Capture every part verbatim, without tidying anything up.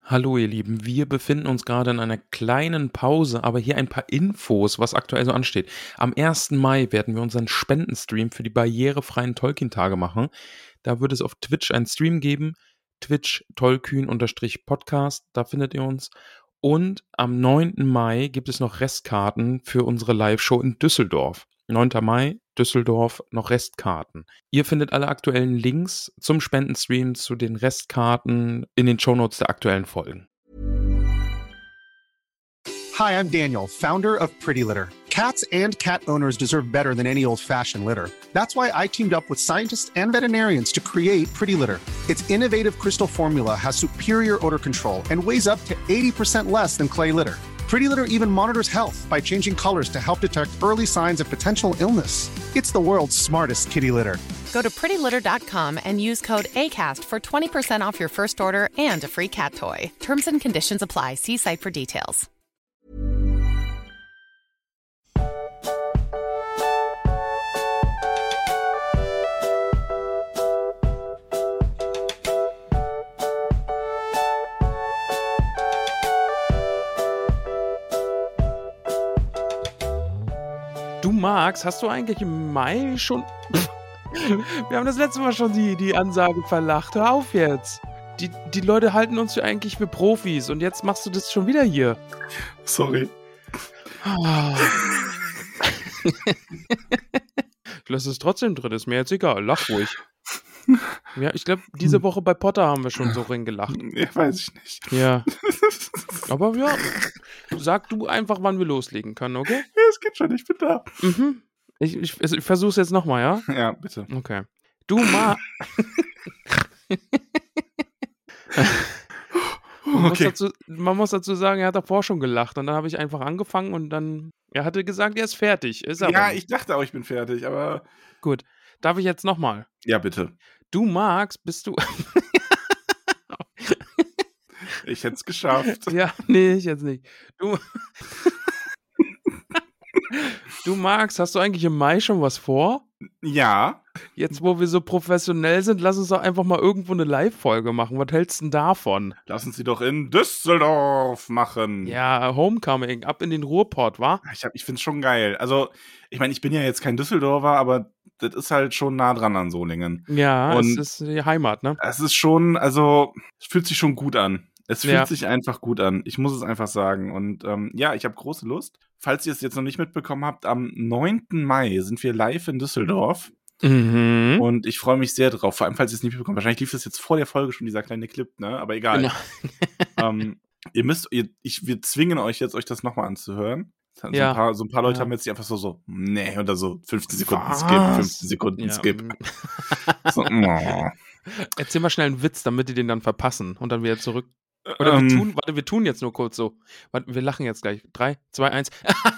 Hallo ihr Lieben, wir befinden uns gerade in einer kleinen Pause, aber hier ein paar Infos, was aktuell so ansteht. Am ersten Mai werden wir unseren Spendenstream für die barrierefreien Tolkien-Tage machen. Da wird es auf Twitch einen Stream geben, Twitch Tolkien-Podcast, da findet ihr uns. Und am neunten Mai gibt es noch Restkarten für unsere Live-Show in Düsseldorf. neunten Mai, Düsseldorf, noch Restkarten. Ihr findet alle aktuellen Links zum Spendenstream, zu den Restkarten in den Shownotes der aktuellen Folgen. Hi, I'm Daniel, founder of Pretty Litter. Cats and cat owners deserve better than any old-fashioned litter. That's why I teamed up with scientists and veterinarians to create Pretty Litter. Its innovative crystal formula has superior odor control and weighs up to eighty percent less than clay litter. Pretty Litter even monitors health by changing colors to help detect early signs of potential illness. It's the world's smartest kitty litter. Go to pretty litter dot com and use code ACAST for twenty percent off your first order and a free cat toy. Terms and conditions apply. See site for details. Du Max, hast du eigentlich im Mai schon... Wir haben das letzte Mal schon die, die Ansage verlacht. Hör auf jetzt. Die, die Leute halten uns ja eigentlich für Profis und jetzt machst du das schon wieder hier. Sorry. Ah. Ich lasse es trotzdem drin, ist mir jetzt egal. Lach ruhig. Ja, ich glaube, diese Woche bei Potter haben wir schon so gelacht. Ja, weiß ich nicht. Ja. Aber ja, sag du einfach, wann wir loslegen können, okay? Ja, es geht schon, ich bin da. Mhm. Ich, ich, ich versuch's jetzt nochmal, ja? Ja, bitte. Okay. Du ma... man, muss Okay. dazu, man muss dazu sagen, er hat davor schon gelacht und dann habe ich einfach angefangen und dann... Er hatte gesagt, er ist fertig. Ist aber Ja, nicht. ich dachte auch, ich bin fertig, aber... Gut. Darf ich jetzt nochmal? Ja, bitte. Du Max, bist du... Ich hätte es geschafft. Ja, nee, ich jetzt nicht. Du... Du Max, hast du eigentlich im Mai schon was vor? Ja. Jetzt, wo wir so professionell sind, lass uns doch einfach mal irgendwo eine Live-Folge machen. Was hältst du denn davon? Lassen Sie doch in Düsseldorf machen. Ja, Homecoming, ab in den Ruhrpott, wa? Ich, hab- ich finde es schon geil. Also, ich meine, ich bin ja jetzt kein Düsseldorfer, aber das ist halt schon nah dran an Solingen. Ja, Und- es ist die Heimat, ne? Es ist schon, also, es fühlt sich schon gut an. Es fühlt Ja. sich einfach gut an. Ich muss es einfach sagen. Und ähm, ja, ich habe große Lust. Falls ihr es jetzt noch nicht mitbekommen habt, am neunten Mai sind wir live in Düsseldorf. Mhm. Und ich freue mich sehr drauf. Vor allem, falls ihr es nicht mitbekommt. Wahrscheinlich lief das jetzt vor der Folge schon, dieser kleine Clip, ne? Aber egal. Genau. ähm, ihr müsst, ihr, ich, wir zwingen euch jetzt, euch das nochmal anzuhören. So, Ja. ein paar, so ein paar Leute Ja. haben jetzt einfach so, so, nee, oder so fünfzehn Sekunden Was? Skip, fünfzehn Sekunden Ja. Skip. So, oh. Erzähl mal schnell einen Witz, damit die den dann verpassen und dann wieder zurück. Oder Ähm, wir tun, warte, wir tun jetzt nur kurz so. Warte, wir lachen jetzt gleich. Drei, zwei, eins.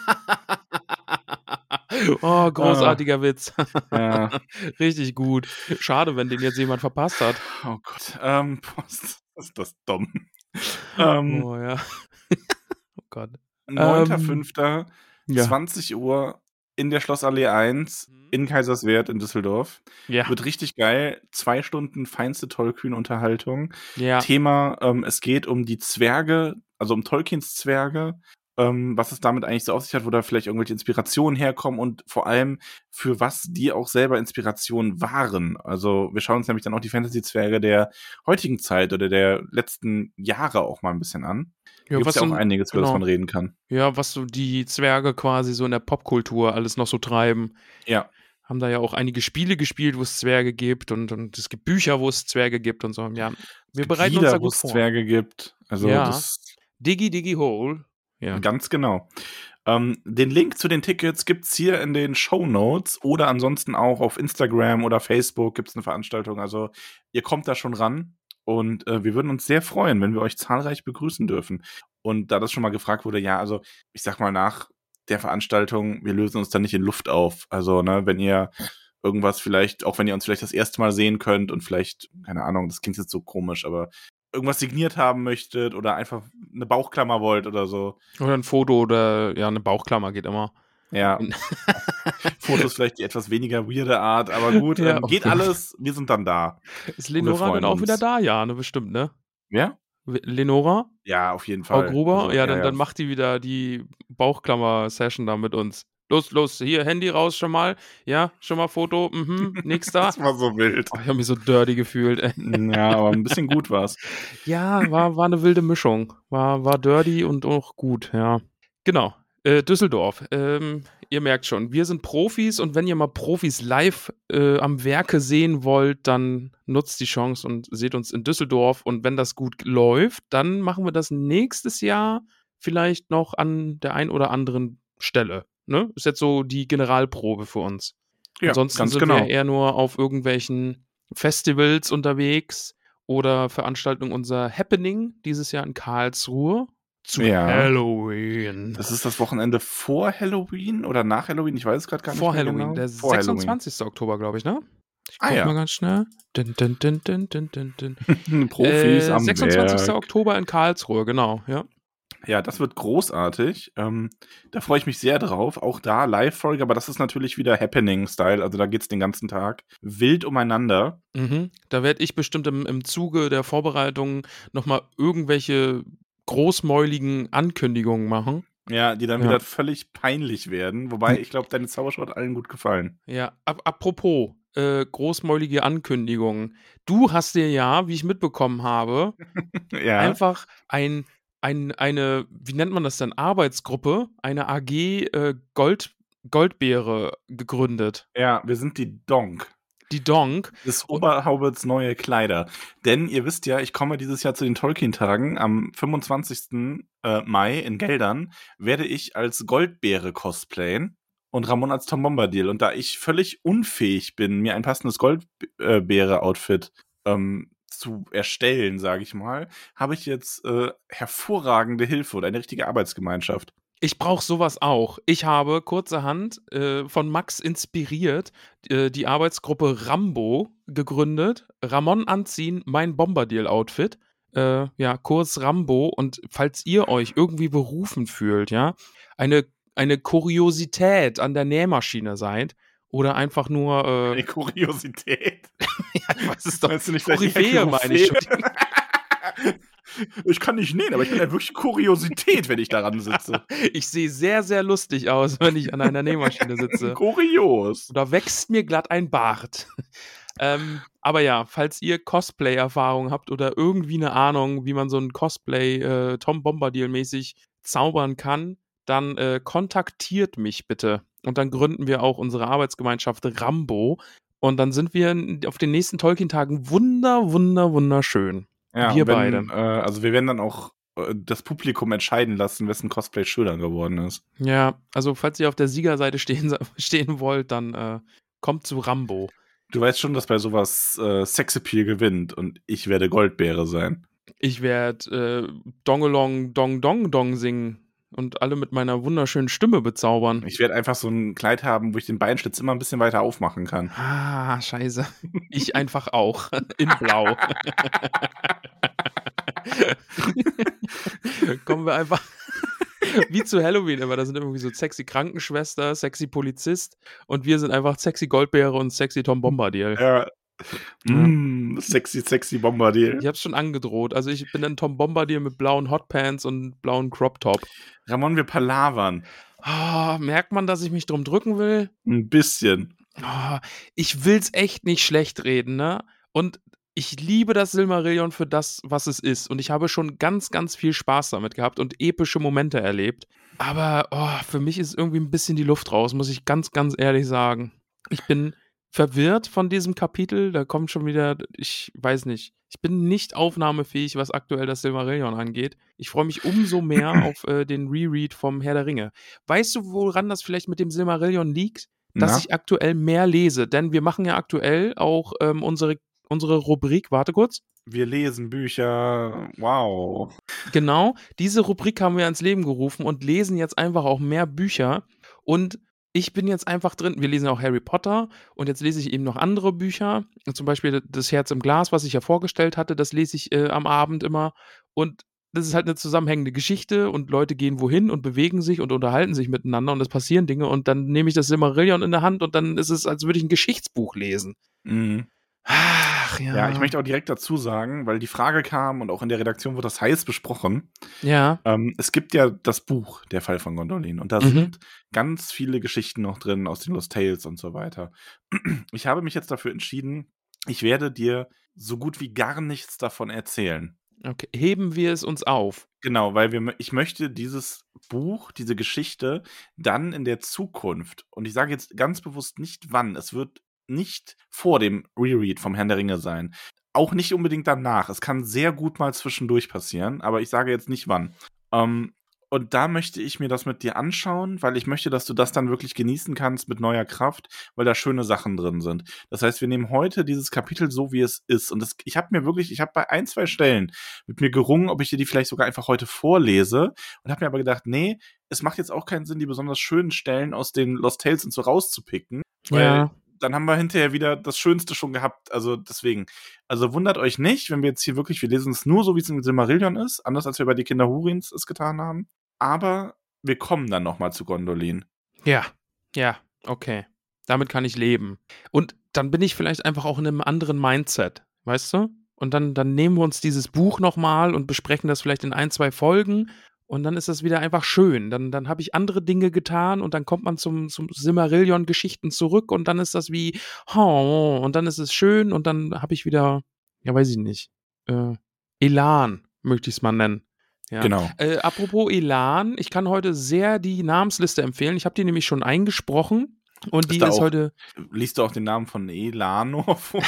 Oh, großartiger Witz. ja. Richtig gut. Schade, wenn den jetzt jemand verpasst hat. Oh Gott. Ähm, boah, ist ist das dumm. ähm, Oh ja. Oh Gott. neunter ähm, fünfter Ja. zwanzig Uhr in der Schlossallee eins in Kaiserswerth in Düsseldorf. Ja. Wird richtig geil. Zwei Stunden feinste Tollkühn-Unterhaltung. Ja. Thema, ähm, es geht um die Zwerge, also um Tolkiens Zwerge, ähm, was es damit eigentlich so auf sich hat, wo da vielleicht irgendwelche Inspirationen herkommen und vor allem für was die auch selber Inspiration waren. Also wir schauen uns nämlich dann auch die Fantasy-Zwerge der heutigen Zeit oder der letzten Jahre auch mal ein bisschen an. Da Ja, gibt was es ja auch so- einiges, über das genau. man reden kann. Ja, was so die Zwerge quasi so in der Popkultur alles noch so treiben. Ja. Haben da ja auch einige Spiele gespielt, wo es Zwerge gibt und, und es gibt Bücher, wo es Zwerge gibt und so. Ja, wir bereiten uns Lieder, da wo gut es vor. Zwerge gibt. Also Ja. das Diggy Diggy Hole. Ja. Ganz genau. Ähm, den Link zu den Tickets gibt's hier in den Shownotes oder ansonsten auch auf Instagram oder Facebook gibt's eine Veranstaltung. Also ihr kommt da schon ran und äh, wir würden uns sehr freuen, wenn wir euch zahlreich begrüßen dürfen. Und da das schon mal gefragt wurde, ja, also ich sag mal nach der Veranstaltung, wir lösen uns da nicht in Luft auf. Also, ne, wenn ihr irgendwas vielleicht, auch wenn ihr uns vielleicht das erste Mal sehen könnt und vielleicht, keine Ahnung, das klingt jetzt so komisch, aber irgendwas signiert haben möchtet oder einfach eine Bauchklammer wollt oder so. Oder ein Foto oder ja, eine Bauchklammer geht immer. Ja. Fotos vielleicht die etwas weniger weirde Art, aber gut, Ja. ähm, geht alles, wir sind dann da. Ist wir Lenora freuen dann auch uns. wieder da? Ja, ne, bestimmt, ne? Ja? Lenora? Ja, auf jeden Frau Fall. Gruber? Also, ja, ja, dann, ja. dann macht die wieder die Bauchklammer-Session da mit uns. Los, los, hier, Handy raus schon mal. Ja, schon mal Foto. Mhm, nix da. Das war so wild. Oh, ich habe mich so dirty gefühlt, ey. Ja, aber ein bisschen gut war's. Ja, war, war eine wilde Mischung. War, war dirty und auch gut, ja. Genau. Äh, Düsseldorf. Ähm, ihr merkt schon, wir sind Profis und wenn ihr mal Profis live äh, am Werke sehen wollt, dann nutzt die Chance und seht uns in Düsseldorf. Und wenn das gut läuft, dann machen wir das nächstes Jahr vielleicht noch an der ein oder anderen Stelle. Ne? Ist jetzt so die Generalprobe für uns. Ja, Ansonsten ganz sind genau. wir eher nur auf irgendwelchen Festivals unterwegs oder Veranstaltungen. Unser Happening dieses Jahr in Karlsruhe zu Ja. Halloween. Das ist das Wochenende vor Halloween oder nach Halloween? Ich weiß es gerade gar Vor nicht mehr Halloween, genau. der Vor Halloween. sechsundzwanzigsten Oktober, glaube ich, ne? Ich Ah, guck ja. mal ganz schnell. Dun, dun, dun, dun, dun, dun, dun. Profis äh, am sechsundzwanzigsten Werk. Oktober in Karlsruhe, genau, ja. Ja, das wird großartig. Ähm, da freue ich mich sehr drauf. Auch da Live-Folge, aber das ist natürlich wieder Happening-Style. Also da geht's den ganzen Tag wild umeinander. Mhm. Da werde ich bestimmt im, im Zuge der Vorbereitung nochmal irgendwelche großmäuligen Ankündigungen machen. Ja, die dann Ja. wieder völlig peinlich werden. Wobei, ich glaube, deine Zaubershow hat allen gut gefallen. Ja, ap apropos äh, großmäulige Ankündigungen. Du hast dir ja, wie ich mitbekommen habe, Ja. einfach ein, ein, eine, wie nennt man das denn, Arbeitsgruppe, eine A G äh, Gold, Goldbeere gegründet. Ja, wir sind die Donk. Die Donk. Des Oberhaupts neue Kleider. Denn ihr wisst ja, ich komme dieses Jahr zu den Tolkien-Tagen. Am fünfundzwanzigsten äh, Mai in Geldern werde ich als Goldbeere cosplayen und Ramon als Tom Bombadil. Und da ich völlig unfähig bin, mir ein passendes Goldbeere-Outfit ähm, zu erstellen, sage ich mal, habe ich jetzt äh, hervorragende Hilfe und eine richtige Arbeitsgemeinschaft. Ich brauche sowas auch. Ich habe kurzerhand äh, von Max inspiriert äh, die Arbeitsgruppe Rambo gegründet. Ramon anziehen, mein Bombadil-Outfit. Äh, ja, kurz Rambo. Und falls ihr euch irgendwie berufen fühlt, ja, eine, eine Kuriosität an der Nähmaschine seid oder einfach nur äh, Eine Kuriosität. ja, ich weiß es doch. Meinst du nicht Koryphäe, meine ich. Ich kann nicht nähen, aber ich bin ja wirklich Kuriosität, wenn ich daran sitze. Ich sehe sehr, sehr lustig aus, wenn ich an einer Nähmaschine sitze. Kurios. Da wächst mir glatt ein Bart. ähm, aber ja, falls ihr Cosplay-Erfahrung habt oder irgendwie eine Ahnung, wie man so ein Cosplay äh, Tom Bombadil-mäßig zaubern kann, dann äh, kontaktiert mich bitte. Und dann gründen wir auch unsere Arbeitsgemeinschaft Rambo. Und dann sind wir auf den nächsten Tolkien-Tagen wunder, wunder, wunderschön. Ja, wir wenn, beide. Äh, also wir werden dann auch äh, das Publikum entscheiden lassen, wessen Cosplay schöner geworden ist. Ja, also falls ihr auf der Siegerseite stehen, stehen wollt, dann äh, kommt zu Rambo. Du weißt schon, dass bei sowas äh, Sexappeal gewinnt und ich werde Goldbeere sein. Ich werde äh, Dongelong Dong Dong Dong singen und alle mit meiner wunderschönen Stimme bezaubern. Ich werde einfach so ein Kleid haben, wo ich den Beinschlitz immer ein bisschen weiter aufmachen kann. Ah, scheiße. Ich einfach auch. In Blau. Kommen wir einfach wie zu Halloween immer. Da sind irgendwie so sexy Krankenschwester, sexy Polizist und wir sind einfach sexy Goldbeere und sexy Tom Bombadil. Ja. Mm, sexy, sexy Bombadil. Ich hab's schon angedroht. Also ich bin ein Tom Bombadil mit blauen Hotpants und blauen Crop Top. Ramon, wir palavern. Oh, merkt man, dass ich mich drum drücken will? Ein bisschen. Oh, ich will's echt nicht schlecht reden, ne? Und ich liebe das Silmarillion für das, was es ist. Und ich habe schon ganz, ganz viel Spaß damit gehabt und epische Momente erlebt. Aber oh, für mich ist irgendwie ein bisschen die Luft raus, muss ich ganz, ganz ehrlich sagen. Ich bin verwirrt von diesem Kapitel. Da kommt schon wieder, ich weiß nicht. Ich bin nicht aufnahmefähig, was aktuell das Silmarillion angeht. Ich freue mich umso mehr auf äh, den Reread vom Herr der Ringe. Weißt du, woran das vielleicht mit dem Silmarillion liegt? Dass Na? ich aktuell mehr lese. Denn wir machen ja aktuell auch ähm, unsere Unsere Rubrik, warte kurz. Wir lesen Bücher. Wow. Genau, diese Rubrik haben wir ins Leben gerufen und lesen jetzt einfach auch mehr Bücher. Und ich bin jetzt einfach drin. Wir lesen auch Harry Potter und jetzt lese ich eben noch andere Bücher. Zum Beispiel Das Herz im Glas, was ich ja vorgestellt hatte, das lese ich äh, am Abend immer. Und das ist halt eine zusammenhängende Geschichte und Leute gehen wohin und bewegen sich und unterhalten sich miteinander und es passieren Dinge und dann nehme ich das Silmarillion in der Hand und dann ist es, als würde ich ein Geschichtsbuch lesen. Mhm. Ach ja. Ja, ich möchte auch direkt dazu sagen, weil die Frage kam und auch in der Redaktion wurde das heiß besprochen. Ja. Ähm, es gibt ja das Buch, Der Fall von Gondolin, und da Mhm. sind ganz viele Geschichten noch drin aus den Lost Tales und so weiter. Ich habe mich jetzt dafür entschieden, ich werde dir so gut wie gar nichts davon erzählen. Okay, heben wir es uns auf. Genau, weil wir, mö- ich möchte dieses Buch, diese Geschichte dann in der Zukunft, und ich sage jetzt ganz bewusst nicht wann, es wird nicht vor dem Reread vom Herrn der Ringe sein. Auch nicht unbedingt danach. Es kann sehr gut mal zwischendurch passieren, aber ich sage jetzt nicht wann. Ähm, und da möchte ich mir das mit dir anschauen, weil ich möchte, dass du das dann wirklich genießen kannst mit neuer Kraft, weil da schöne Sachen drin sind. Das heißt, wir nehmen heute dieses Kapitel so, wie es ist. Und das, ich habe mir wirklich, ich habe bei ein, zwei Stellen mit mir gerungen, ob ich dir die vielleicht sogar einfach heute vorlese, und habe mir aber gedacht, nee, es macht jetzt auch keinen Sinn, die besonders schönen Stellen aus den Lost Tales und so rauszupicken, weil Ja. dann haben wir hinterher wieder das Schönste schon gehabt. Also deswegen, also wundert euch nicht, wenn wir jetzt hier wirklich, wir lesen es nur so, wie es in Silmarillion ist, anders als wir bei die Kinder Hurins es getan haben. Aber wir kommen dann nochmal zu Gondolin. Ja. Ja. Okay. Damit kann ich leben. Und dann bin ich vielleicht einfach auch in einem anderen Mindset, weißt du? Und dann, dann nehmen wir uns dieses Buch nochmal und besprechen das vielleicht in ein, zwei Folgen. Und dann ist das wieder einfach schön. Dann, dann habe ich andere Dinge getan und dann kommt man zum, zum Silmarillion-Geschichten zurück und dann ist das wie, oh, und dann ist es schön und dann habe ich wieder, ja, weiß ich nicht, äh, Elan, möchte ich es mal nennen. Ja. Genau. Äh, apropos Elan, ich kann heute sehr die Namensliste empfehlen. Ich habe die nämlich schon eingesprochen und die da ist auch- heute. Liest du auch den Namen von Elanor vor?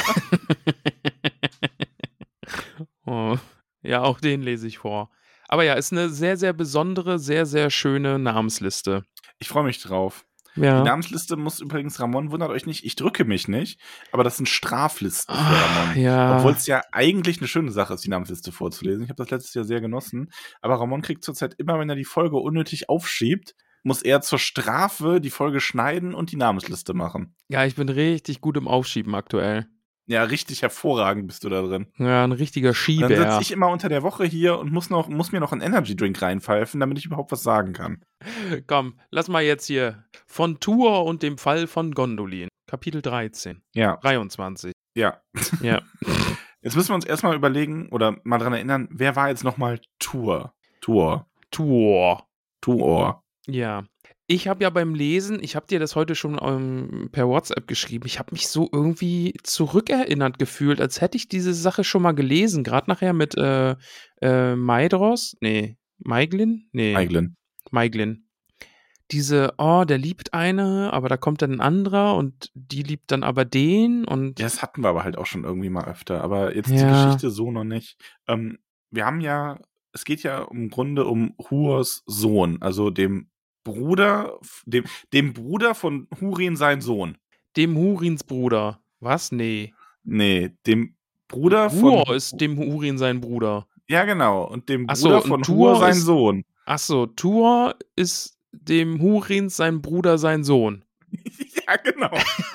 Oh, ja, auch den lese ich vor. Aber ja, ist eine sehr, sehr besondere, sehr, sehr schöne Namensliste. Ich freue mich drauf. Die Ja. Namensliste muss übrigens, Ramon, wundert euch nicht, ich drücke mich nicht, aber das sind Straflisten für Ah, Ramon. ja. Obwohl es ja eigentlich eine schöne Sache ist, die Namensliste vorzulesen. Ich habe das letztes Jahr sehr genossen. Aber Ramon kriegt zurzeit immer, wenn er die Folge unnötig aufschiebt, muss er zur Strafe die Folge schneiden und die Namensliste machen. Ja, ich bin richtig gut im Aufschieben aktuell. Ja, richtig hervorragend bist du da drin. Ja, ein richtiger Dann Schieber. sitze ich immer unter der Woche hier und muss, noch, muss mir noch einen Energy Drink reinpfeifen, damit ich überhaupt was sagen kann. Komm, lass mal jetzt hier. Von Tuor und dem Fall von Gondolin. Kapitel dreizehn. Ja, dreiundzwanzig. ja. Ja. Jetzt müssen wir uns erstmal überlegen oder mal dran erinnern, wer war jetzt nochmal Tuor? Tuor. Tuor. Tuor. Ja. Ich habe ja beim Lesen, ich habe dir das heute schon ähm, per WhatsApp geschrieben, ich habe mich so irgendwie zurückerinnert gefühlt, als hätte ich diese Sache schon mal gelesen. Gerade nachher mit äh, äh, Maedros. Nee, Maiglin? Nee. Eiglin. Maiglin. Diese, oh, der liebt eine, aber da kommt dann ein anderer und die liebt dann aber den und. Ja, das hatten wir aber halt auch schon irgendwie mal öfter, aber jetzt die Ja. Geschichte so noch nicht. Ähm, wir haben ja, es geht ja im Grunde um Huors Sohn, also dem Bruder, dem, dem Bruder von Hurin, sein Sohn. Dem Hurins Bruder. Was? Nee. Nee, dem Bruder von. Huor ist dem Hurin sein Bruder. Ja, genau. Und dem Ach so, Bruder und von Tuor Huor sein ist- Sohn. Achso, Tuor ist dem Hurins sein Bruder sein Sohn. Ja, genau.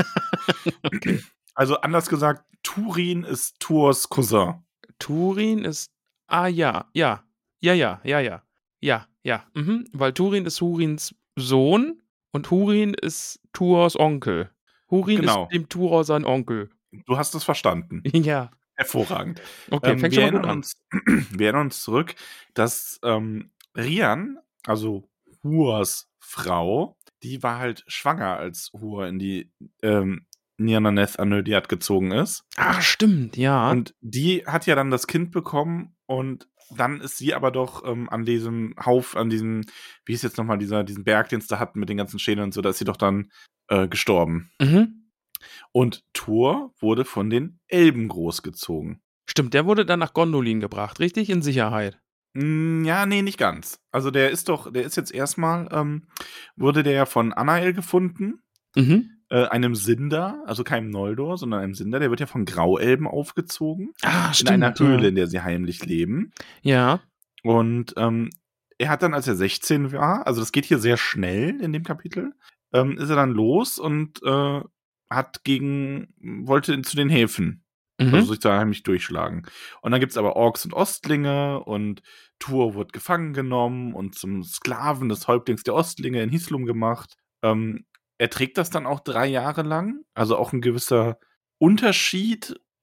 Also anders gesagt, Turin ist Tuors Cousin. Turin ist. Ah ja, ja. Ja, ja, ja, ja. Ja, ja. Mhm. Weil Turin ist Hurins Sohn und Hurin ist Tuors Onkel. Hurin Genau. ist dem Tuor sein Onkel. Du hast es verstanden. Ja. Hervorragend. Okay, Ähm, fängt wir, schon mal gut erinnern an. uns, wir erinnern uns zurück, dass ähm, Rian, also Huors Frau, die war halt schwanger, als Huor in die ähm, Nirnaneth Anödiat gezogen ist. Ach, stimmt, ja. Und die hat ja dann das Kind bekommen und dann ist sie aber doch ähm, an diesem Hauf, an diesem, wie ist jetzt nochmal dieser, diesen Berg, den es da hatten mit den ganzen Schädeln und so, da ist sie doch dann äh, gestorben. Mhm. Und Tuor wurde von den Elben großgezogen. Stimmt, der wurde dann nach Gondolin gebracht, richtig? In Sicherheit. Mm, Ja, nee, nicht ganz. Also der ist doch, der ist jetzt erstmal, ähm, wurde der ja von Anael gefunden, Mhm. äh, einem Sindar, also keinem Noldor, sondern einem Sindar, der wird ja von Grauelben aufgezogen, Ah, in stimmt. einer Höhle, Ja. in der sie heimlich leben. Ja. Und ähm, er hat dann, als er sechzehn war, also das geht hier sehr schnell in dem Kapitel, ähm, ist er dann los und äh, hat gegen, wollte zu den Häfen, Mhm. also sich da heimlich durchschlagen. Und dann gibt es aber Orks und Ostlinge und Tuor wird gefangen genommen und zum Sklaven des Häuptlings der Ostlinge in Hislum gemacht. Ähm, er trägt das dann auch drei Jahre lang, also auch ein gewisser Unterschied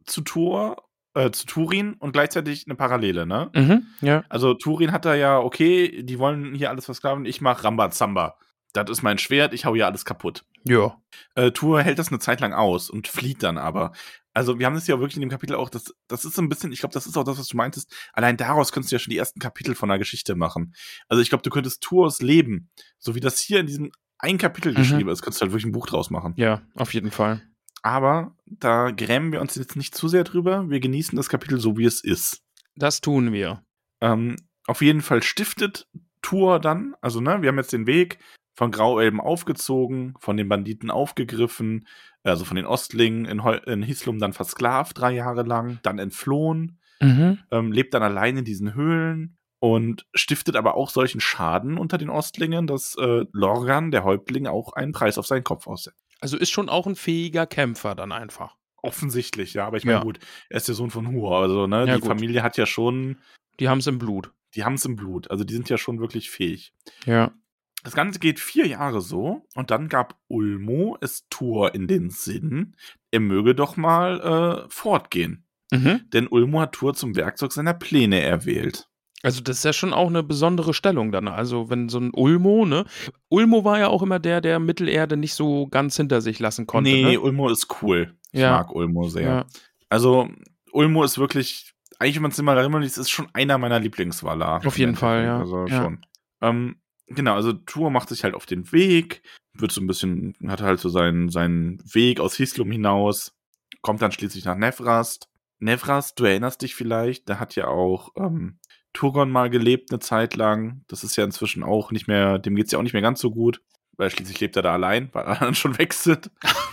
zu Tur, äh, zu Turin und gleichzeitig eine Parallele, ne? Mhm, ja. Also Turin hat da ja, okay, die wollen hier alles versklaven, ich mach Rambazamba. Das ist mein Schwert, ich hau hier alles kaputt. Ja. Äh, Tur hält das eine Zeit lang aus und flieht dann aber. Also wir haben das ja wirklich in dem Kapitel auch, das, das ist so ein bisschen, ich glaube, das ist auch das, was du meintest, allein daraus könntest du ja schon die ersten Kapitel von einer Geschichte machen. Also ich glaube, du könntest Tours Leben, so wie das hier in diesem ein Kapitel Mhm. geschrieben ist, könntest du halt wirklich ein Buch draus machen. Ja, auf jeden Fall. Aber da grämen wir uns jetzt nicht zu sehr drüber, wir genießen das Kapitel so, wie es ist. Das tun wir. Ähm, auf jeden Fall stiftet Tur dann, also ne, wir haben jetzt den Weg von Grauelben aufgezogen, von den Banditen aufgegriffen, also von den Ostlingen in, Heu- in Hislum dann versklavt drei Jahre lang, dann entflohen, Mhm. ähm, lebt dann allein in diesen Höhlen und stiftet aber auch solchen Schaden unter den Ostlingen, dass äh, Lorgan, der Häuptling, auch einen Preis auf seinen Kopf aussetzt. Also ist schon auch ein fähiger Kämpfer dann einfach. Offensichtlich, ja, aber ich meine, Ja. gut, er ist der Sohn von Hur, also ne, Ja, die gut. Familie hat ja schon, Die haben es im Blut. die haben es im Blut, also die sind ja schon wirklich fähig. Ja. Das Ganze geht vier Jahre so und dann gab Ulmo es Tur in den Sinn, er möge doch mal äh, fortgehen. Mhm. Denn Ulmo hat Tur zum Werkzeug seiner Pläne erwählt. Also das ist ja schon auch eine besondere Stellung dann. Also wenn so ein Ulmo, ne? Ulmo war ja auch immer der, der Mittelerde nicht so ganz hinter sich lassen konnte, nee, ne? Ulmo ist cool. Ich Ja. mag Ulmo sehr. Ja. Also Ulmo ist wirklich, eigentlich wenn man es immer darin liest, ist schon einer meiner Lieblingsvalar. Auf jeden Fall, ja. Also Ja. schon. Ähm, genau, also Tur macht sich halt auf den Weg, wird so ein bisschen, hat halt so seinen, seinen Weg aus Hislum hinaus, kommt dann schließlich nach Nevrast. Nevrast, du erinnerst dich vielleicht, da hat ja auch ähm, Turgon mal gelebt eine Zeit lang. Das ist ja inzwischen auch nicht mehr, dem geht's ja auch nicht mehr ganz so gut, weil schließlich lebt er da allein, weil alle anderen schon weg sind.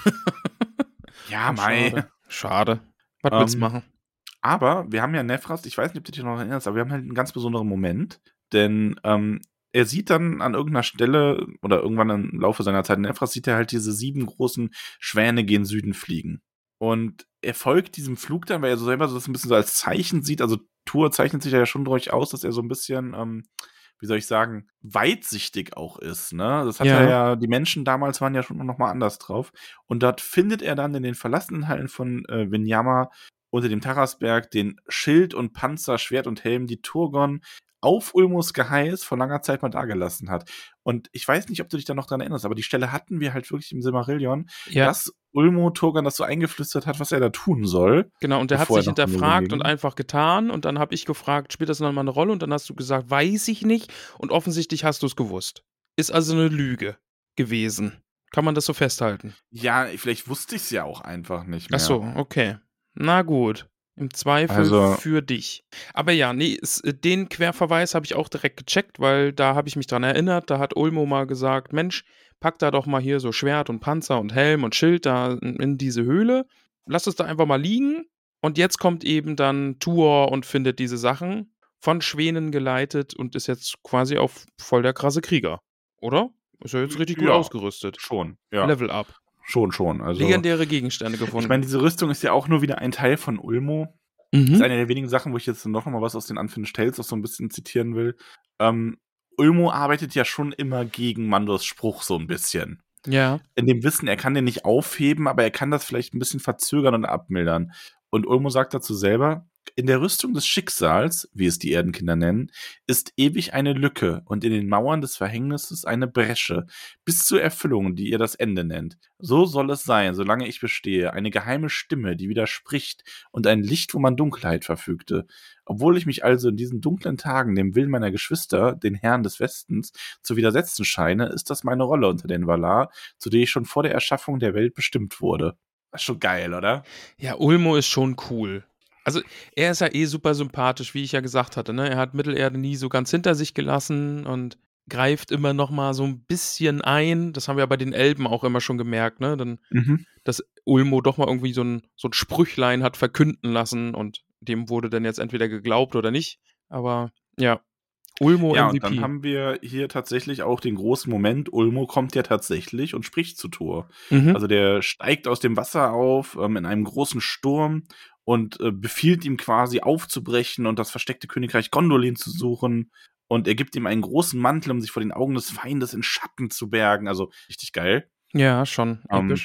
Ja, mei. Schade. Schade. Was Ähm, willst du machen? Aber wir haben ja Nevrast, ich weiß nicht, ob du dich noch erinnerst, aber wir haben halt einen ganz besonderen Moment, denn ähm, er sieht dann an irgendeiner Stelle oder irgendwann im Laufe seiner Zeit in Nevrast sieht er halt diese sieben großen Schwäne gen Süden fliegen. Und er folgt diesem Flug dann, weil er so selber so das ein bisschen so als Zeichen sieht. Also Tur zeichnet sich ja schon durch aus, dass er so ein bisschen, ähm, wie soll ich sagen, weitsichtig auch ist. Ne? Das hat Ja. er ja, die Menschen damals waren ja schon noch mal anders drauf. Und dort findet er dann in den verlassenen Hallen von äh, Vinyama unter dem Tarasberg den Schild und Panzer, Schwert und Helm, die Turgon auf Ulmos Geheiß vor langer Zeit mal dagelassen hat. Und ich weiß nicht, ob du dich da noch dran erinnerst, aber die Stelle hatten wir halt wirklich im Silmarillion, Ja, dass Ulmo Turgon das so eingeflüstert hat, was er da tun soll. genau. Und der hat bevor er sich noch von hinterfragt Numen und einfach getan. Und dann habe ich gefragt, spielt das noch mal eine Rolle? Und dann hast du gesagt, weiß ich nicht. Und offensichtlich hast du es gewusst. Ist also eine Lüge gewesen. Kann man das so festhalten? Ja, vielleicht wusste ich es ja auch einfach nicht mehr. Ach so, okay. Na gut. Im Zweifel Also- für dich. Aber ja, nee, es, äh, den Querverweis habe ich auch direkt gecheckt, weil da habe ich mich dran erinnert. Da hat Ulmo mal gesagt, Mensch, pack da doch mal hier so Schwert und Panzer und Helm und Schild da in, in diese Höhle. Lass es da einfach mal liegen. Und jetzt kommt eben dann Tuor und findet diese Sachen von Schwänen geleitet und ist jetzt quasi auf voll der krasse Krieger. Oder? Ist ja jetzt richtig gut Ja. ausgerüstet. Schon, ja. Level up. Schon, schon. Also, Legendäre Gegenstände gefunden. ich meine, diese Rüstung ist ja auch nur wieder ein Teil von Ulmo. mhm. Das ist eine der wenigen Sachen, wo ich jetzt noch mal was aus den Unfinished Tales auch so ein bisschen zitieren will. Ähm, Ulmo arbeitet ja schon immer gegen Mandos Spruch so ein bisschen. Ja. In dem Wissen, er kann den nicht aufheben, aber er kann das vielleicht ein bisschen verzögern und abmildern. Und Ulmo sagt dazu selber, in der Rüstung des Schicksals, wie es die Erdenkinder nennen, ist ewig eine Lücke und in den Mauern des Verhängnisses eine Bresche, bis zur Erfüllung, die ihr das Ende nennt. So soll es sein, solange ich bestehe, eine geheime Stimme, die widerspricht und ein Licht, wo man Dunkelheit verfügte. Obwohl ich mich also in diesen dunklen Tagen dem Willen meiner Geschwister, den Herren des Westens, zu widersetzen scheine, ist das meine Rolle unter den Valar, zu der ich schon vor der Erschaffung der Welt bestimmt wurde. Das ist schon geil, oder? Ja, Ulmo ist schon cool. Also, er ist ja eh super sympathisch, wie ich ja gesagt hatte, ne? Er hat Mittelerde nie so ganz hinter sich gelassen und greift immer noch mal so ein bisschen ein. Das haben wir ja bei den Elben auch immer schon gemerkt, ne? Dann, Mhm. dass Ulmo doch mal irgendwie so ein, so ein Sprüchlein hat verkünden lassen und dem wurde dann jetzt entweder geglaubt oder nicht. Aber ja, Ulmo Ja, M V P. und dann haben wir hier tatsächlich auch den großen Moment, Ulmo kommt ja tatsächlich und spricht zu Tur. mhm. Also der steigt aus dem Wasser auf ähm, in einem großen Sturm und äh, befiehlt ihm quasi aufzubrechen und das versteckte Königreich Gondolin zu suchen. Und er gibt ihm einen großen Mantel, um sich vor den Augen des Feindes in Schatten zu bergen. Also richtig geil. Ja, schon Ähm, episch.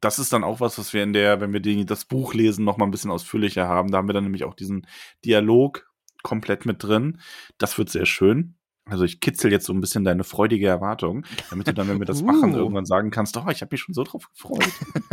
das ist dann auch was, was wir in der, wenn wir die, das Buch lesen, noch mal ein bisschen ausführlicher haben. Da haben wir dann nämlich auch diesen Dialog komplett mit drin. Das wird sehr schön. Also ich kitzel jetzt so ein bisschen deine freudige Erwartung, damit du dann, wenn wir das Uh. machen, irgendwann sagen kannst, oh, ich habe mich schon so drauf gefreut.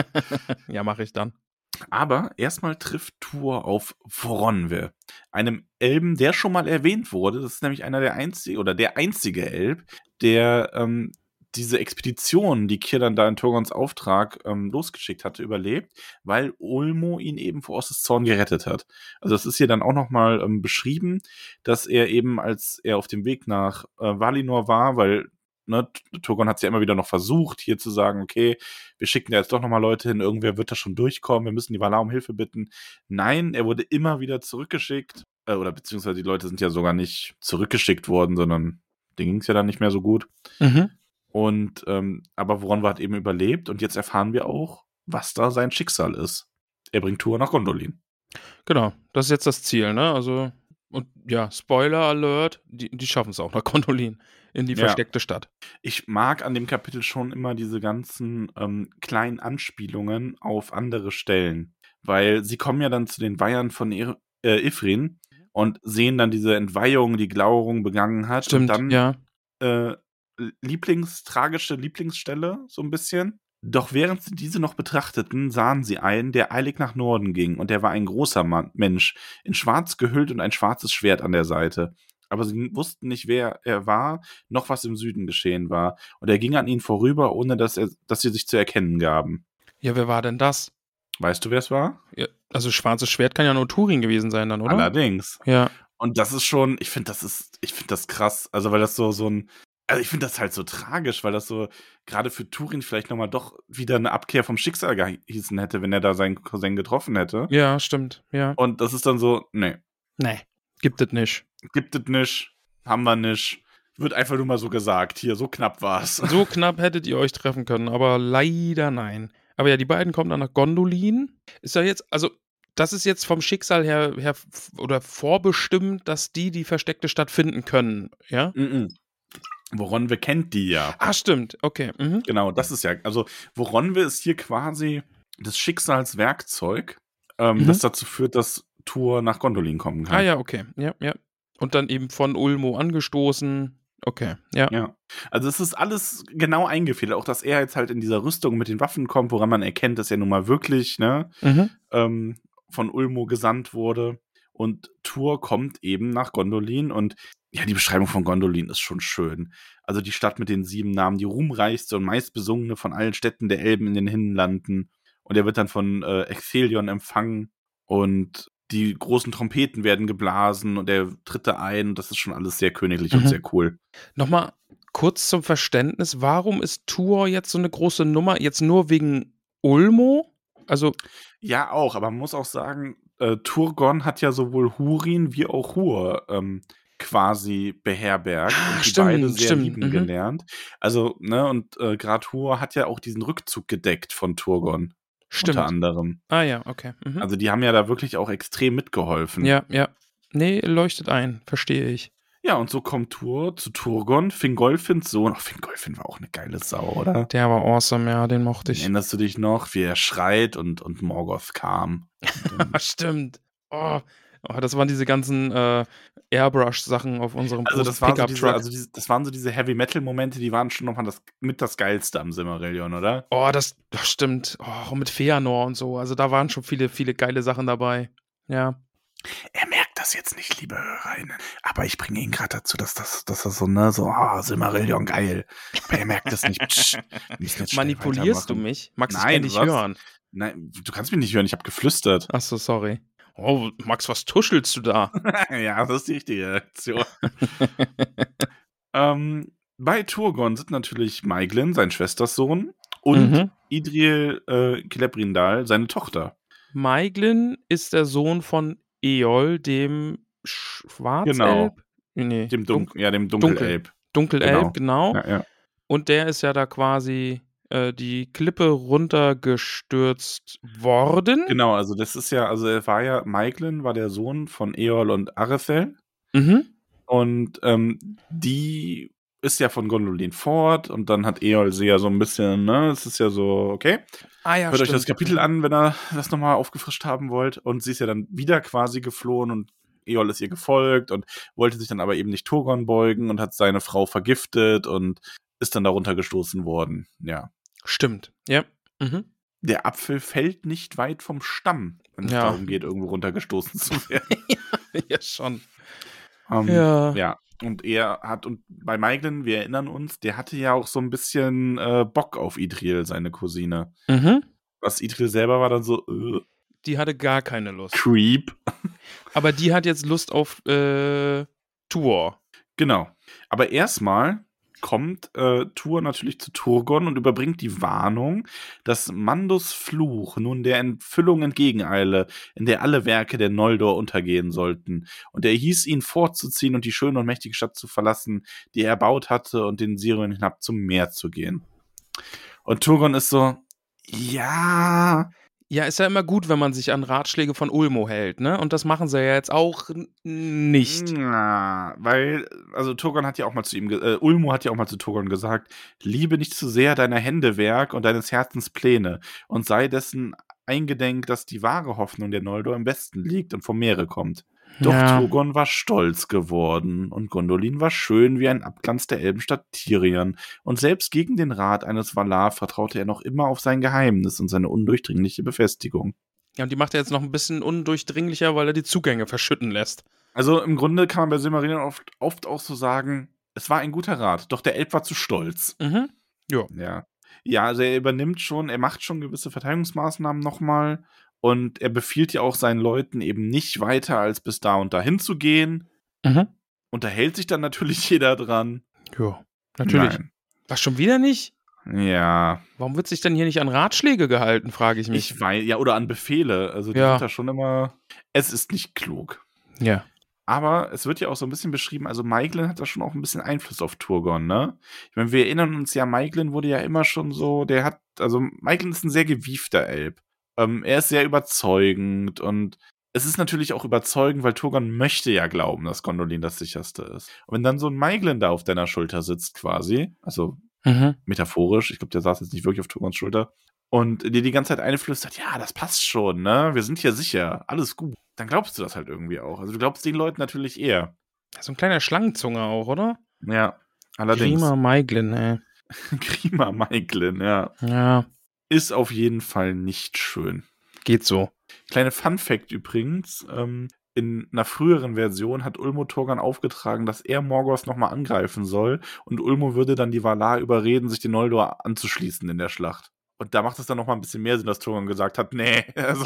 Ja, mache ich dann. Aber erstmal trifft Tuor auf Voronwe, einem Elben, der schon mal erwähnt wurde. Das ist nämlich einer der einzigen, oder der einzige Elb, der ähm, diese Expedition, die Círdan da in Turgons Auftrag ähm, losgeschickt hatte, überlebt, weil Ulmo ihn eben vor Osses Zorn gerettet hat. Also das ist hier dann auch nochmal ähm, beschrieben, dass er eben, als er auf dem Weg nach äh, Valinor war, weil ne, Turgon hat es ja immer wieder noch versucht, hier zu sagen, okay, wir schicken da jetzt doch nochmal Leute hin, irgendwer wird da schon durchkommen, wir müssen die Valar um Hilfe bitten. Nein, er wurde immer wieder zurückgeschickt, äh, oder beziehungsweise die Leute sind ja sogar nicht zurückgeschickt worden, sondern denen ging es ja dann nicht mehr so gut. Mhm. Und, ähm, aber Voronwe hat eben überlebt und jetzt erfahren wir auch, was da sein Schicksal ist. Er bringt Tuor nach Gondolin. Genau, das ist jetzt das Ziel, ne? Also, und ja, Spoiler Alert, die, die schaffen es auch nach Gondolin, in die Ja. versteckte Stadt. Ich mag an dem Kapitel schon immer diese ganzen ähm, kleinen Anspielungen auf andere Stellen, weil sie kommen ja dann zu den Weihern von Ir- äh, Ifrin und sehen dann diese Entweihung, die Glaurung begangen hat. Stimmt, und dann ja. äh, Lieblings, tragische Lieblingsstelle, so ein bisschen. Doch während sie diese noch betrachteten, sahen sie einen, der eilig nach Norden ging, und der war ein großer Mann, Mensch, in schwarz gehüllt und ein schwarzes Schwert an der Seite. Aber sie wussten nicht, wer er war, noch was im Süden geschehen war. Und er ging an ihnen vorüber, ohne dass, er, dass sie sich zu erkennen gaben. Ja, wer war denn das? Weißt du, wer es war? Ja, also schwarzes Schwert kann ja nur Turin gewesen sein dann, oder? Allerdings. Ja. Und das ist schon, ich finde, das ist, ich finde das krass. Also, weil das so, so ein, also ich finde das halt so tragisch, weil das so gerade für Turin vielleicht nochmal doch wieder eine Abkehr vom Schicksal gehießen hätte, wenn er da seinen Cousin getroffen hätte. Ja, stimmt, ja. Und das ist dann so, nee, Nee, gibt es nicht. gibt es nicht, haben wir nicht. Wird einfach nur mal so gesagt. Hier, so knapp war's. So knapp hättet ihr euch treffen können, aber leider nein. Aber ja, die beiden kommen dann nach Gondolin. Ist ja jetzt, also das ist jetzt vom Schicksal her, her f- oder vorbestimmt, dass die die versteckte Stadt finden können, ja? Mhm. Voronwe kennt die ja. Ah, stimmt, okay. Mhm. Genau, das ist ja, also Voronwe ist hier quasi das Schicksalswerkzeug, ähm, Mhm. das dazu führt, dass Tuor nach Gondolin kommen kann. Ah ja, okay, ja, ja. Und dann eben von Ulmo angestoßen. Okay, ja. Ja, also es ist alles genau eingefädelt, auch dass er jetzt halt in dieser Rüstung mit den Waffen kommt, woran man erkennt, dass er nun mal wirklich, ne, Mhm. ähm, von Ulmo gesandt wurde. Und Tuor kommt eben nach Gondolin, und ja, die Beschreibung von Gondolin ist schon schön. Also die Stadt mit den sieben Namen, die ruhmreichste und meistbesungene von allen Städten der Elben in den Hinlanden. Und er wird dann von äh, Ecthelion empfangen, und die großen Trompeten werden geblasen und er tritt da ein, und das ist schon alles sehr königlich Mhm. und sehr cool. Nochmal kurz zum Verständnis, warum ist Tuor jetzt so eine große Nummer? Jetzt nur wegen Ulmo? Also, Ja, auch, aber man muss auch sagen, äh, Turgon hat ja sowohl Hurin wie auch Hur ähm, quasi beherbergt Ah, und die stimmt, beide sehr stimmt, lieben mhm. gelernt. Also, ne, und äh, gerade Hur hat ja auch diesen Rückzug gedeckt von Turgon, stimmt. unter anderem. Ah ja, okay. Mhm. Also, die haben ja da wirklich auch extrem mitgeholfen. Ja, ja. Nee, leuchtet ein, verstehe ich. Ja, und so kommt Tuor zu Turgon, Fingolfins Sohn. Ach, Fingolfin war auch eine geile Sau, oder? Der war awesome, ja, den mochte ich. Erinnerst du dich noch, wie er schreit und, und Morgoth kam? Und dann- Stimmt. Oh, oh, das waren diese ganzen äh, Airbrush-Sachen auf unserem Also großen das, war so diese, Pickup-Truck. also diese, das waren so diese Heavy-Metal-Momente, die waren schon nochmal das, mit das Geilste am Silmarillion, oder? Oh, das, das stimmt. Oh, mit Feanor und so. Also da waren schon viele, viele geile Sachen dabei. Ja. Er merkt das jetzt nicht, liebe Hörerinnen. Aber ich bringe ihn gerade dazu, dass das, dass das so, ne, so, ah, Silmarillion, geil. Aber er merkt das nicht. Psch, wir müssen jetzt schnell Manipulierst du weitermachen. mich? Max, ich Nein, kann dich was? hören. Nein, du kannst mich nicht hören, ich habe geflüstert. Achso, sorry. Oh, Max, was tuschelst du da? Ja, das ist die richtige Reaktion. ähm, bei Turgon sind natürlich Maiglin, sein Schwestersohn, und Mhm. Idril äh, Celebrindal, seine Tochter. Maiglin ist der Sohn von Eol, dem Schwarzelb? Genau. Nee, Dem Dun Dun ja, dem Dunkel. Dunkelelb. Dunkelelb, genau. Ja, ja. Und der ist ja da quasi äh, die Klippe runtergestürzt worden. Genau, also das ist ja, also er war ja, Maiglin war der Sohn von Eol und Arethel. Mhm. Und ähm, die ist ja von Gondolin fort und dann hat Eol sie ja so ein bisschen, ne, es ist ja so, okay. Ah ja, Hört stimmt. euch das Kapitel an, wenn ihr das nochmal aufgefrischt haben wollt. Und sie ist ja dann wieder quasi geflohen und Eol ist ihr gefolgt und wollte sich dann aber eben nicht Turgon beugen und hat seine Frau vergiftet und ist dann darunter gestoßen worden. Ja. Stimmt, ja. Mhm. Der Apfel fällt nicht weit vom Stamm, wenn es Ja. darum geht, irgendwo runtergestoßen zu werden. Ja, schon. ähm, Ja. ja. Und er hat, und bei Maeglin, wir erinnern uns, der hatte ja auch so ein bisschen äh, Bock auf Idril, seine Cousine. Mhm. Was Idril selber war dann so, äh, Die hatte gar keine Lust. Creep. Aber die hat jetzt Lust auf äh, Tuor. Genau. Aber erstmal kommt äh, Tuor natürlich zu Turgon und überbringt die Warnung, dass Mandos Fluch nun der Entfüllung entgegeneile, in der alle Werke der Noldor untergehen sollten. Und er hieß ihn fortzuziehen und die schöne und mächtige Stadt zu verlassen, die er erbaut hatte, und den Sirion hinab zum Meer zu gehen. Und Turgon ist so, ja... Ja, ist ja immer gut, wenn man sich an Ratschläge von Ulmo hält, ne? Und das machen sie ja jetzt auch n- nicht. Na, weil, also Turgon hat ja auch mal zu ihm, ge- äh, Ulmo hat ja auch mal zu Turgon gesagt, liebe nicht zu sehr deiner Hände Werk und deines Herzens Pläne und sei dessen eingedenk, dass die wahre Hoffnung der Noldor im Westen liegt und vom Meere kommt. Doch Ja. Turgon war stolz geworden und Gondolin war schön wie ein Abglanz der Elbenstadt Tirion und selbst gegen den Rat eines Valar vertraute er noch immer auf sein Geheimnis und seine undurchdringliche Befestigung. Ja, und die macht er jetzt noch ein bisschen undurchdringlicher, weil er die Zugänge verschütten lässt. Also im Grunde kann man bei Silmarillion oft, oft auch so sagen, es war ein guter Rat, doch der Elb war zu stolz. Mhm. Ja. Ja. Ja, also er übernimmt schon, er macht schon gewisse Verteidigungsmaßnahmen nochmal und er befiehlt ja auch seinen Leuten eben nicht weiter als bis da und dahin zu gehen. Mhm. Und da hält sich dann natürlich jeder dran. Ja, natürlich. Nein. Was, schon wieder nicht? Ja, Warum wird sich denn hier nicht an Ratschläge gehalten, frage ich mich. ich weiß, ja, oder an Befehle. Also die Ja. sind da schon immer, es ist nicht klug. Ja. Aber es wird ja auch so ein bisschen beschrieben, also Maeglin hat da schon auch ein bisschen Einfluss auf Turgon, ne? Ich meine, wir erinnern uns ja, Maeglin wurde ja immer schon so, der hat, also Maeglin ist ein sehr gewiefter Elb. Ähm, er ist sehr überzeugend und es ist natürlich auch überzeugend, weil Turgon möchte ja glauben, dass Gondolin das sicherste ist. Und wenn dann so ein Maeglin da auf deiner Schulter sitzt quasi, also Mhm. metaphorisch, ich glaube, der saß jetzt nicht wirklich auf Turgons Schulter, und dir die ganze Zeit einflüstert, ja, das passt schon, ne? Wir sind hier sicher, alles gut. Dann glaubst du das halt irgendwie auch. Also du glaubst den Leuten natürlich eher. So ein kleiner Schlangenzunge auch, oder? Ja, allerdings. Grima Maeglin, ey. Grima Maeglin, ja. Ja, Ist auf jeden Fall nicht schön. geht so. Kleine Fun-Fact übrigens, ähm, in einer früheren Version hat Ulmo Turgon aufgetragen, dass er Morgoth nochmal angreifen soll und Ulmo würde dann die Valar überreden, sich den Noldor anzuschließen in der Schlacht. Und da macht es dann nochmal ein bisschen mehr Sinn, dass Turgon gesagt hat, nee, also,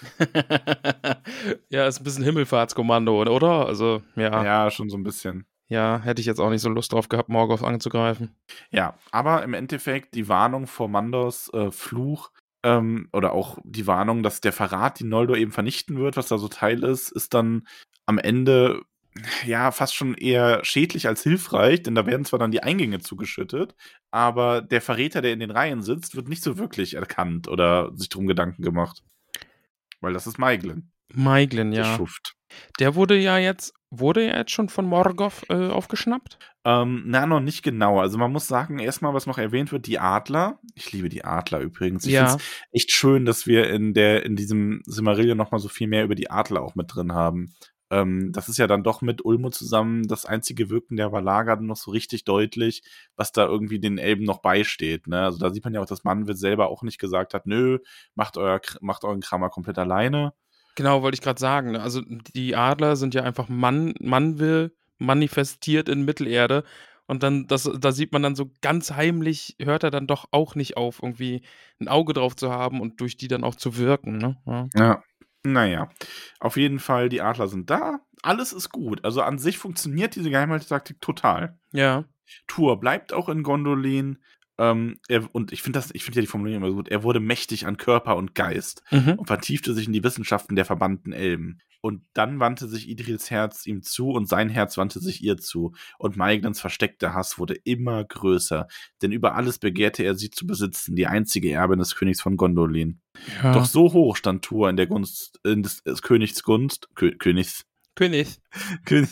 Ja, ist ein bisschen Himmelfahrtskommando, oder? Also, ja. ja, schon so ein bisschen. Ja, hätte ich jetzt auch nicht so Lust drauf gehabt, Morgoth anzugreifen. Ja, aber im Endeffekt die Warnung vor Mandos äh, Fluch ähm, oder auch die Warnung, dass der Verrat die Noldor eben vernichten wird, was da so Teil ist, ist dann am Ende ja fast schon eher schädlich als hilfreich, denn da werden zwar dann die Eingänge zugeschüttet, aber der Verräter, der in den Reihen sitzt, wird nicht so wirklich erkannt oder sich drum Gedanken gemacht. Weil das ist Maeglin, Maeglin, der ja. Schuft. Der wurde ja jetzt, wurde er jetzt schon von Morgoth äh, aufgeschnappt? Ähm, na, noch nicht genau. Also man muss sagen, erstmal, was noch erwähnt wird, die Adler. Ich liebe die Adler übrigens. Ich Ja. finde es echt schön, dass wir in der in diesem Silmarillion noch mal so viel mehr über die Adler auch mit drin haben. Ähm, das ist ja dann doch mit Ulmo zusammen das einzige Wirken der Valar gerade noch so richtig deutlich, was da irgendwie den Elben noch beisteht. Ne? Also da sieht man ja auch, dass Manwë selber auch nicht gesagt hat, nö, macht, euer, macht euren Kram mal komplett alleine. Genau, wollte ich gerade sagen. ne? Also die Adler sind ja einfach Mann, Manwë manifestiert in Mittelerde. Und dann, das, da sieht man dann so ganz heimlich, hört er dann doch auch nicht auf, irgendwie ein Auge drauf zu haben und durch die dann auch zu wirken. Ne? Ja. Ja. Naja, auf jeden Fall, die Adler sind da. Alles ist gut. Also an sich funktioniert diese Geheimhaltetaktik total. Ja. Tuor bleibt auch in Gondolin. Ähm, er, und ich finde das, ich finde ja die Formulierung immer so gut. Er wurde mächtig an Körper und Geist Mhm. und vertiefte sich in die Wissenschaften der verbannten Elben. Und dann wandte sich Idrils Herz ihm zu und sein Herz wandte sich ihr zu. Und Maeglins versteckter Hass wurde immer größer, denn über alles begehrte er sie zu besitzen, die einzige Erbin des Königs von Gondolin. ja. Doch so hoch stand Tuor in der Gunst, in des, des Königs Gunst, Kö, Königs, König. Königs,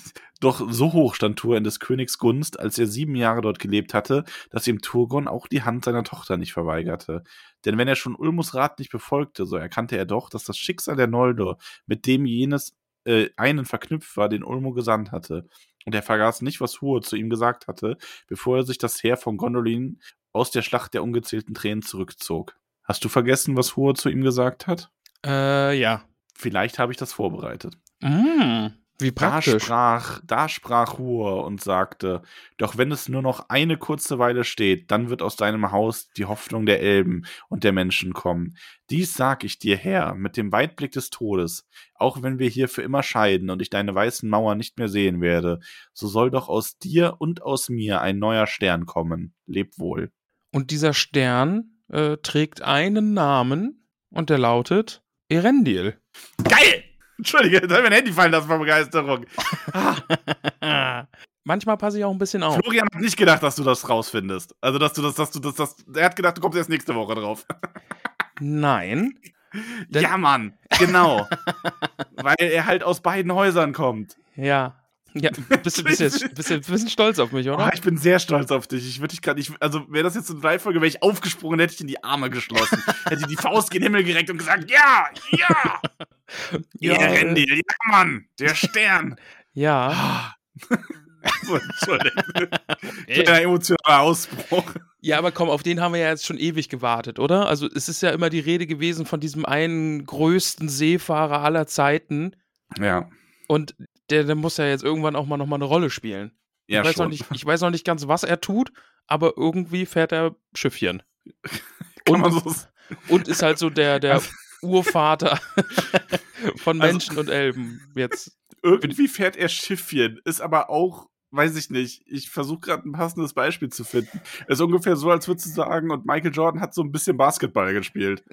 Doch so hoch stand Tur in des Königs Gunst, als er sieben Jahre dort gelebt hatte, dass ihm Turgon auch die Hand seiner Tochter nicht verweigerte. Denn wenn er schon Ulmus Rat nicht befolgte, so erkannte er doch, dass das Schicksal der Noldor mit dem jenes äh, einen verknüpft war, den Ulmo gesandt hatte. Und er vergaß nicht, was Huor zu ihm gesagt hatte, bevor er sich das Heer von Gondolin aus der Schlacht der ungezählten Tränen zurückzog. Hast du vergessen, was Huor zu ihm gesagt hat? Äh, ja. Vielleicht habe ich das vorbereitet. Mm, wie praktisch. Da sprach, da sprach Huor und sagte, doch wenn es nur noch eine kurze Weile steht, dann wird aus deinem Haus die Hoffnung der Elben und der Menschen kommen. Dies sag ich dir, Herr, mit dem Weitblick des Todes. Auch wenn wir hier für immer scheiden und ich deine weißen Mauern nicht mehr sehen werde, so soll doch aus dir und aus mir ein neuer Stern kommen. Leb wohl. Und dieser Stern äh, trägt einen Namen und der lautet Erendil. Geil! Entschuldige, jetzt habe ich mein Handy fallen lassen vor Begeisterung. Ah. Manchmal passe ich auch ein bisschen auf. Florian hat nicht gedacht, dass du das rausfindest. Also, dass du das, dass du das, das er hat gedacht, du kommst erst nächste Woche drauf. Nein. Ja, Mann, genau. Weil er halt aus beiden Häusern kommt. Ja. Ja, bist du bist jetzt, bist jetzt ein bisschen stolz auf mich, oder? Oh, ich bin sehr stolz auf dich. Ich würde dich gerade nicht, also wäre das jetzt eine Live-Folge, wäre ich aufgesprungen, hätte ich in die Arme geschlossen. Hätte die Faust gen Himmel gereckt und gesagt, ja, ja. Ja, Erendil, ja, Mann, der Stern. Ja. So, Entschuldigung. Kleiner emotionaler Ausbruch. Ja, aber komm, auf den haben wir ja jetzt schon ewig gewartet, oder? Also es ist ja immer die Rede gewesen von diesem einen größten Seefahrer aller Zeiten. Ja. Und der, der muss ja jetzt irgendwann auch mal nochmal eine Rolle spielen. Ja, ich, weiß schon. Noch nicht, ich weiß noch nicht ganz, was er tut, aber irgendwie fährt er Schiffchen. Kann Und, man so und ist halt so der, der Also- Urvater von Also- Menschen und Elben. Jetzt. Irgendwie fährt er Schiffchen, ist aber auch, weiß ich nicht, ich versuche gerade ein passendes Beispiel zu finden. Ist ungefähr so, als würdest du sagen, und Michael Jordan hat so ein bisschen Basketball gespielt.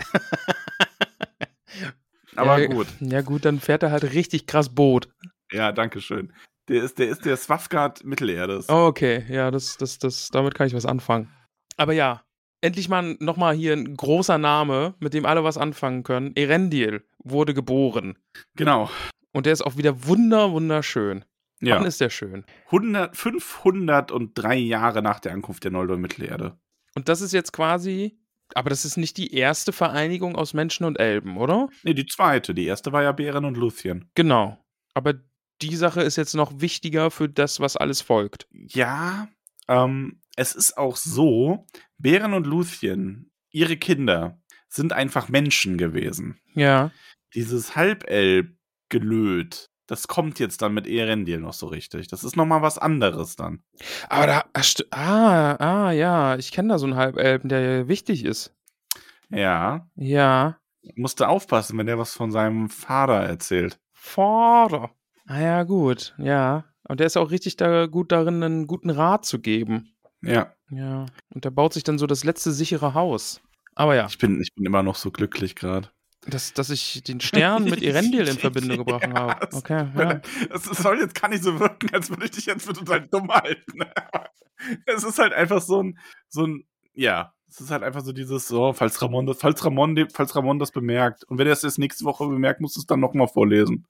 Aber ja, gut. Ja gut, dann fährt er halt richtig krass Boot. Ja, danke schön. Der ist der, ist der Svafgard Mittelerdes. Oh, okay, ja, das, das, das, damit kann ich was anfangen. Aber ja, endlich mal nochmal hier ein großer Name, mit dem alle was anfangen können. Erendil wurde geboren. Genau. Und der ist auch wieder wunder, wunderschön. Ja. Wann ist der schön? hundert, fünfhundertdrei Jahre nach der Ankunft der Noldor in Mittelerde. Und das ist jetzt quasi, aber das ist nicht die erste Vereinigung aus Menschen und Elben, oder? Nee, die zweite. Die erste war ja Beren und Luthien. Genau. Aber die Sache ist jetzt noch wichtiger für das, was alles folgt. Ja, ähm, es ist auch so, Beren und Luthien, ihre Kinder, sind einfach Menschen gewesen. Ja. Dieses Halbelb-Gelöt, das kommt jetzt dann mit Erendil noch so richtig. Das ist nochmal was anderes dann. Aber da, ah, ah, ja, ich kenne da so einen Halbelben, der wichtig ist. Ja. Ja. Musste aufpassen, wenn der was von seinem Vater erzählt. Vater. Ah ja, gut, ja. Und der ist auch richtig da gut darin, einen guten Rat zu geben. Ja. Ja. Und der baut sich dann so das letzte sichere Haus. Aber ja, Ich bin, ich bin immer noch so glücklich gerade. dass, dass ich den Stern mit Erendil in Verbindung gebracht Ja, habe. das- Okay, ja. Das soll jetzt gar nicht so wirken, als würde ich dich jetzt für total dumm halten. Es ist halt einfach so ein, so ein, ja, es ist halt einfach so dieses, so, falls Ramon das, falls Ramon, falls Ramon das bemerkt. Und wenn er es jetzt nächste Woche bemerkt, musst du es dann nochmal vorlesen.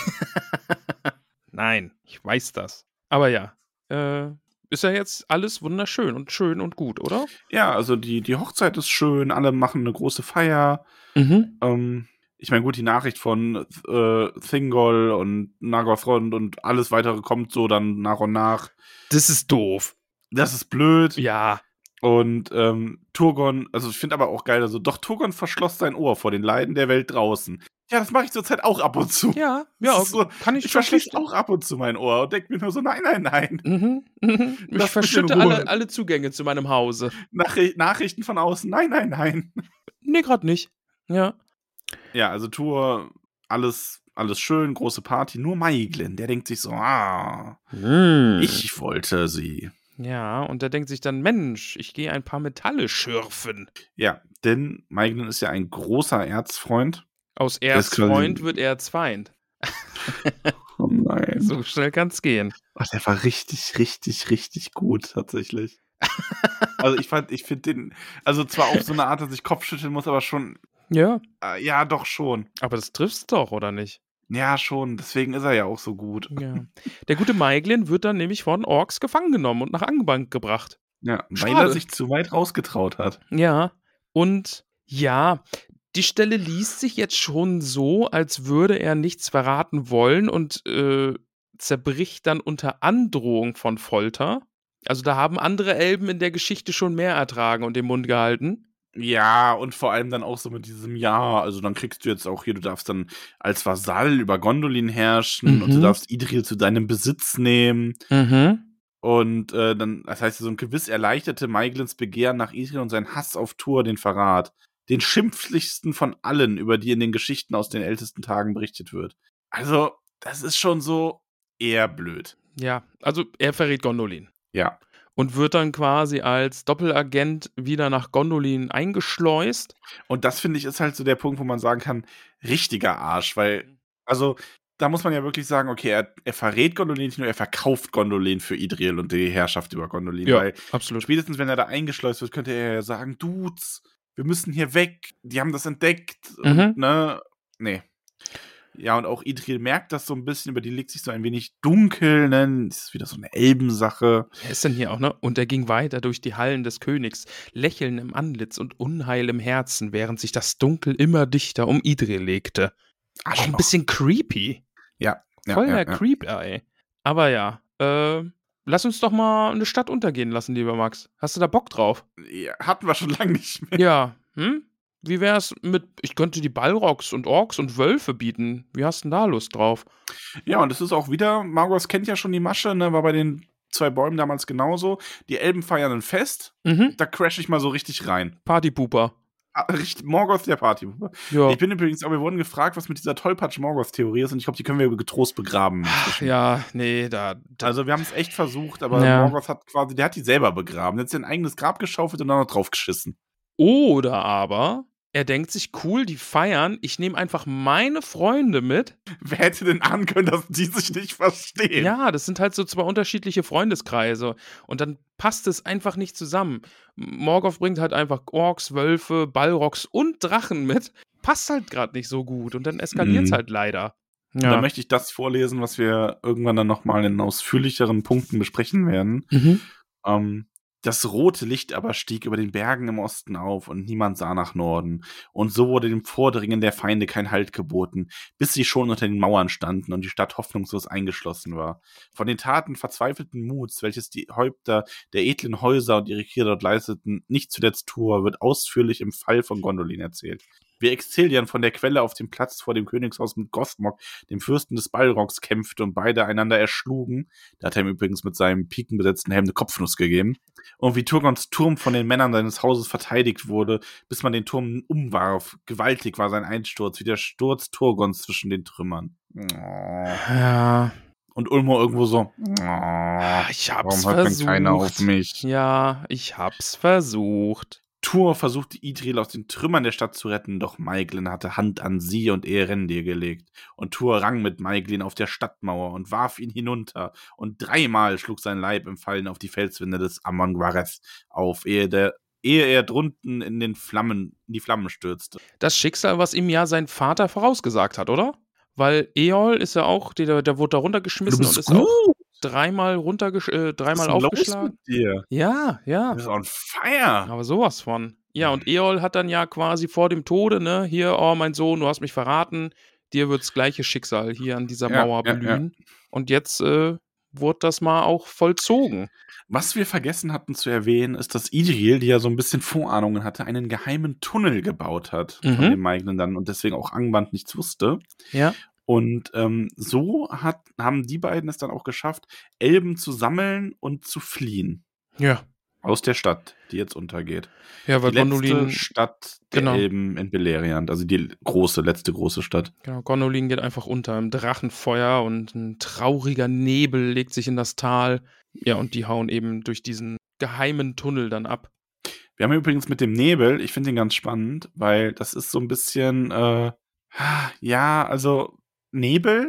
Nein, ich weiß das. Aber ja, äh, ist ja jetzt alles wunderschön und schön und gut, oder? Ja, also die, die Hochzeit ist schön, alle machen eine große Feier. Mhm. Ähm, ich meine, gut, die Nachricht von äh, Thingol und Nagothrond und alles weitere kommt so dann nach und nach. Das ist doof. Das ist blöd. Ja. Und ähm, Turgon, also ich finde aber auch geil, also doch Turgon verschloss sein Ohr vor den Leiden der Welt draußen. Ja, das mache ich zurzeit auch ab und zu. Ja, Das ja, ist so, kann ich Ich schon verschließe verstehen. auch ab und zu mein Ohr und denke mir nur so, nein, nein, nein. Mhm, mhm. Ich Lass mich in verschütte Ruhe. alle, alle Zugänge zu meinem Hause. Nachri Nachrichten von außen, nein, nein, nein. Nee, gerade nicht. Ja. Ja, also Tur, alles, alles schön, große Party, nur Maiglin, der denkt sich so, ah, Hm. ich wollte sie. Ja, und der denkt sich dann, Mensch, ich gehe ein paar Metalle schürfen. Ja, denn Maiglin ist ja ein großer Erzfreund. Aus ist quasi- Erzfreund wird Erzfeind. Oh nein. So schnell kann's gehen. Ach, der war richtig, richtig, richtig gut, tatsächlich. Also ich fand, ich finde den, also zwar auf so eine Art, dass ich Kopfschütteln muss, aber schon, Ja, äh, ja, doch schon. aber das trifft's doch, oder nicht? Ja, schon. Deswegen ist er ja auch so gut. Ja. Der gute Maeglin wird dann nämlich von Orks gefangen genommen und nach Angband gebracht. Ja, weil Schade. er sich zu weit rausgetraut hat. Ja, und ja, die Stelle liest sich jetzt schon so, als würde er nichts verraten wollen und äh, zerbricht dann unter Androhung von Folter. Also da haben andere Elben in der Geschichte schon mehr ertragen und den Mund gehalten. Ja, und vor allem dann auch so mit diesem Ja, also dann kriegst du jetzt auch hier, du darfst dann als Vasall über Gondolin herrschen Mhm. und du darfst Idril zu deinem Besitz nehmen. Mhm. Und äh, dann, das heißt, so ein gewiss erleichterte Maeglins Begehren nach Idril und sein Hass auf Tuor den Verrat. Den schimpflichsten von allen, über die in den Geschichten aus den ältesten Tagen berichtet wird. Also, das ist schon so eher blöd. Ja, also er verrät Gondolin. Ja. Und wird dann quasi als Doppelagent wieder nach Gondolin eingeschleust. Und das, finde ich, ist halt so der Punkt, wo man sagen kann, richtiger Arsch, weil, also, da muss man ja wirklich sagen, okay, er, er verrät Gondolin nicht nur, er verkauft Gondolin für Idril und die Herrschaft über Gondolin, Ja, weil absolut. spätestens, wenn er da eingeschleust wird, könnte er ja sagen, Dudes, wir müssen hier weg, die haben das entdeckt, Mhm. und, ne, nee. Ja, und auch Idril merkt das so ein bisschen, über die liegt sich so ein wenig dunkel, ne? Das ist wieder so eine Elbensache. Wer ist denn hier auch, ne? Und er ging weiter durch die Hallen des Königs, Lächeln im Antlitz und Unheil im Herzen, während sich das Dunkel immer dichter um Idril legte. Auch ein Arschloch. bisschen creepy. Ja, ja, Voll ja, der ja. Creep, ey. Aber ja, äh, lass uns doch mal eine Stadt untergehen lassen, lieber Max. Hast du da Bock drauf? Ja, hatten wir schon lange nicht mehr. Ja, hm? Wie wär's mit, ich könnte die Balrogs und Orks und Wölfe bieten. Wie hast du denn da Lust drauf? Ja, und es ist auch wieder, Margos kennt ja schon die Masche, ne, war bei den zwei Bäumen damals genauso. Die Elben feiern ein Fest, Mhm. da crash ich mal so richtig rein. Partypooper. Ah, richtig, Morgoth der Party. Ja. Ich bin übrigens, aber wir wurden gefragt, was mit dieser Tollpatsch-Morgoth-Theorie ist, und ich glaube, die können wir getrost begraben. inzwischen. Ja, nee, da. da Also wir haben es echt versucht, aber Ja. Morgoth hat quasi, der hat die selber begraben. Der hat sich ein eigenes Grab geschaufelt und dann noch draufgeschissen. Oder aber, er denkt sich, cool, die feiern, ich nehme einfach meine Freunde mit. Wer hätte denn ahnen können, dass die sich nicht verstehen? Ja, das sind halt so zwei unterschiedliche Freundeskreise. Und dann passt es einfach nicht zusammen. Morgoth bringt halt einfach Orks, Wölfe, Balrogs und Drachen mit. Passt halt gerade nicht so gut. Und dann eskaliert es Mhm. halt leider. Und dann möchte ich das vorlesen, was wir irgendwann dann nochmal in ausführlicheren Punkten besprechen werden. Mhm. Ähm, das rote Licht aber stieg über den Bergen im Osten auf und niemand sah nach Norden. Und so wurde dem Vordringen der Feinde kein Halt geboten, bis sie schon unter den Mauern standen und die Stadt hoffnungslos eingeschlossen war. Von den Taten verzweifelten Muts, welches die Häupter der edlen Häuser und ihre Krieger dort leisteten, nicht zuletzt Tuor, wird ausführlich im Fall von Gondolin erzählt. Wie Exilian von der Quelle auf dem Platz vor dem Königshaus mit Gothmog, dem Fürsten des Balrogs, kämpfte und beide einander erschlugen. Da hat er ihm übrigens mit seinem pikenbesetzten Helm eine Kopfnuss gegeben. Und wie Turgons Turm von den Männern seines Hauses verteidigt wurde, bis man den Turm umwarf. Gewaltig war sein Einsturz, wie der Sturz Turgons zwischen den Trümmern. Ja. Und Ulmo irgendwo so. Ich hab's Warum hört denn versucht. keiner auf mich? Ja, ich hab's versucht. Tuor versuchte Idril aus den Trümmern der Stadt zu retten, doch Maeglin hatte Hand an sie und Eärendil gelegt. Und Tuor rang mit Maeglin auf der Stadtmauer und warf ihn hinunter. Und dreimal schlug sein Leib im Fallen auf die Felswände des Amon-Gwareth auf, ehe, der, ehe er drunten in den Flammen, in die Flammen stürzte. Das Schicksal, was ihm ja sein Vater vorausgesagt hat, oder? Weil Eol ist ja auch, der, der wurde da runtergeschmissen Du und bist ist auch gut. dreimal runtergesch äh, dreimal Was ist denn los aufgeschlagen. mit dir? Ja, ja. Du bist on fire. Aber sowas von. Ja, und Eol hat dann ja quasi vor dem Tode, ne, hier, oh mein Sohn, du hast mich verraten, dir wird das gleiche Schicksal hier an dieser Ja, Mauer ja, blühen. Und jetzt äh, wurde das mal auch vollzogen. Was wir vergessen hatten zu erwähnen, ist, dass Idril, die ja so ein bisschen Vorahnungen hatte, einen geheimen Tunnel gebaut hat, Mhm. von dem Maeglin dann und deswegen auch Angband nichts wusste. Ja. Und ähm, so hat, haben die beiden es dann auch geschafft, Elben zu sammeln und zu fliehen Ja. aus der Stadt, die jetzt untergeht. Ja, weil Die letzte Gondolin, Stadt der genau. Elben in Beleriand, also die große, letzte große Stadt. genau, Gondolin geht einfach unter im Drachenfeuer und ein trauriger Nebel legt sich in das Tal. Ja, und die hauen eben durch diesen geheimen Tunnel dann ab. Wir haben übrigens mit dem Nebel, ich finde den ganz spannend, weil das ist so ein bisschen, äh, ja, also Nebel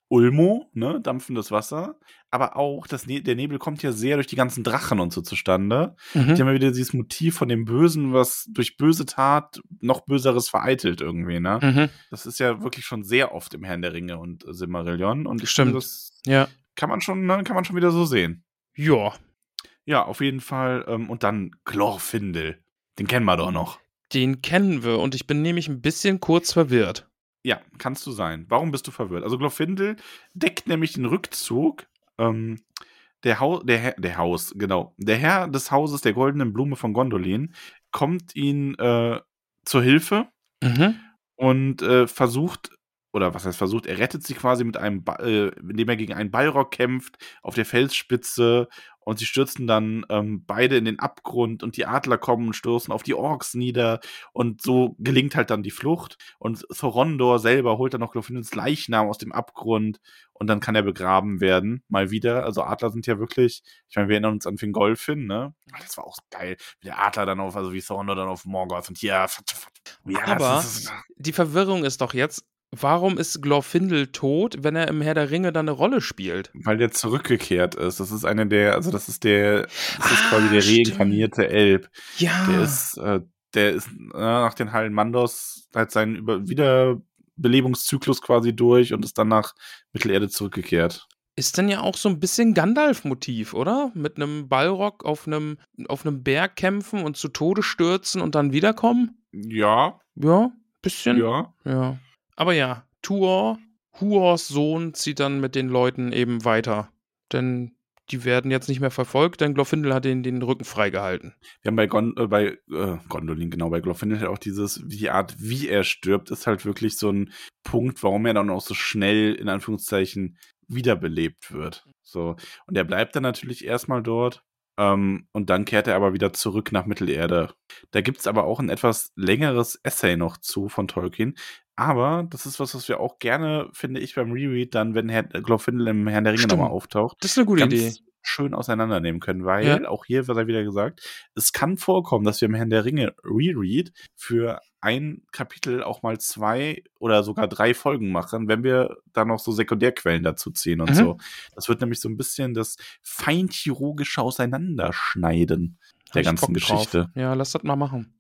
Ulmo, ne, dampfendes Wasser, aber auch das ne- der Nebel kommt ja sehr durch die ganzen Drachen und so zustande. Mhm. Die haben ja wieder dieses Motiv von dem Bösen, was durch böse Tat noch Böseres vereitelt irgendwie, ne? Mhm. Das ist ja wirklich schon sehr oft im Herrn der Ringe und Silmarillion und ich Stimmt. finde, das Ja. kann man schon, ne, kann man schon wieder so sehen. Ja. Ja, auf jeden Fall. Ähm, und dann Glorfindel. Den kennen wir doch noch. Den kennen wir und ich bin nämlich ein bisschen kurz verwirrt. Ja, kannst du sein. Warum bist du verwirrt? Also Glorfindel deckt nämlich den Rückzug ähm, der, Hau der, Herr, der Haus, genau. Der Herr des Hauses der goldenen Blume von Gondolin kommt ihnen äh, zur Hilfe Mhm. und äh, versucht, oder was heißt versucht, er rettet sie quasi mit einem, ba äh, indem er gegen einen Balrog kämpft auf der Felsspitze und sie stürzen dann ähm, beide in den Abgrund und die Adler kommen und stürzen auf die Orks nieder und so gelingt halt dann die Flucht und Thorondor selber holt dann noch Glorfindels Leichnam aus dem Abgrund und dann kann er begraben werden, mal wieder. Also Adler sind ja wirklich, ich meine, wir erinnern uns an Fingolfin, ne? Das war auch geil, wie der Adler dann auf, also wie Thorondor dann auf Morgoth und hier, ja, Aber das ist, die Verwirrung ist doch jetzt, warum ist Glorfindel tot, wenn er im Herr der Ringe dann eine Rolle spielt? weil der zurückgekehrt ist. Das ist eine der, also das ist der, das ist Ah, quasi der stimmt. reinkarnierte Elb. Ja. Der ist, äh, der ist äh, nach den Hallen Mandos halt seinen Über Wiederbelebungszyklus quasi durch und ist dann nach Mittelerde zurückgekehrt. Ist dann ja auch so ein bisschen Gandalf-Motiv, oder? Mit einem Balrog auf einem auf einem Berg kämpfen und zu Tode stürzen und dann wiederkommen? Ja, Ja, bisschen. ja. Ja. Aber ja, Tuor, Huors Sohn, zieht dann mit den Leuten eben weiter. Denn die werden jetzt nicht mehr verfolgt, denn Glorfindel hat ihnen den Rücken freigehalten. Wir haben bei, Gon äh, bei äh, Gondolin, genau, bei Glorfindel halt auch dieses, die Art, wie er stirbt, ist halt wirklich so ein Punkt, warum er dann auch so schnell, in Anführungszeichen, wiederbelebt wird. So. Und er bleibt dann natürlich erstmal dort. Ähm, und dann kehrt er aber wieder zurück nach Mittelerde. Da gibt es aber auch ein etwas längeres Essay noch zu von Tolkien. Aber das ist was, was wir auch gerne, finde ich, beim Reread dann, wenn Herr Glorfindel im Herrn der Ringe Stimmt. nochmal auftaucht, Das ist eine gute ganz Idee. schön auseinandernehmen können, weil, Ja. auch hier wird er wieder gesagt, es kann vorkommen, dass wir im Herrn der Ringe Reread für ein Kapitel auch mal zwei oder sogar drei Folgen machen, wenn wir da noch so Sekundärquellen dazu ziehen und Mhm. so. Das wird nämlich so ein bisschen das feinchirurgische Auseinanderschneiden der Hab ich ganzen Bock drauf. Geschichte. Ja, lass das mal machen.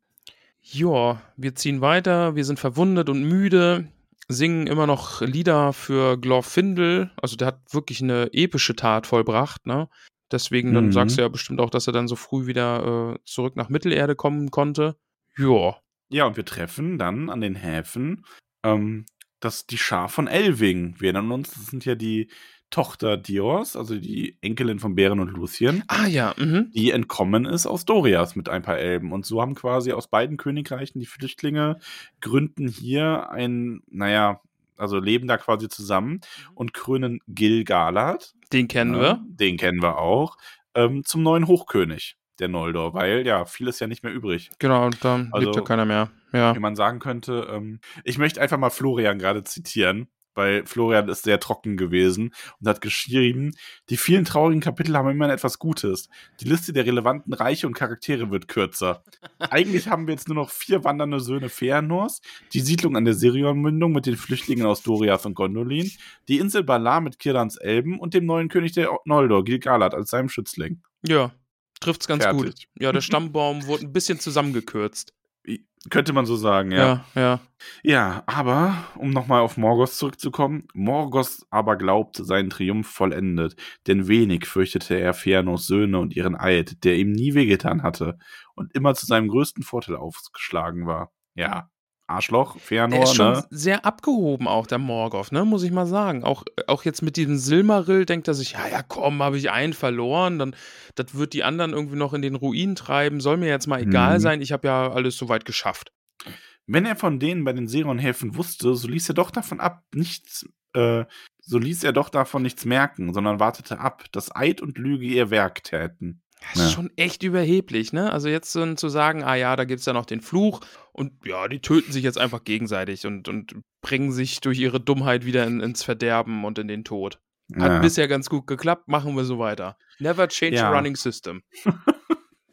Joa, wir ziehen weiter, wir sind verwundet und müde, singen immer noch Lieder für Glorfindel. Also der hat wirklich eine epische Tat vollbracht, ne? Deswegen, dann Mhm. sagst du ja bestimmt auch, dass er dann so früh wieder äh, zurück nach Mittelerde kommen konnte. Joa. Ja, und wir treffen dann an den Häfen ähm, das, die Schar von Elving. Wir erinnern uns, das sind ja die Tochter Diors, also die Enkelin von Beren und Luthien, Ah ja, mhm. die entkommen ist aus Doriath mit ein paar Elben. Und so haben quasi aus beiden Königreichen die Flüchtlinge gründen hier ein, naja, also leben da quasi zusammen und krönen Gil-galad, Den kennen ne, wir. den kennen wir auch, ähm, zum neuen Hochkönig der Noldor, weil ja, viel ist ja nicht mehr übrig. Genau, und da Also- lebt ja keiner mehr. Ja. Wie man sagen könnte, ähm, ich möchte einfach mal Florian gerade zitieren, weil Florian ist sehr trocken gewesen und hat geschrieben, die vielen traurigen Kapitel haben immer etwas Gutes. Die Liste der relevanten Reiche und Charaktere wird kürzer. Eigentlich haben wir jetzt nur noch vier wandernde Söhne Feanors, die Siedlung an der Sirion-Mündung mit den Flüchtlingen aus Doriath und Gondolin, die Insel Balar mit Kirdans Elben und dem neuen König der Noldor, Gil-galad, als seinem Schützling. Ja, trifft's ganz Fertig. gut. Ja, der Stammbaum wurde ein bisschen zusammengekürzt. Könnte man so sagen, ja. Ja, ja. Ja, aber, um nochmal auf Morgoth zurückzukommen, Morgoth aber glaubt, seinen Triumph vollendet, denn wenig fürchtete er Feanors Söhne und ihren Eid, der ihm nie wehgetan hatte und immer zu seinem größten Vorteil aufgeschlagen war. Ja, Arschloch, Der Feanor, ist schon ne? sehr abgehoben, auch der Morgoth, ne, muss ich mal sagen. Auch, auch jetzt mit diesem Silmaril denkt er sich, ja, ja, komm, habe ich einen verloren, dann das wird die anderen irgendwie noch in den Ruin treiben, soll mir jetzt mal egal Mhm. sein, ich habe ja alles soweit geschafft. Wenn er von denen bei den Sirion-Häfen wusste, so ließ er doch davon ab, nichts, äh, so ließ er doch davon nichts merken, sondern wartete ab, dass Eid und Lüge ihr Werk täten. Das ist Ja. schon echt überheblich, ne? Also jetzt so zu sagen, ah ja, da gibt's ja noch den Fluch und ja, die töten sich jetzt einfach gegenseitig und, und bringen sich durch ihre Dummheit wieder in, ins Verderben und in den Tod. Hat Ja. bisher ganz gut geklappt, machen wir so weiter. Never change Ja. a running system.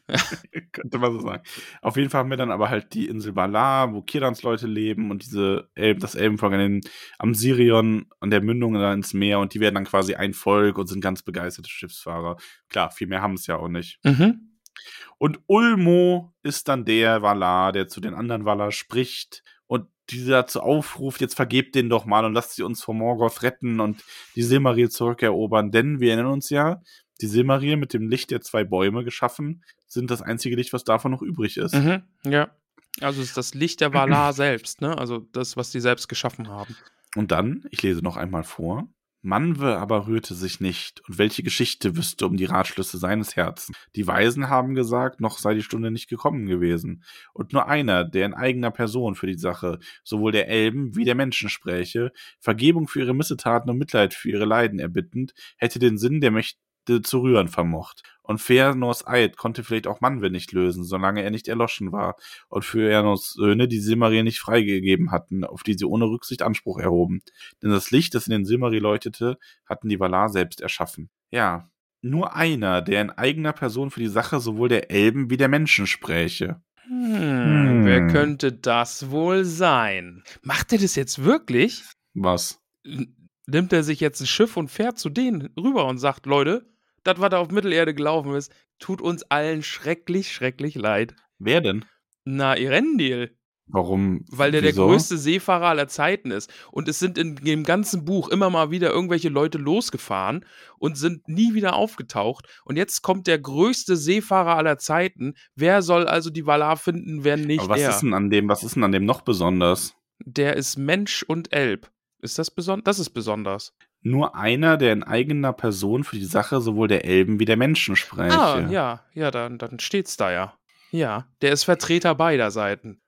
Könnte man so sagen. Auf jeden Fall haben wir dann aber halt die Insel Valar, wo Kirans Leute leben und diese El- das Elbenvolk an den, am Sirion an der Mündung da ins Meer und die werden dann quasi ein Volk und sind ganz begeisterte Schiffsfahrer. Klar, viel mehr haben es ja auch nicht. Mhm. Und Ulmo ist dann der Valar, der zu den anderen Valar spricht und dieser dazu aufruft, jetzt vergebt den doch mal und lasst sie uns vor Morgoth retten und die Silmaril zurückerobern, denn wir erinnern uns ja, die Silmaril mit dem Licht der zwei Bäume geschaffen, sind das einzige Licht, was davon noch übrig ist. Mhm. Ja. Also es ist das Licht der Valar selbst, ne? Also das, was die selbst geschaffen haben. Und dann, ich lese noch einmal vor, Manwe aber rührte sich nicht, und welche Geschichte wüsste um die Ratschlüsse seines Herzens. Die Weisen haben gesagt, noch sei die Stunde nicht gekommen gewesen. Und nur einer, der in eigener Person für die Sache, sowohl der Elben wie der Menschen spräche, Vergebung für ihre Missetaten und Mitleid für ihre Leiden erbittend, hätte den Sinn der Mächte zu rühren vermocht. Und Fëanors Eid konnte vielleicht auch Manwe nicht lösen, solange er nicht erloschen war, und Fëanors Söhne die Silmaril nicht freigegeben hatten, auf die sie ohne Rücksicht Anspruch erhoben. Denn das Licht, das in den Silmaril leuchtete, hatten die Valar selbst erschaffen. Ja, nur einer, der in eigener Person für die Sache sowohl der Elben wie der Menschen spräche. Hm, Hm. Wer könnte das wohl sein? Macht er das jetzt wirklich? Was? N- Nimmt er sich jetzt ein Schiff und fährt zu denen rüber und sagt, Leute, das, was da auf Mittelerde gelaufen ist, tut uns allen schrecklich, schrecklich leid. Wer denn? Na, Erendil. Warum? Weil der der Wieso? größte Seefahrer aller Zeiten ist. Und es sind in dem ganzen Buch immer mal wieder irgendwelche Leute losgefahren und sind nie wieder aufgetaucht. Und jetzt kommt der größte Seefahrer aller Zeiten. Wer soll also die Valar finden, wenn nicht Aber was er? ist denn an dem, was ist denn an dem noch besonders? Der ist Mensch und Elb. Ist das besonders? Das ist besonders. Nur einer, der in eigener Person für die Sache sowohl der Elben wie der Menschen spräche. Ah, ja, ja, dann, dann steht's da ja. Ja, der ist Vertreter beider Seiten.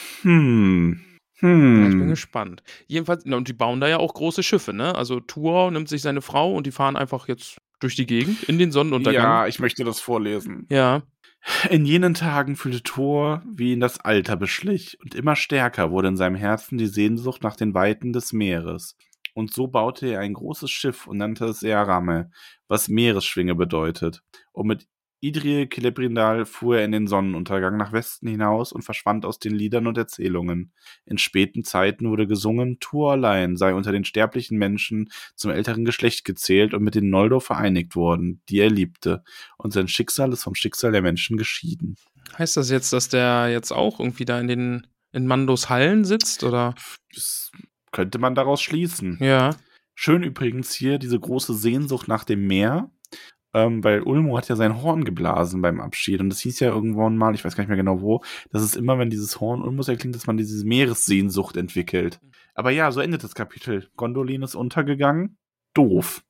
Hm. Ja, ich bin Hm. gespannt. Jedenfalls, na, und die bauen da ja auch große Schiffe, ne? Also Tuor nimmt sich seine Frau und die fahren einfach jetzt durch die Gegend in den Sonnenuntergang. Ja, ich möchte das vorlesen. Ja. In jenen Tagen fühlte Thor, wie ihn das Alter beschlich, und immer stärker wurde in seinem Herzen die Sehnsucht nach den Weiten des Meeres. Und so baute er ein großes Schiff und nannte es Earame, was Meeresschwinge bedeutet. Und mit Idril Celebrindal fuhr er in den Sonnenuntergang nach Westen hinaus und verschwand aus den Liedern und Erzählungen. In späten Zeiten wurde gesungen, Thor allein sei unter den sterblichen Menschen zum älteren Geschlecht gezählt und mit den Noldor vereinigt worden, die er liebte. Und sein Schicksal ist vom Schicksal der Menschen geschieden. Heißt das jetzt, dass der jetzt auch irgendwie da in den in Mandos Hallen sitzt, oder? Das könnte man daraus schließen. Ja. Schön übrigens hier diese große Sehnsucht nach dem Meer, ähm, weil Ulmo hat ja sein Horn geblasen beim Abschied und das hieß ja irgendwann mal, ich weiß gar nicht mehr genau wo, dass es immer, wenn dieses Horn Ulmos erklingt, dass man diese Meeressehnsucht entwickelt. Aber ja, so endet das Kapitel. Gondolin ist untergegangen. Doof.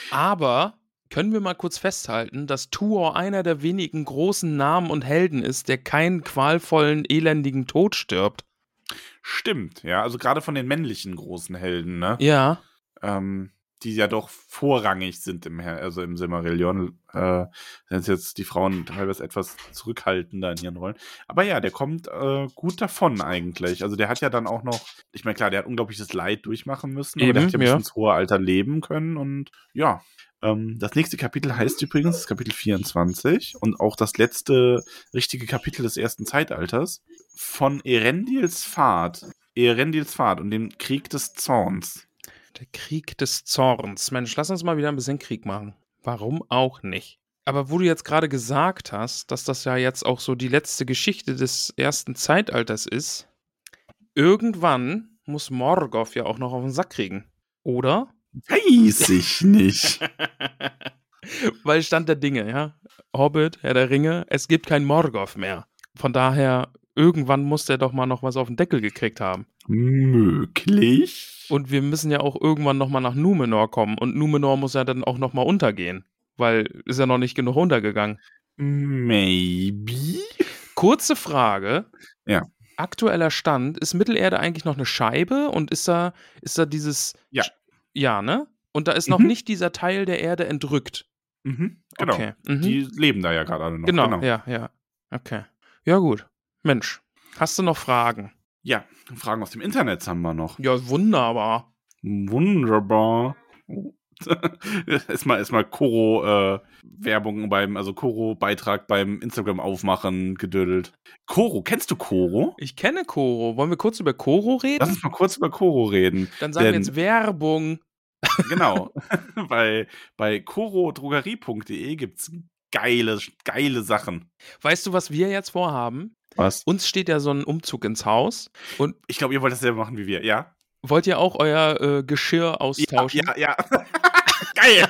Aber können wir mal kurz festhalten, dass Tuor einer der wenigen großen Namen und Helden ist, der keinen qualvollen, elendigen Tod stirbt. Stimmt, ja, also gerade von den männlichen großen Helden, ne? Ja. Ähm, die ja doch vorrangig sind im, Her- also im Silmarillion, äh, sind jetzt die Frauen teilweise etwas zurückhaltender in ihren Rollen. Aber ja, der kommt äh, gut davon eigentlich. Also der hat ja dann auch noch, ich meine klar, der hat unglaubliches Leid durchmachen müssen, aber der Eben, hat ja bis ja. ins hohe Alter leben können und ja. Ähm, das nächste Kapitel heißt übrigens, das Kapitel vierundzwanzig und auch das letzte richtige Kapitel des ersten Zeitalters von Erendils Pfad, Erendils Pfad und dem Krieg des Zorns. Der Krieg des Zorns. Mensch, lass uns mal wieder ein bisschen Krieg machen. Warum auch nicht? Aber wo du jetzt gerade gesagt hast, dass das ja jetzt auch so die letzte Geschichte des ersten Zeitalters ist, irgendwann muss Morgoth ja auch noch auf den Sack kriegen. Oder? Weiß ich nicht. Weil Stand der Dinge, ja. Hobbit, Herr der Ringe, es gibt kein Morgoth mehr. Von daher, irgendwann muss der doch mal noch was auf den Deckel gekriegt haben. Möglich. Und wir müssen ja auch irgendwann noch mal nach Numenor kommen. Und Numenor muss ja dann auch noch mal untergehen. Weil ist ja noch nicht genug untergegangen. Maybe. Kurze Frage. Ja. Aktueller Stand, ist Mittelerde eigentlich noch eine Scheibe? Und ist da, ist da dieses... Ja. Ja, ne? Und da ist noch Mhm. nicht dieser Teil der Erde entrückt. Mhm, genau. Okay. Mhm. Die leben da ja gerade alle noch. Genau, ja, ja. Okay. Ja, gut. Mensch, hast du noch Fragen? Ja, Fragen aus dem Internet haben wir noch. Ja, wunderbar. Wunderbar. Oh, ist mal, ist mal Koro-Werbung äh, beim, also Koro-Beitrag beim Instagram aufmachen, gedödelt. Koro, kennst du Koro? Ich kenne Koro. Wollen wir kurz über Koro reden? Lass uns mal kurz über Koro reden. Dann sagen denn, wir jetzt Werbung. Genau. bei bei koro drogerie punkt de gibt's geile, geile Sachen. Weißt du, was wir jetzt vorhaben? Was? Uns steht ja so ein Umzug ins Haus. Und ich glaube, ihr wollt das selber machen wie wir, ja? Wollt ihr auch euer äh, Geschirr austauschen? Ja, ja, ja. Geil!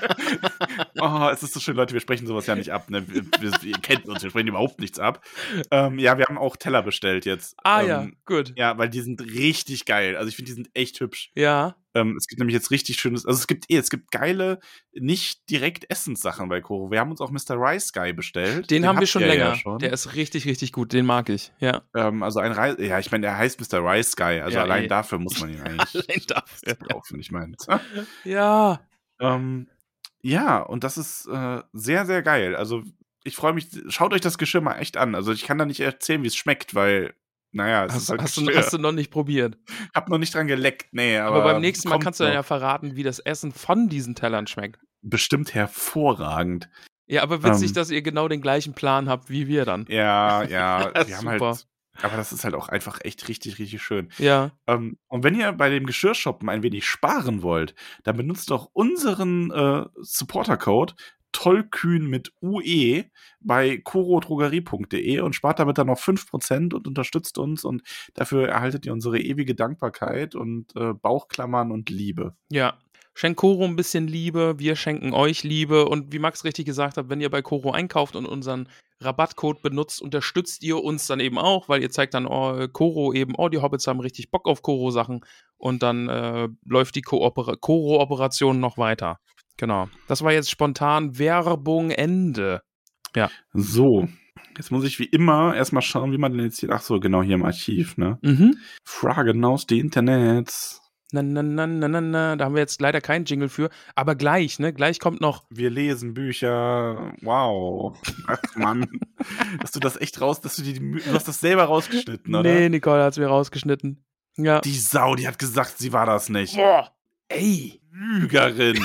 Oh, es ist so schön, Leute, wir sprechen sowas ja nicht ab. Ne? Wir, wir, ihr kennt uns, wir sprechen überhaupt nichts ab. Ähm, ja, wir haben auch Teller bestellt jetzt. Ah ähm, ja, gut. Ja, weil die sind richtig geil. Also ich finde, die sind echt hübsch. Ja. Ähm, es gibt nämlich jetzt richtig schönes, also es gibt eh, es gibt geile, nicht direkt Essenssachen bei Koro. Wir haben uns auch Mister Rice Guy bestellt. Den, Den haben wir schon länger. Ja schon. Der ist richtig, richtig gut. Den mag ich, ja. Ähm, also ein Reis, ja, ich meine, der heißt Mister Rice Guy. Also ja, allein ey. dafür muss man ihn eigentlich. Allein dafür. Kaufen, ich meine. Ja. Ähm, ja, und das ist äh, sehr, sehr geil. Also ich freue mich, schaut euch das Geschirr mal echt an. Also ich kann da nicht erzählen, wie es schmeckt, weil, naja, es hast, ist halt hast, du, Geschirr. hast du noch nicht probiert? Hab noch nicht dran geleckt, nee. Aber, aber beim nächsten Mal kannst du noch. dann ja verraten, wie das Essen von diesen Tellern schmeckt. Bestimmt hervorragend. Ja, aber witzig, ähm, dass ihr genau den gleichen Plan habt wie wir dann. Ja, ja, wir haben super. halt. Aber das ist halt auch einfach echt richtig, richtig schön. Ja. Ähm, und wenn ihr bei dem Geschirrshoppen ein wenig sparen wollt, dann benutzt doch unseren äh, Supporter-Code tollkühn mit U E bei koro drogerie punkt de und spart damit dann noch fünf Prozent und unterstützt uns. Und dafür erhaltet ihr unsere ewige Dankbarkeit und äh, Bauchklammern und Liebe. Ja. Schenkt Koro ein bisschen Liebe, wir schenken euch Liebe und wie Max richtig gesagt hat, wenn ihr bei Koro einkauft und unseren Rabattcode benutzt, unterstützt ihr uns dann eben auch, weil ihr zeigt dann oh, Koro eben, oh, die Hobbits haben richtig Bock auf Koro-Sachen und dann äh, läuft die Koro-Operation noch weiter. Genau. Das war jetzt spontan Werbung Ende. Ja. So, jetzt muss ich wie immer erstmal schauen, wie man denn jetzt hier, ach so, genau hier im Archiv, ne? Mhm. Fragen aus dem Internet. Na, na, na, na, na, na. Da haben wir jetzt leider keinen Jingle für, aber gleich, ne? Gleich kommt noch. Wir lesen Bücher. Wow. Ach Mann. Dass du das echt raus, dass du die, du hast das selber rausgeschnitten, oder? Nee, Nicole hat's mir rausgeschnitten. Ja. Die Sau, die hat gesagt, sie war das nicht. Boah. Ey. Lügerin.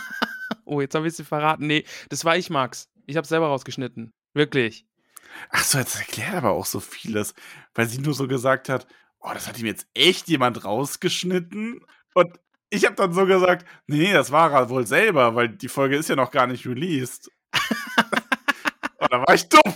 Oh, jetzt habe ich sie verraten. Nee, das war ich, Max. Ich hab's selber rausgeschnitten. Wirklich. Ach so, jetzt erklärt aber auch so vieles, weil sie nur so gesagt hat, oh, das hat ihm jetzt echt jemand rausgeschnitten. Und ich habe dann so gesagt, nee, das war er wohl selber, weil die Folge ist ja noch gar nicht released. Und da war ich dumm.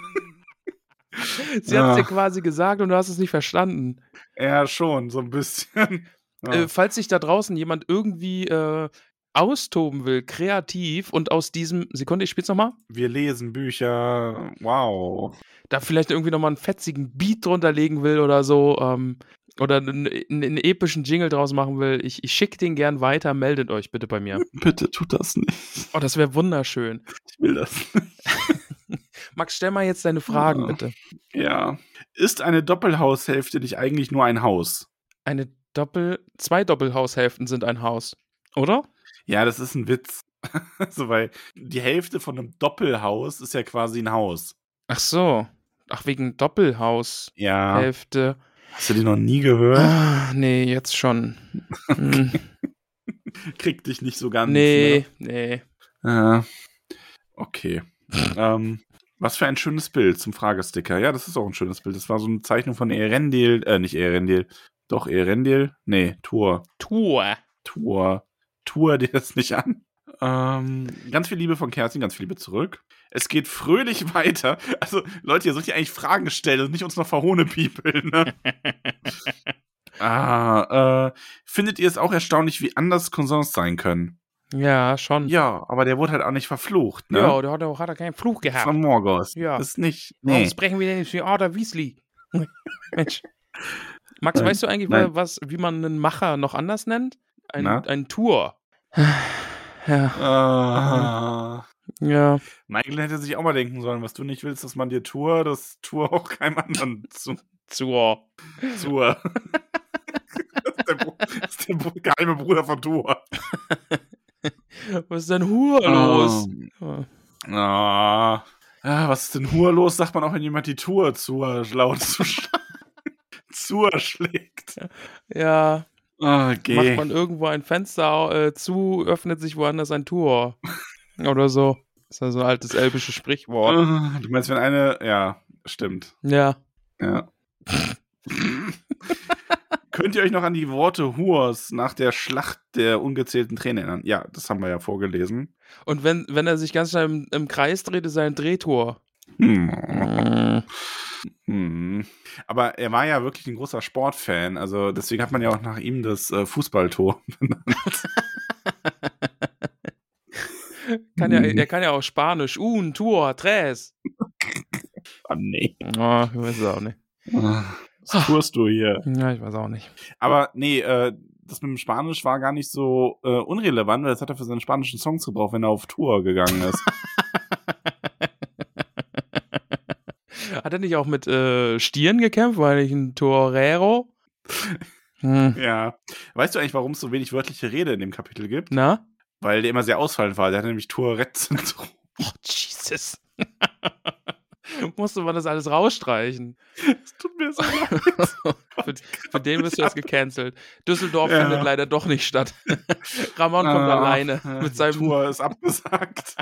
Sie hat es dir quasi gesagt und du hast es nicht verstanden. Ja, schon, so ein bisschen. Ja. Äh, falls sich da draußen jemand irgendwie äh, austoben will, kreativ und aus diesem, Sekunde, ich spiel's nochmal. Wir lesen Bücher, wow. Da vielleicht irgendwie nochmal einen fetzigen Beat drunter legen will oder so, ähm, oder einen, einen epischen Jingle draus machen will, ich, ich schicke den gern weiter, meldet euch bitte bei mir. Bitte tut das nicht. Oh, das wäre wunderschön. Ich will das nicht. Max, stell mal jetzt deine Fragen, ja. bitte. Ja. Ist eine Doppelhaushälfte nicht eigentlich nur ein Haus? Eine Doppel... Zwei Doppelhaushälften sind ein Haus, oder? Ja, das ist ein Witz. Also, weil die Hälfte von einem Doppelhaus ist ja quasi ein Haus. Ach so. Ach, wegen Doppelhaus. Ja. Hälfte. Hast du die noch nie gehört? Ah, nee, jetzt schon. Hm. Krieg dich nicht so ganz. Nee, ne? nee. Äh, okay. ähm, was für ein schönes Bild zum Fragesticker. Ja, das ist auch ein schönes Bild. Das war so eine Zeichnung von Eärendil. Äh, nicht Eärendil. Doch, Eärendil. Nee, Thor. Tour. Tour. Tour dir das nicht an. Ähm, ganz viel Liebe von Kerstin, ganz viel Liebe zurück. Es geht fröhlich weiter. Also, Leute, ihr sollt ja eigentlich Fragen stellen und nicht uns noch verhohnepiepeln, ne? ah, äh, findet ihr es auch erstaunlich, wie anders Cousins sein können? Ja, schon. Ja, aber der wurde halt auch nicht verflucht, ne? Ja, der hat auch hat er keinen Fluch gehabt. Von Morgoth. Ja. Das ist nicht. Warum Nee. sprechen wir denn nicht wie Arthur Weasley? Mensch. Max, Nein. weißt du eigentlich, Nein. was, wie man einen Macher noch anders nennt? Ein, Na? ein Tour. Ja. Ah. Ja. Michael hätte sich auch mal denken sollen, was du nicht willst, dass man dir Tour, das Tour auch keinem anderen zu. Tour. Tour. Das ist der, Br- das ist der Br- geheime Bruder von Tour. Was ist denn Hur los? Ähm, Ah. Ah, was ist denn Hur los, sagt man auch, wenn jemand die Tour zu laut zu zuschlägt. Ja. Okay. Macht man irgendwo ein Fenster äh, zu, öffnet sich woanders ein Tor. Oder so. Das ist ja so ein altes elbisches Sprichwort. Du meinst, wenn eine, ja, stimmt. Ja. Ja. Könnt ihr euch noch an die Worte Hurs nach der Schlacht der ungezählten Tränen erinnern? Ja, das haben wir ja vorgelesen. Und wenn, wenn er sich ganz schnell im, im Kreis dreht, ist er ein Drehtor. Hm. Mm. Hm. Aber er war ja wirklich ein großer Sportfan, also deswegen hat man ja auch nach ihm das äh, Fußballtor benannt. kann ja, er kann ja auch Spanisch. Un, Tor, tres. Ah, nee. Oh, ich weiß es auch nicht. Was tust du hier? Ja, ich weiß auch nicht. Aber nee, äh, das mit dem Spanisch war gar nicht so äh, unrelevant, weil das hat er für seine spanischen Songs gebraucht, wenn er auf Tour gegangen ist. Hat er nicht auch mit äh, Stieren gekämpft? War er nicht ein Torero? Hm. Ja. Weißt du eigentlich, warum es so wenig wörtliche Rede in dem Kapitel gibt? Na? Weil der immer sehr ausfallend war. Der hatte nämlich Tourette-Syndrom. Oh, Jesus. Musste man das alles rausstreichen. Es tut mir so leid. für, für den wirst du jetzt gecancelt. Düsseldorf Ja. findet leider doch nicht statt. Ramon kommt Ah, alleine äh, mit die seinem... Tour ist abgesagt.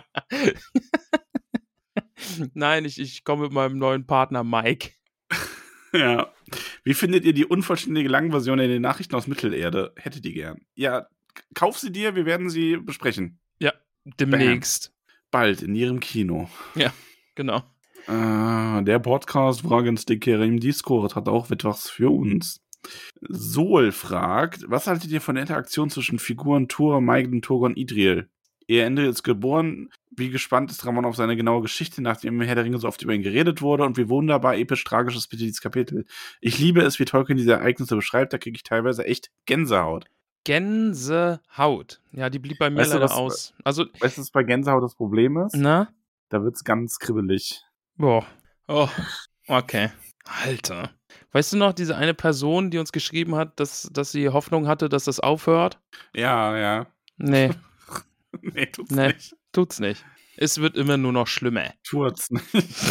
Nein, ich, ich komme mit meinem neuen Partner Mike. Ja. Wie findet ihr die unvollständige Langversion in den Nachrichten aus Mittelerde? Hättet ihr gern? Ja, kauf sie dir, wir werden sie besprechen. Ja, demnächst. Bald in ihrem Kino. Ja, genau. Äh, der Podcast Fragensticker im Discord hat auch etwas für uns. Sol fragt, was haltet ihr von der Interaktion zwischen Figuren Thor, Maigden, Turgon, Idril? Ihr Ende ist geboren. Wie gespannt ist Ramon auf seine genaue Geschichte, nachdem im Herr der Ringe so oft über ihn geredet wurde, und wie wunderbar episch tragisch ist bitte dieses Kapitel. Ich liebe es, wie Tolkien diese Ereignisse beschreibt, da kriege ich teilweise echt Gänsehaut. Gänsehaut. Ja, die blieb bei mir Weißt du, leider was- aus. Also, Weißt du, was bei Gänsehaut das Problem ist? na? Da wird's ganz kribbelig. Boah. Oh, okay. Alter. Weißt du noch, diese eine Person, die uns geschrieben hat, dass, dass sie Hoffnung hatte, dass das aufhört? Ja, ja. Nee, Nee, tut's Nee. nicht. tut's nicht. Es wird immer nur noch schlimmer. Tut's nicht.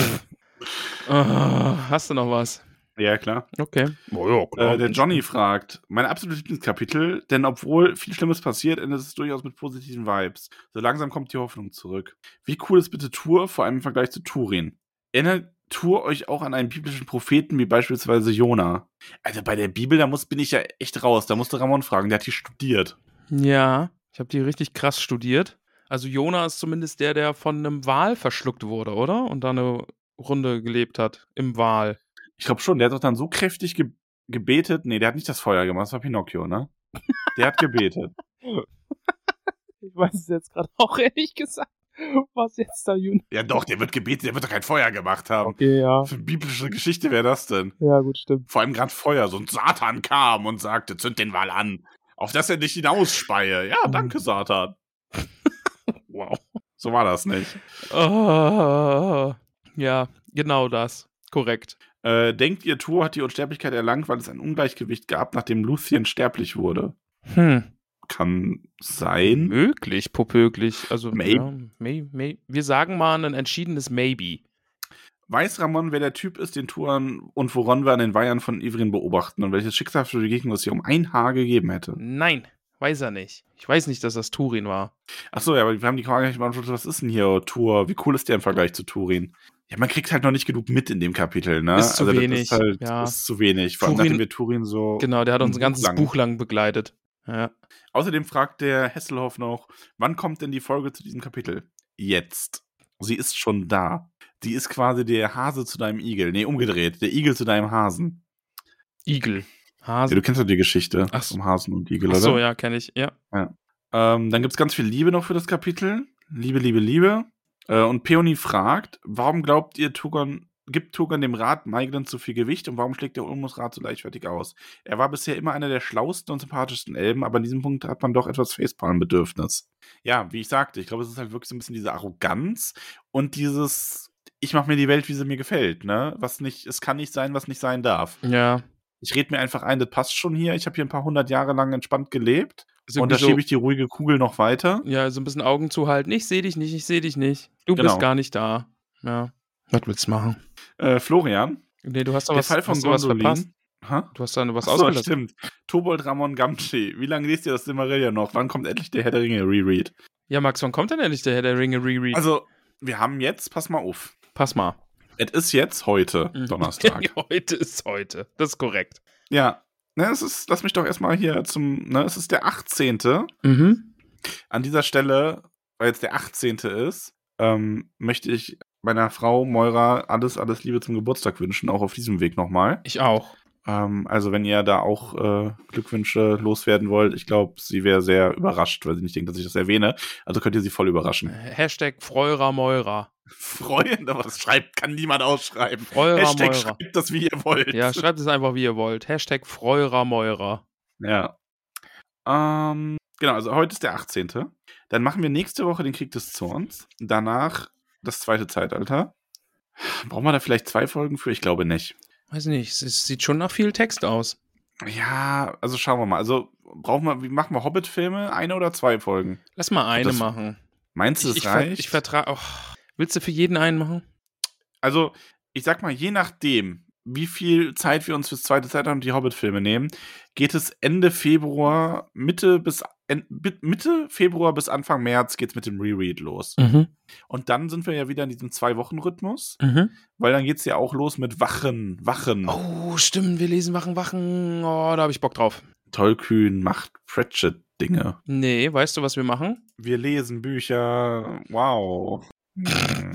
Oh, hast du noch was? Ja, klar. Okay. Oh, ja, Äh, der Johnny fragt, mein absolutes Lieblingskapitel, denn obwohl viel Schlimmes passiert, endet es durchaus mit positiven Vibes. So langsam kommt die Hoffnung zurück. Wie cool ist bitte Tour, vor allem im Vergleich zu Turin? Erinnert Tour euch auch an einen biblischen Propheten, wie beispielsweise Jona? Also bei der Bibel, da muss, bin ich ja echt raus. Da musste Ramon fragen, der hat die studiert. Ja, ich habe die richtig krass studiert. Also Jona ist zumindest der, der von einem Wal verschluckt wurde, oder? Und da eine Runde gelebt hat im Wal. Ich glaube schon, der hat doch dann so kräftig ge gebetet. Nee, der hat nicht das Feuer gemacht, das war Pinocchio, ne? Der hat gebetet. Ich weiß es jetzt gerade auch ehrlich gesagt, was jetzt da Juna... Ja doch, der wird gebetet, der wird doch kein Feuer gemacht haben. Okay, ja. Für eine biblische Geschichte wäre das denn? Ja, gut, stimmt. Vor allem gerade Feuer. So ein Satan kam und sagte, zünd den Wal an. Auf dass er nicht hinausspeie. Ja, danke, Satan. Wow. So war das nicht. Oh, ja, genau das. Korrekt. Äh, denkt ihr, Thor hat die Unsterblichkeit erlangt, weil es ein Ungleichgewicht gab, nachdem Luthien sterblich wurde? Hm. Kann sein. Möglich, popöglich. Also, Maybe. ja, may, may. Wir sagen mal ein entschiedenes Maybe. Weiß Ramon, wer der Typ ist, den Turan und woran wir an den Weihern von Ivrin beobachten und welches Schicksal für die Begegnung es hier um ein Haar gegeben hätte? Nein, weiß er nicht. Ich weiß nicht, dass das Turin war. Achso, ja, aber wir haben die Frage nicht beantwortet, was ist denn hier Tur? Wie cool ist der im Vergleich zu Turin? Ja, man kriegt halt noch nicht genug mit in dem Kapitel, ne? Ist zu also das wenig, Ist halt, ja. ist zu wenig. Vor allem, Turin- nachdem wir Turin so. Genau, der hat uns ein Buch ganzes lang. Buch lang begleitet. Ja. Außerdem fragt der Hesselhoff noch, wann kommt denn die Folge zu diesem Kapitel? Jetzt. Sie ist schon da. Die ist quasi der Hase zu deinem Igel. Nee, umgedreht. Der Igel zu deinem Hasen. Igel. Ja, Hase. du kennst doch die Geschichte Ach so. vom Hasen und Igel, Ach oder? so, ja, kenne ich. Ja. Ähm, dann gibt's ganz viel Liebe noch für das Kapitel. Liebe, Liebe, Liebe. Äh, und Peony fragt, warum glaubt ihr, Tugon, gibt Tugon dem Rat Maigden zu viel Gewicht und warum schlägt der Ulmus Rat so leichtfertig aus? Er war bisher immer einer der schlauesten und sympathischsten Elben, aber an diesem Punkt hat man doch etwas Facepalm-Bedürfnis. Ja, wie ich sagte, ich glaube, es ist halt wirklich so ein bisschen diese Arroganz und dieses, ich mache mir die Welt, wie sie mir gefällt, ne? Was nicht, es kann nicht sein, was nicht sein darf. Ja. Ich rede mir einfach ein, das passt schon hier. Ich habe hier ein paar hundert Jahre lang entspannt gelebt. Ist Und da irgendwie so- schiebe ich die ruhige Kugel noch weiter. Ja, so ein bisschen Augen zuhalten. Ich sehe dich nicht, ich sehe dich nicht. Du Genau. bist gar nicht da. Ja. Was willst du machen? Äh, Florian, Nee, du hast doch der was, Fall von hast du was Gondolin. verpasst. Ha? Du hast da was Ach so, ausgelassen. stimmt. Tobold Ramon Gamgee. Wie lange liest ihr das Silmarillion noch? Wann kommt endlich der Herr der Ringe Reread? Ja, Max, wann kommt denn endlich der Herr der Ringe Reread? Also, wir haben jetzt, pass mal auf. Pass mal. Es ist jetzt heute, Mhm. Donnerstag. Heute ist heute. Das ist korrekt. Ja. Ne, es ist, lass mich doch erstmal hier zum, ne, es ist der achtzehnte Mhm. An dieser Stelle, weil jetzt der achtzehnte ist, ähm, möchte ich meiner Frau Moira alles, alles Liebe zum Geburtstag wünschen, auch auf diesem Weg nochmal. Ich auch. Ähm, also wenn ihr da auch äh, Glückwünsche loswerden wollt, ich glaube, sie wäre sehr überrascht, weil sie nicht denkt, dass ich das erwähne. Also könnt ihr sie voll überraschen. Hashtag Freurer Moira. Freuen, aber das schreibt, kann niemand ausschreiben. Freurer Hashtag Moira. schreibt das, wie ihr wollt. Ja, schreibt es einfach, wie ihr wollt. Hashtag Freurer Moira. Ja. Ähm, genau, also heute ist der achtzehnte Dann machen wir nächste Woche den Krieg des Zorns. Danach das zweite Zeitalter. Brauchen wir da vielleicht zwei Folgen für? Ich glaube nicht. Weiß nicht, es ist, sieht schon nach viel Text aus. Ja, also schauen wir mal. Also brauchen wir, wie machen wir Hobbit-Filme? Eine oder zwei Folgen? Lass mal eine Das- machen. Meinst du, das ich, ich, ver reicht? ich vertrage. Oh, willst du für jeden einen machen? Also, ich sag mal, je nachdem, wie viel Zeit wir uns fürs zweite Zeitalter und die Hobbit-Filme nehmen, geht es Ende Februar, Mitte bis en, Mitte Februar bis Anfang März geht's mit dem Reread los. Mhm. Und dann sind wir ja wieder in diesem Zwei-Wochen-Rhythmus, Mhm. weil dann geht's ja auch los mit Wachen, Wachen. Oh, stimmt, wir lesen Wachen, Wachen. Oh, da habe ich Bock drauf. Tollkühn macht Pratchett-Dinge. Nee, weißt du, was wir machen? Wir lesen Bücher. Wow. Hm.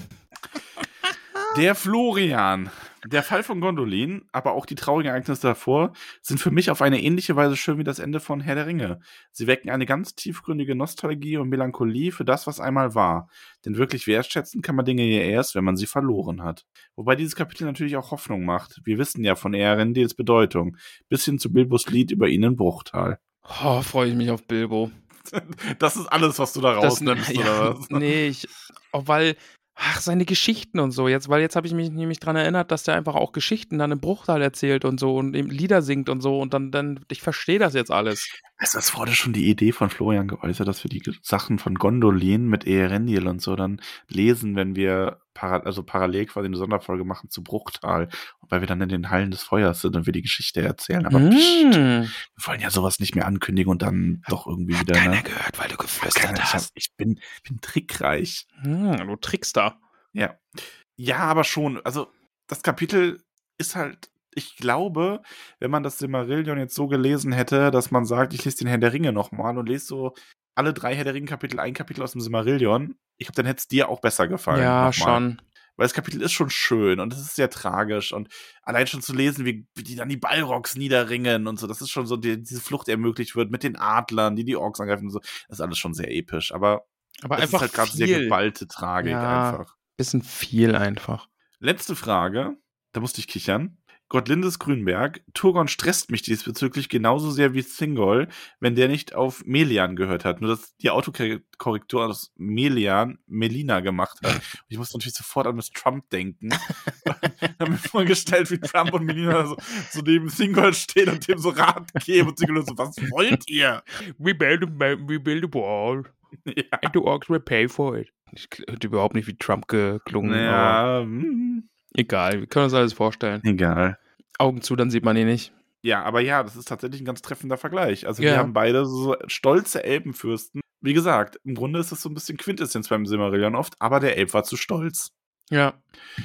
Der Florian. Der Fall von Gondolin, aber auch die traurigen Ereignisse davor, sind für mich auf eine ähnliche Weise schön wie das Ende von Herr der Ringe. Sie wecken eine ganz tiefgründige Nostalgie und Melancholie für das, was einmal war. Denn wirklich wertschätzen kann man Dinge ja erst, wenn man sie verloren hat. Wobei dieses Kapitel natürlich auch Hoffnung macht. Wir wissen ja von Eärendils Bedeutung. Bis hin zu Bilbos Lied über ihn in Bruchtal. Oh, freue ich mich auf Bilbo. Das ist alles, was du da Das, rausnimmst, ja, oder was? nee, ich, auch weil, ach, seine Geschichten und so, jetzt, weil jetzt habe ich mich nämlich dran erinnert, dass der einfach auch Geschichten dann im Bruchtal erzählt und so und eben Lieder singt und so und dann, dann ich verstehe das jetzt alles. Also es wurde schon die Idee von Florian geäußert, dass wir die Sachen von Gondolin mit Eärendil und so dann lesen, wenn wir para also parallel quasi eine Sonderfolge machen zu Bruchtal, weil wir dann in den Hallen des Feuers sind und wir die Geschichte erzählen. Aber Mm. pst, wir wollen ja sowas nicht mehr ankündigen und dann doch irgendwie wieder. Keiner Ne? gehört, weil du Keiner, geflüstert ich, hab, hast. ich bin, bin trickreich. Hm, du Trickster. Ja. Ja, aber schon. Also das Kapitel ist halt, ich glaube, wenn man das Silmarillion jetzt so gelesen hätte, dass man sagt, ich lese den Herr der Ringe nochmal und lese so alle drei Herr der Ringe-Kapitel, ein Kapitel aus dem Silmarillion, ich glaube, dann hätte es dir auch besser gefallen. Ja, nochmal. schon. Weil das Kapitel ist schon schön und es ist sehr tragisch und allein schon zu lesen, wie, wie die dann die Balrogs niederringen und so, das ist schon so, die, diese Flucht ermöglicht wird mit den Adlern, die die Orks angreifen und so, das ist alles schon sehr episch, aber, Aber es einfach ist halt gerade sehr viel. geballte Tragik Ja. einfach. Bisschen viel einfach. Letzte Frage, da musste ich kichern. Gottlindes Grünberg, Turgon stresst mich diesbezüglich genauso sehr wie Thingol, wenn der nicht auf Melian gehört hat. Nur, dass die Autokorrektur aus Melian Melina gemacht hat. Und ich musste natürlich sofort an Miss Trump denken. Ich habe mir vorgestellt, wie Trump und Melina so, so neben Thingol stehen und dem so Rat geben. Und Thingol so, was wollt ihr? We build a, we build a wall. Ja, And the orcs will pay for it. Ich hätte überhaupt nicht wie Trump geklungen. Aber naja, hm, egal, wir können uns alles vorstellen. egal. Augen zu, dann sieht man ihn nicht. Ja, aber ja, das ist tatsächlich ein ganz treffender Vergleich. Also Ja. wir haben beide so stolze Elbenfürsten. Wie gesagt, im Grunde ist es so ein bisschen Quintessenz beim Silmarillion oft, aber der Elb war zu stolz. Ja,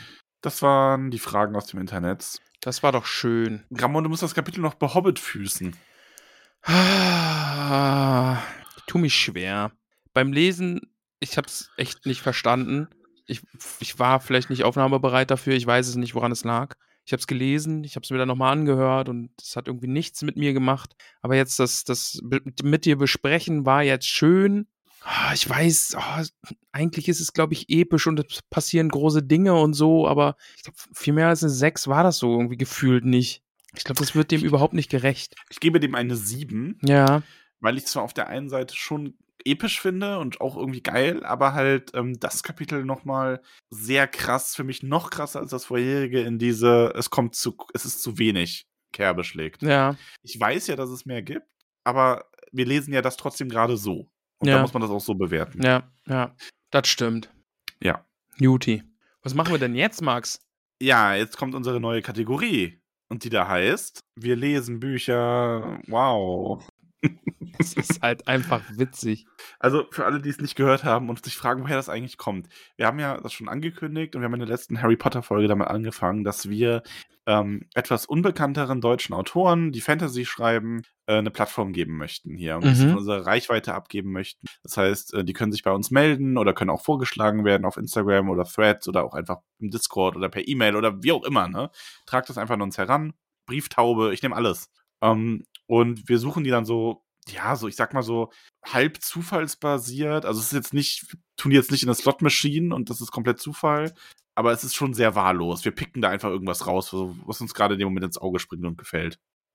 Das waren die Fragen aus dem Internet. das war doch schön. Gramon, du musst das Kapitel noch behobbit-füßen. Ich tue mich schwer. Beim Lesen, ich habe es echt nicht verstanden. Ich, ich war vielleicht nicht aufnahmebereit dafür. Ich weiß es nicht, woran es lag. Ich habe es gelesen, ich habe es mir dann nochmal angehört und es hat irgendwie nichts mit mir gemacht. Aber jetzt das, das mit dir besprechen war jetzt schön. Ah, Ich weiß, ah, eigentlich ist es, glaube ich, episch und es passieren große Dinge und so, aber ich glaube, viel mehr als eine sechs war das so irgendwie gefühlt nicht. Ich glaube, das wird dem überhaupt nicht gerecht. Ich gebe dem eine sieben, Ja, weil ich zwar auf der einen Seite schon episch finde und auch irgendwie geil, aber halt ähm, das Kapitel nochmal sehr krass, für mich noch krasser als das vorherige in diese, es kommt zu, es ist zu wenig Kerbe schlägt. ja, Ich weiß ja, dass es mehr gibt, aber wir lesen ja das trotzdem gerade so. Und Ja. da muss man das auch so bewerten. ja, ja. Das stimmt. Ja. Juti. Was machen wir denn jetzt, Max? Ja, jetzt kommt unsere neue Kategorie. Und die da heißt, wir lesen Bücher, wow. Das ist halt einfach witzig. Also für alle, die es nicht gehört haben und sich fragen, woher das eigentlich kommt. Wir haben ja das schon angekündigt und wir haben in der letzten Harry Potter-Folge damit angefangen, dass wir ähm, etwas unbekannteren deutschen Autoren, die Fantasy schreiben, äh, eine Plattform geben möchten hier und ein bisschen Mhm. von unserer Reichweite abgeben möchten. Das heißt, äh, die können sich bei uns melden oder können auch vorgeschlagen werden auf Instagram oder Threads oder auch einfach im Discord oder per E-Mail oder wie auch immer. Ne? Tragt das einfach an uns heran. Brieftaube, ich nehme alles. Ähm, und wir suchen die dann so, ja, so, ich sag mal so, halb zufallsbasiert. Also es ist jetzt nicht, wir tun die jetzt nicht in eine Slot-Machine und das ist komplett Zufall, aber es ist schon sehr wahllos. Wir picken da einfach irgendwas raus, was, was uns gerade in dem Moment ins Auge springt und gefällt.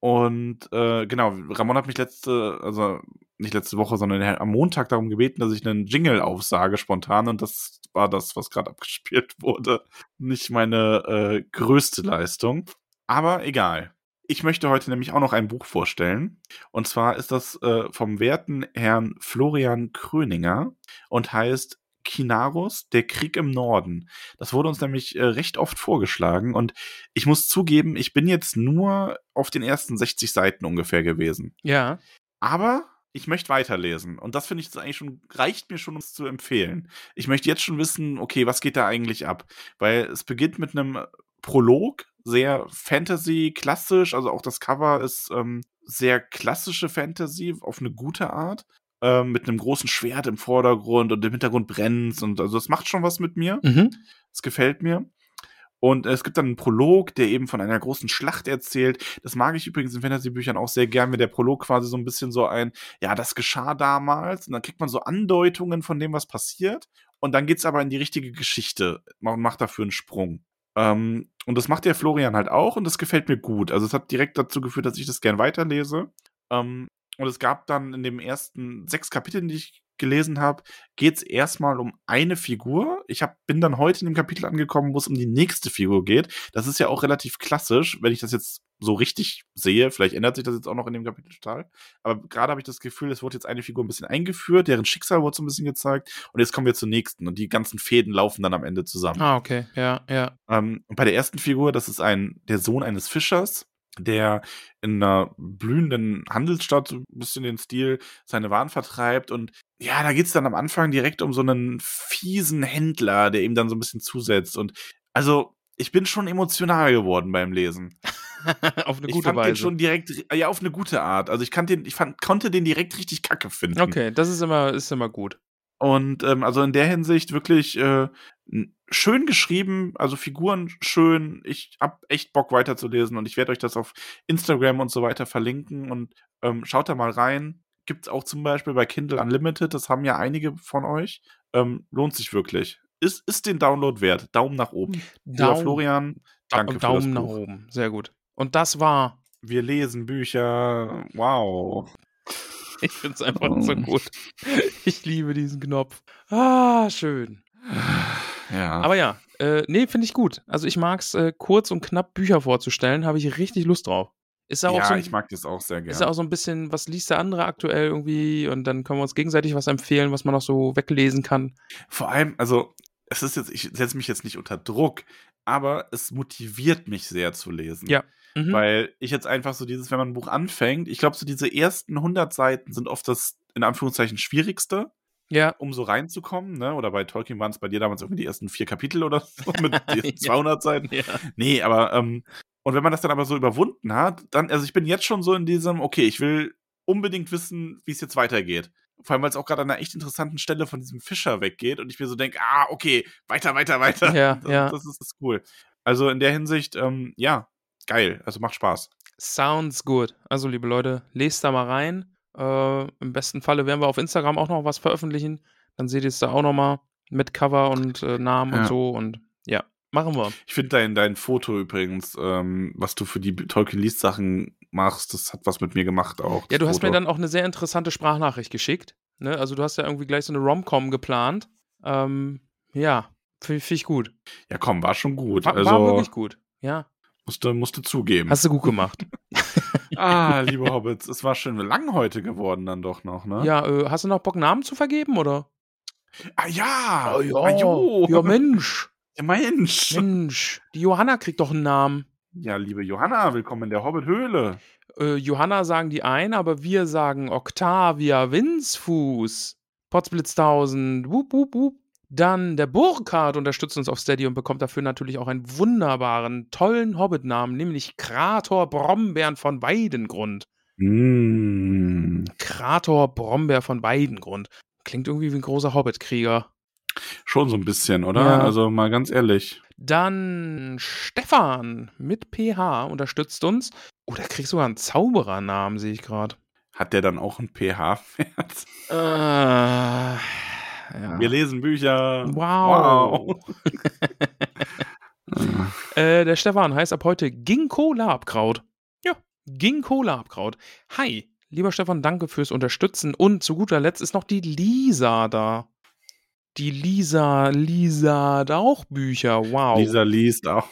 Und äh, genau, Ramon hat mich letzte, also nicht letzte Woche, sondern am Montag darum gebeten, dass ich einen Jingle aufsage spontan und das war das, was gerade abgespielt wurde. Nicht meine äh, größte Leistung, aber egal. Ich möchte heute nämlich auch noch ein Buch vorstellen. Und zwar ist das äh, vom werten Herrn Florian Kröninger und heißt Kinarus, der Krieg im Norden. Das wurde uns nämlich äh, recht oft vorgeschlagen. Und ich muss zugeben, ich bin jetzt nur auf den ersten sechzig Seiten ungefähr gewesen. Ja. Aber ich möchte weiterlesen. Und das finde ich das eigentlich schon, reicht mir schon, um es zu empfehlen. Ich möchte jetzt schon wissen, okay, was geht da eigentlich ab? Weil es beginnt mit einem Prolog, sehr Fantasy, klassisch, also auch das Cover ist ähm, sehr klassische Fantasy auf eine gute Art, ähm, mit einem großen Schwert im Vordergrund und im Hintergrund brennt's und also das macht schon was mit mir. Mhm. Das gefällt mir. Und es gibt dann einen Prolog, der eben von einer großen Schlacht erzählt. Das mag ich übrigens in Fantasy-Büchern auch sehr gern, wenn der Prolog quasi so ein bisschen so ein, ja, das geschah damals. Und dann kriegt man so Andeutungen von dem, was passiert. Und dann geht's aber in die richtige Geschichte. Man macht dafür einen Sprung. Ähm, und das macht der Florian halt auch und das gefällt mir gut. Also es hat direkt dazu geführt, dass ich das gern weiterlese. Ähm, und es gab dann in den ersten sechs Kapiteln, die ich gelesen habe, geht es erstmal um eine Figur. Ich hab, bin dann heute in dem Kapitel angekommen, wo es um die nächste Figur geht. Das ist ja auch relativ klassisch, wenn ich das jetzt so richtig sehe. Vielleicht ändert sich das jetzt auch noch in dem Kapitel total. Aber gerade habe ich das Gefühl, es wurde jetzt eine Figur ein bisschen eingeführt, deren Schicksal wurde so ein bisschen gezeigt. Und jetzt kommen wir zur nächsten. Und die ganzen Fäden laufen dann am Ende zusammen. Ah, okay. Ja, ja. Ähm, und bei der ersten Figur, das ist ein der Sohn eines Fischers, der in einer blühenden Handelsstadt so ein bisschen den Stil seine Waren vertreibt. Und ja, da geht's dann am Anfang direkt um so einen fiesen Händler, der ihm dann so ein bisschen zusetzt. Und also, ich bin schon emotional geworden beim Lesen. Auf eine Ich gute fand den Weise. schon direkt, ja, auf eine gute Art. Also ich kann den, ich fand, konnte den direkt richtig kacke finden. Okay, das ist immer, ist immer gut. Und ähm, also in der Hinsicht wirklich äh, n- schön geschrieben, also Figuren schön. Ich hab echt Bock weiterzulesen und ich werde euch das auf Instagram und so weiter verlinken und ähm, schaut da mal rein. Gibt's auch zum Beispiel bei Kindle Unlimited, das haben ja einige von euch. Ähm, lohnt sich wirklich. Ist, ist den Download wert. Daumen nach oben. Lieber Daumen, Florian, danke für Daumen das nach Buch. oben. Sehr gut. Und das war, Wir lesen Bücher. Wow. ich finde es einfach so gut. Ich liebe diesen Knopf. Ah, schön. Ja. Aber ja, äh, nee, finde ich gut. Also ich mag es, äh, kurz und knapp Bücher vorzustellen, habe ich richtig Lust drauf. Ist ja auch, ja, so, ein- ich mag das auch sehr ist ja gerne. auch so ein bisschen, was liest der andere aktuell irgendwie und dann können wir uns gegenseitig was empfehlen, was man noch so weglesen kann. Vor allem, also, es ist jetzt, ich setze mich jetzt nicht unter Druck, aber es motiviert mich sehr zu lesen. Ja. Mhm. Weil ich jetzt einfach so dieses, wenn man ein Buch anfängt, ich glaube, so diese ersten hundert Seiten sind oft das, in Anführungszeichen, schwierigste, Ja. um so reinzukommen, ne? Oder bei Tolkien waren es bei dir damals irgendwie die ersten vier Kapitel oder so mit den Ja. zweihundert Seiten. Ja. Nee, aber, ähm, und wenn man das dann aber so überwunden hat, dann, also ich bin jetzt schon so in diesem, okay, ich will unbedingt wissen, wie es jetzt weitergeht. Vor allem, weil es auch gerade an einer echt interessanten Stelle von diesem Fischer weggeht und ich mir so denke, ah, okay, weiter, weiter, weiter. Ja, das, ja. das, ist, das ist cool. Also in der Hinsicht, ähm, ja, geil. Also macht Spaß. Sounds good. Also, liebe Leute, lest da mal rein. Äh, im besten Falle werden wir auf Instagram auch noch was veröffentlichen. Dann seht ihr es da auch noch mal mit Cover und äh, Namen und Ja. so. Und ja, machen wir. Ich finde dein, dein Foto übrigens, ähm, was du für die Tolkien liest Sachen machst, das hat was mit mir gemacht auch. Ja, das du hast Foto. mir dann auch eine sehr interessante Sprachnachricht geschickt. Ne? Also, du hast ja irgendwie gleich so eine Rom-Com geplant. Ähm, ja, finde find ich gut. Ja, komm, war schon gut. War, also war wirklich gut. Ja, musste, musste zugeben. hast du gut gemacht. ah, liebe Hobbits, es war schön lang heute geworden dann doch noch, ne? Ja, äh, hast du noch Bock, Namen zu vergeben, oder? Ah ja! Oh, ja. Ah, jo. Ja, Mensch. Ja, Mensch! Mensch. Die Johanna kriegt doch einen Namen. Ja, liebe Johanna, willkommen in der Hobbit-Höhle. Äh, Johanna sagen die einen, aber wir sagen Octavia Windsfuß. Potzblitztausend, wup, wup, wup. Dann der Burkhard unterstützt uns auf Steady und bekommt dafür natürlich auch einen wunderbaren, tollen Hobbit-Namen, nämlich Krator Brombeeren von Weidengrund. Mm. Krator Brombeer von Weidengrund. Klingt irgendwie wie ein großer Hobbit-Krieger. Schon so ein bisschen, oder? Ja. Also mal ganz ehrlich. Dann Stefan mit P H unterstützt uns. Oh, der kriegt sogar einen Zauberernamen, sehe ich gerade. Hat der dann auch ein P H-Wert? Äh, ja. Wir lesen Bücher. Wow. Wow. äh, der Stefan heißt ab heute Ginkgo Labkraut. Ja, Ginkgo Labkraut. Hi, lieber Stefan, danke fürs Unterstützen. Und zu guter Letzt ist noch die Lisa da. Die Lisa, Lisa hat auch Bücher. Wow. Lisa liest auch.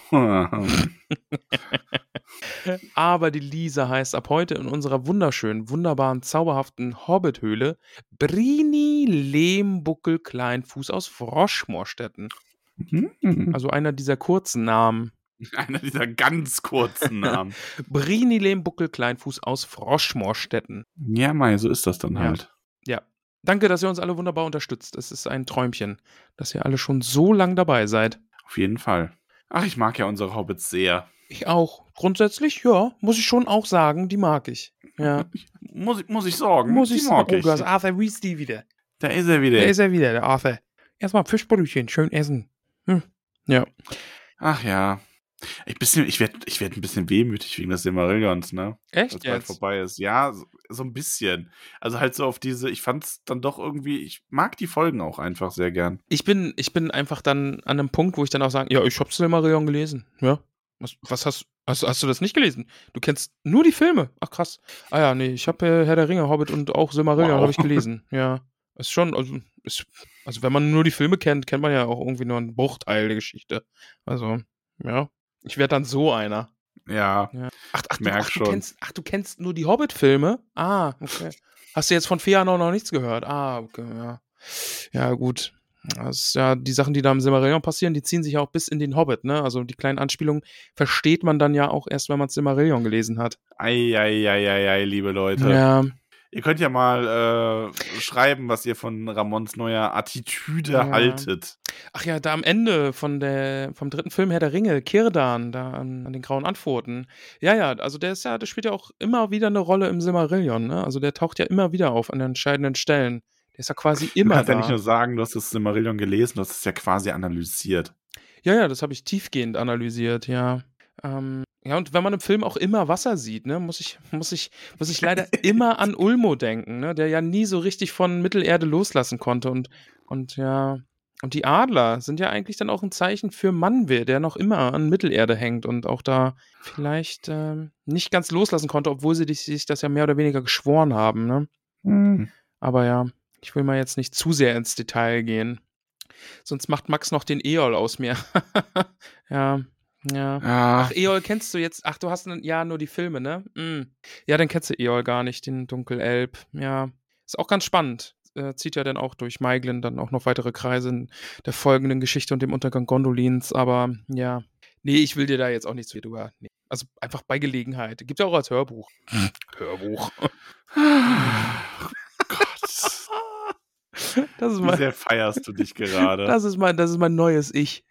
Aber die Lisa heißt ab heute in unserer wunderschönen, wunderbaren, zauberhaften Hobbit-Höhle Brini Lehmbuckel Kleinfuß aus Froschmorstetten. Also einer dieser kurzen Namen. Einer dieser ganz kurzen Namen. Brini Lehmbuckel Kleinfuß aus Froschmorstetten. Ja, Mai, so ist das dann Ja. halt. Ja. Danke, dass ihr uns alle wunderbar unterstützt. Es ist ein Träumchen, dass ihr alle schon so lang dabei seid. Auf jeden Fall. Ach, ich mag ja unsere Hobbits sehr. Ich auch. Grundsätzlich, ja, muss ich schon auch sagen, die mag ich. Ja. Muss, ich- muss ich sagen. Muss Die ich mag sagen. Oh, ich. du hast Arthur Weasley wieder. Da ist er wieder. Da ist er wieder, der Arthur. Erstmal Fischbrötchen, schön essen. Hm. Ja. Ach ja. Ich, bisschen- ich werde ich werd ein bisschen wehmütig wegen des Silmarillions, ne? Echt Als bald jetzt? vorbei ist. Ja, so, so ein bisschen. Also halt so auf diese, ich fand's dann doch irgendwie, ich mag die Folgen auch einfach sehr gern. Ich bin, ich bin einfach dann an einem Punkt, wo ich dann auch sage, ja, ich hab's Silmarillion gelesen. Ja. Was, was hast, hast, hast du das nicht gelesen? Du kennst nur die Filme. Ach krass. Ah ja, nee, ich habe äh, Herr der Ringe, Hobbit und auch Silmarillion Wow. habe ich gelesen. Ja. Ist schon, also, ist, also wenn man nur die Filme kennt, kennt man ja auch irgendwie nur einen Bruchteil der Geschichte. Also, ja. Ich werde dann so einer. Ja, Ja. Ach, ach, du, merk ach, du schon. kennst, ach, du kennst nur die Hobbit-Filme? Ah, okay. Hast du jetzt von Feanor noch nichts gehört? Ah, okay, ja. Ja, gut. Das ist ja die Sachen, die da im Silmarillion passieren, die ziehen sich ja auch bis in den Hobbit, ne? Also die kleinen Anspielungen versteht man dann ja auch erst, wenn man Silmarillion gelesen hat. ei, ei, ei, ei, ei, liebe Leute. Ja. Ihr könnt ja mal äh, schreiben, was ihr von Ramons neuer Attitüde Ja. haltet. Ach ja, da am Ende von der, vom dritten Film Herr der Ringe, Kirdan, da an, an den grauen Antworten. Ja, ja, also der ist ja, der spielt ja auch immer wieder eine Rolle im Silmarillion, ne? Also der taucht ja immer wieder auf an den entscheidenden Stellen. Der ist ja quasi Du immer kannst ja da. nicht nur sagen, du hast das Silmarillion gelesen, du hast es ja quasi analysiert. Ja, ja, das habe ich tiefgehend analysiert, ja. Ähm, ja, und wenn man im Film auch immer Wasser sieht, ne, muss ich, muss ich, muss ich leider immer an Ulmo denken, ne, der ja nie so richtig von Mittelerde loslassen konnte. Und, und ja, und die Adler sind ja eigentlich dann auch ein Zeichen für Manwë, der noch immer an Mittelerde hängt und auch da vielleicht ähm, nicht ganz loslassen konnte, obwohl sie sich das ja mehr oder weniger geschworen haben, ne? Hm. Aber ja, ich will mal jetzt nicht zu sehr ins Detail gehen. Sonst macht Max noch den Eol aus mir. Ja, ja. Ach, Ach, Eol kennst du jetzt. Ach, du hast n- ja nur die Filme, ne? Mm. Ja, dann kennst du Eol gar nicht, den Dunkelelb. Ja, ist auch ganz spannend. Äh, zieht ja dann auch durch Meiglin dann auch noch weitere Kreise in der folgenden Geschichte und dem Untergang Gondolins. Aber ja, nee, ich will dir da jetzt auch nicht zu viel drüber. Nee. Also einfach bei Gelegenheit. Gibt ja auch als Hörbuch. Hörbuch. Gott. Das ist Wie mein, sehr feierst du dich gerade? das ist mein, das ist mein neues Ich.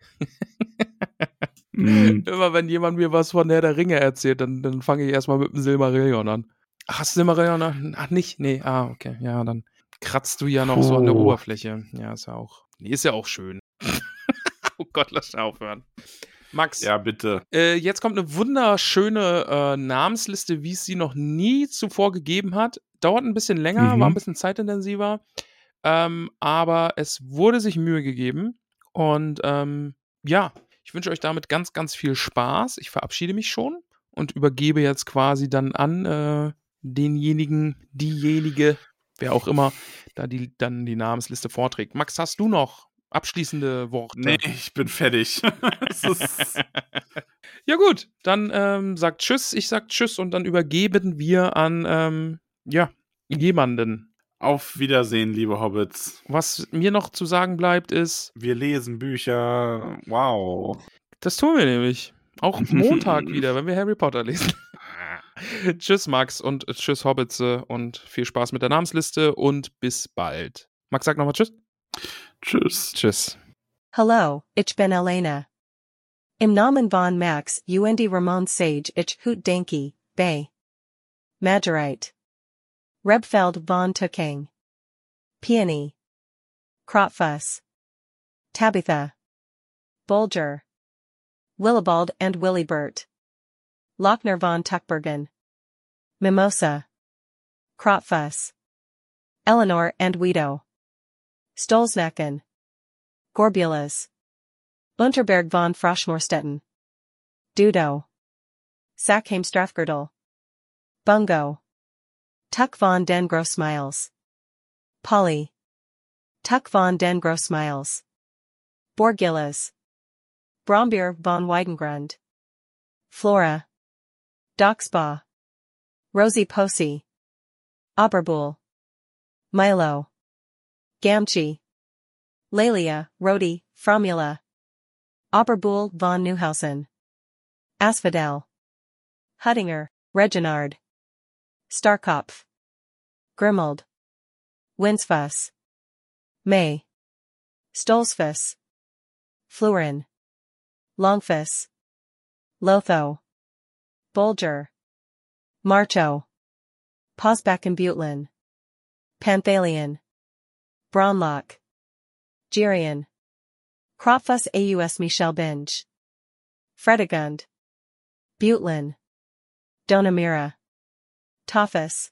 Hm. Immer wenn jemand mir was von Herr der Ringe erzählt, dann, dann fange ich erstmal mit dem Silmarillion an. Ach, hast du Silmarillion noch? Ach, nicht? Nee, ah, okay. Ja, dann kratzt du ja noch so an der Puh. Oberfläche. Ja, ist ja auch. Nee, ist ja auch schön. Oh Gott, lass aufhören. Max, Ja, bitte. äh, jetzt kommt eine wunderschöne äh, Namensliste, wie es sie noch nie zuvor gegeben hat. Dauert ein bisschen länger, Mhm. war ein bisschen zeitintensiver. Ähm, aber es wurde sich Mühe gegeben. Und ähm, ja, ich wünsche euch damit ganz, ganz viel Spaß. Ich verabschiede mich schon und übergebe jetzt quasi dann an äh, denjenigen, diejenige, wer auch immer, da die dann die Namensliste vorträgt. Max, hast du noch abschließende Worte? Nee, ich bin fertig. Es ist, Ja gut, dann ähm, sagt Tschüss, ich sag Tschüss und dann übergeben wir an ähm, ja, jemanden. auf Wiedersehen, liebe Hobbits. Was mir noch zu sagen bleibt ist, Wir lesen Bücher. Wow. das tun wir nämlich. Auch Montag wieder, wenn wir Harry Potter lesen. Tschüss, Max, und tschüss, Hobbitze, und viel Spaß mit der Namensliste und bis bald. Max, sag nochmal Tschüss. Tschüss. Tschüss. Hallo, ich bin Elena. Im Namen von Max und Ramon Sage ich Hoot Danke, Bay. Majorite. Rebfeld von Tukang. Peony. Krotfuss. Tabitha. Bolger. Willibald and Willibert. Lochner von Tuckbergen. Mimosa. Krotfuss. Eleanor and Guido. Stolznaken. Gorbulas. Unterberg von Froschmorstetten. Dudo. Sackheim Strafgirdle. Bungo. Tuck von den Grossmiles. Polly. Tuck von den Grossmiles. Borgillas. Brombeer von Weidengrund. Flora. Doxba. Rosie Posey. Aberbuhl. Milo. Gamchi. Lelia, Rodi, Fromula. Aberbuhl von Neuhausen. Asphodel. Huttinger, Reginald. Starkopf. Grimald. Winsfuss. May. Stolzfuss. Flurin. Longfuss. Lotho. Bolger. Marcho. Posbach and Butlin. Panthalion. Braunlock. Gerian. Kropfuss aus Michel Binge. Fredegund. Butlin. Donamira. Toffus.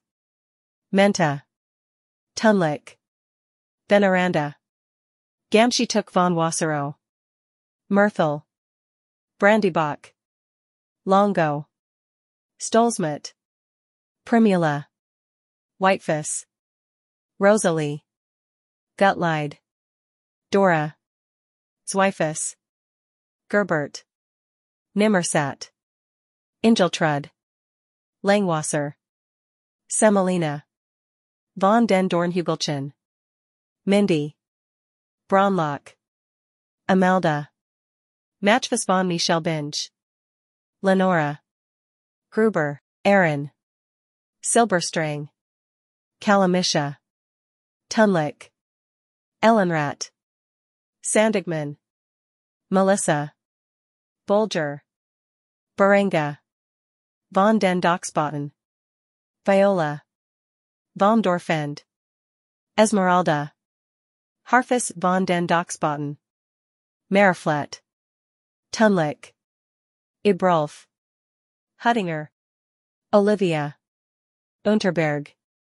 Menta. Tunlik. Veneranda. Gamschituk von Wasserow. Mirthel. Brandybach. Longo. Stolzmut. Primula. Whitefuss. Rosalie. Gutlide. Dora. Zweifus. Gerbert. Nimmersat. Ingeltrud. Langwasser. Semolina. Von den Dornhugelchen. Mindy. Braunlock. Amelda. Matchfuss von Michel Binge. Lenora. Gruber, Aaron. Silberstrang. Kalamisha. Tunlik. Ellenrat. Sandigman. Melissa. Bolger. Berenga. Von den Doxbotten. Viola. Vom Dorfend. Esmeralda. Harfus von den Doxbotten. Mariflet. Tunlik. Ibrolf. Huttinger. Olivia. Unterberg.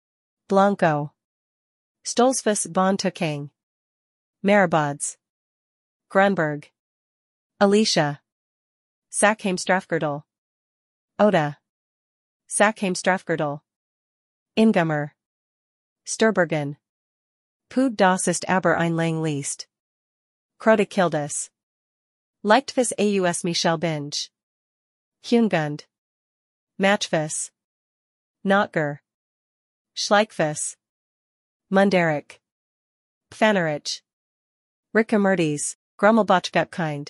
Blanco. Stolzfuss von Tukang. Maribods. Grunberg. Alicia. Sackheim Strafgirdle. Oda. Sackheim Strafgirdle. Ingummer. Sturbergen. Pud das ist aber ein lang Liest. Krotikildus. Leichtfuss aus Michel Binge. Hungund. Matchfuss. Notger. Schleichfuss. Munderik. Pfannerich. Rickamertes, Grummelbachgutkind.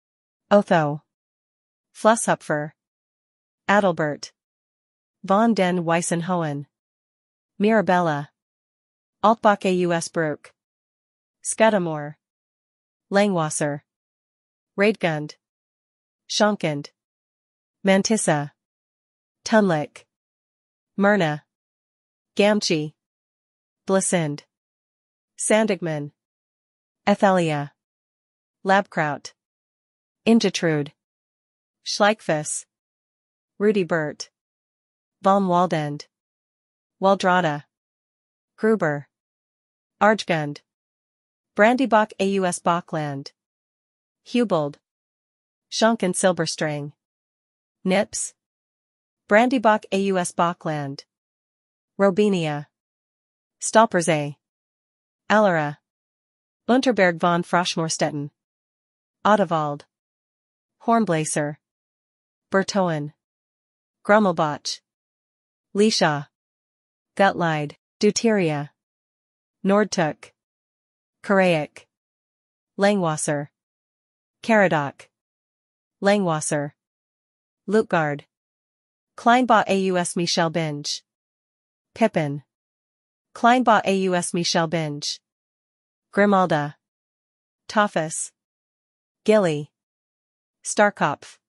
Otho. Flusshupfer. Adelbert. Von den Weissenhohen. Mirabella. Altbach aus Bruck. Scudamore. Langwasser. Raidgund. Schonkend. Mantissa. Tunlik. Myrna. Gamchi. Blessind. Sandigman. Ethelia. Labkraut. Ingetrude. Schleichfuss. Rudy Burt. Vom Waldend. Waldrada. Gruber. Arjgund. Brandybach aus Bachland. Hubald. Schonken Silberstrang. Nips. Brandybach aus Bachland. Robinia. Stolpersee. Allera. Unterberg von Froschmorstetten. Ottewald. Hornblaser. Bertoen. Grummelbach. Lisha. Gutlide. Deuteria. Nordtuck. Karaic. Langwasser. Caradoc. Langwasser. Lutgard. Kleinbach aus Michel Binge. Pippin. Kleinbach aus Michel Binge. Grimalda. Tophus. Gilly. Starkopf.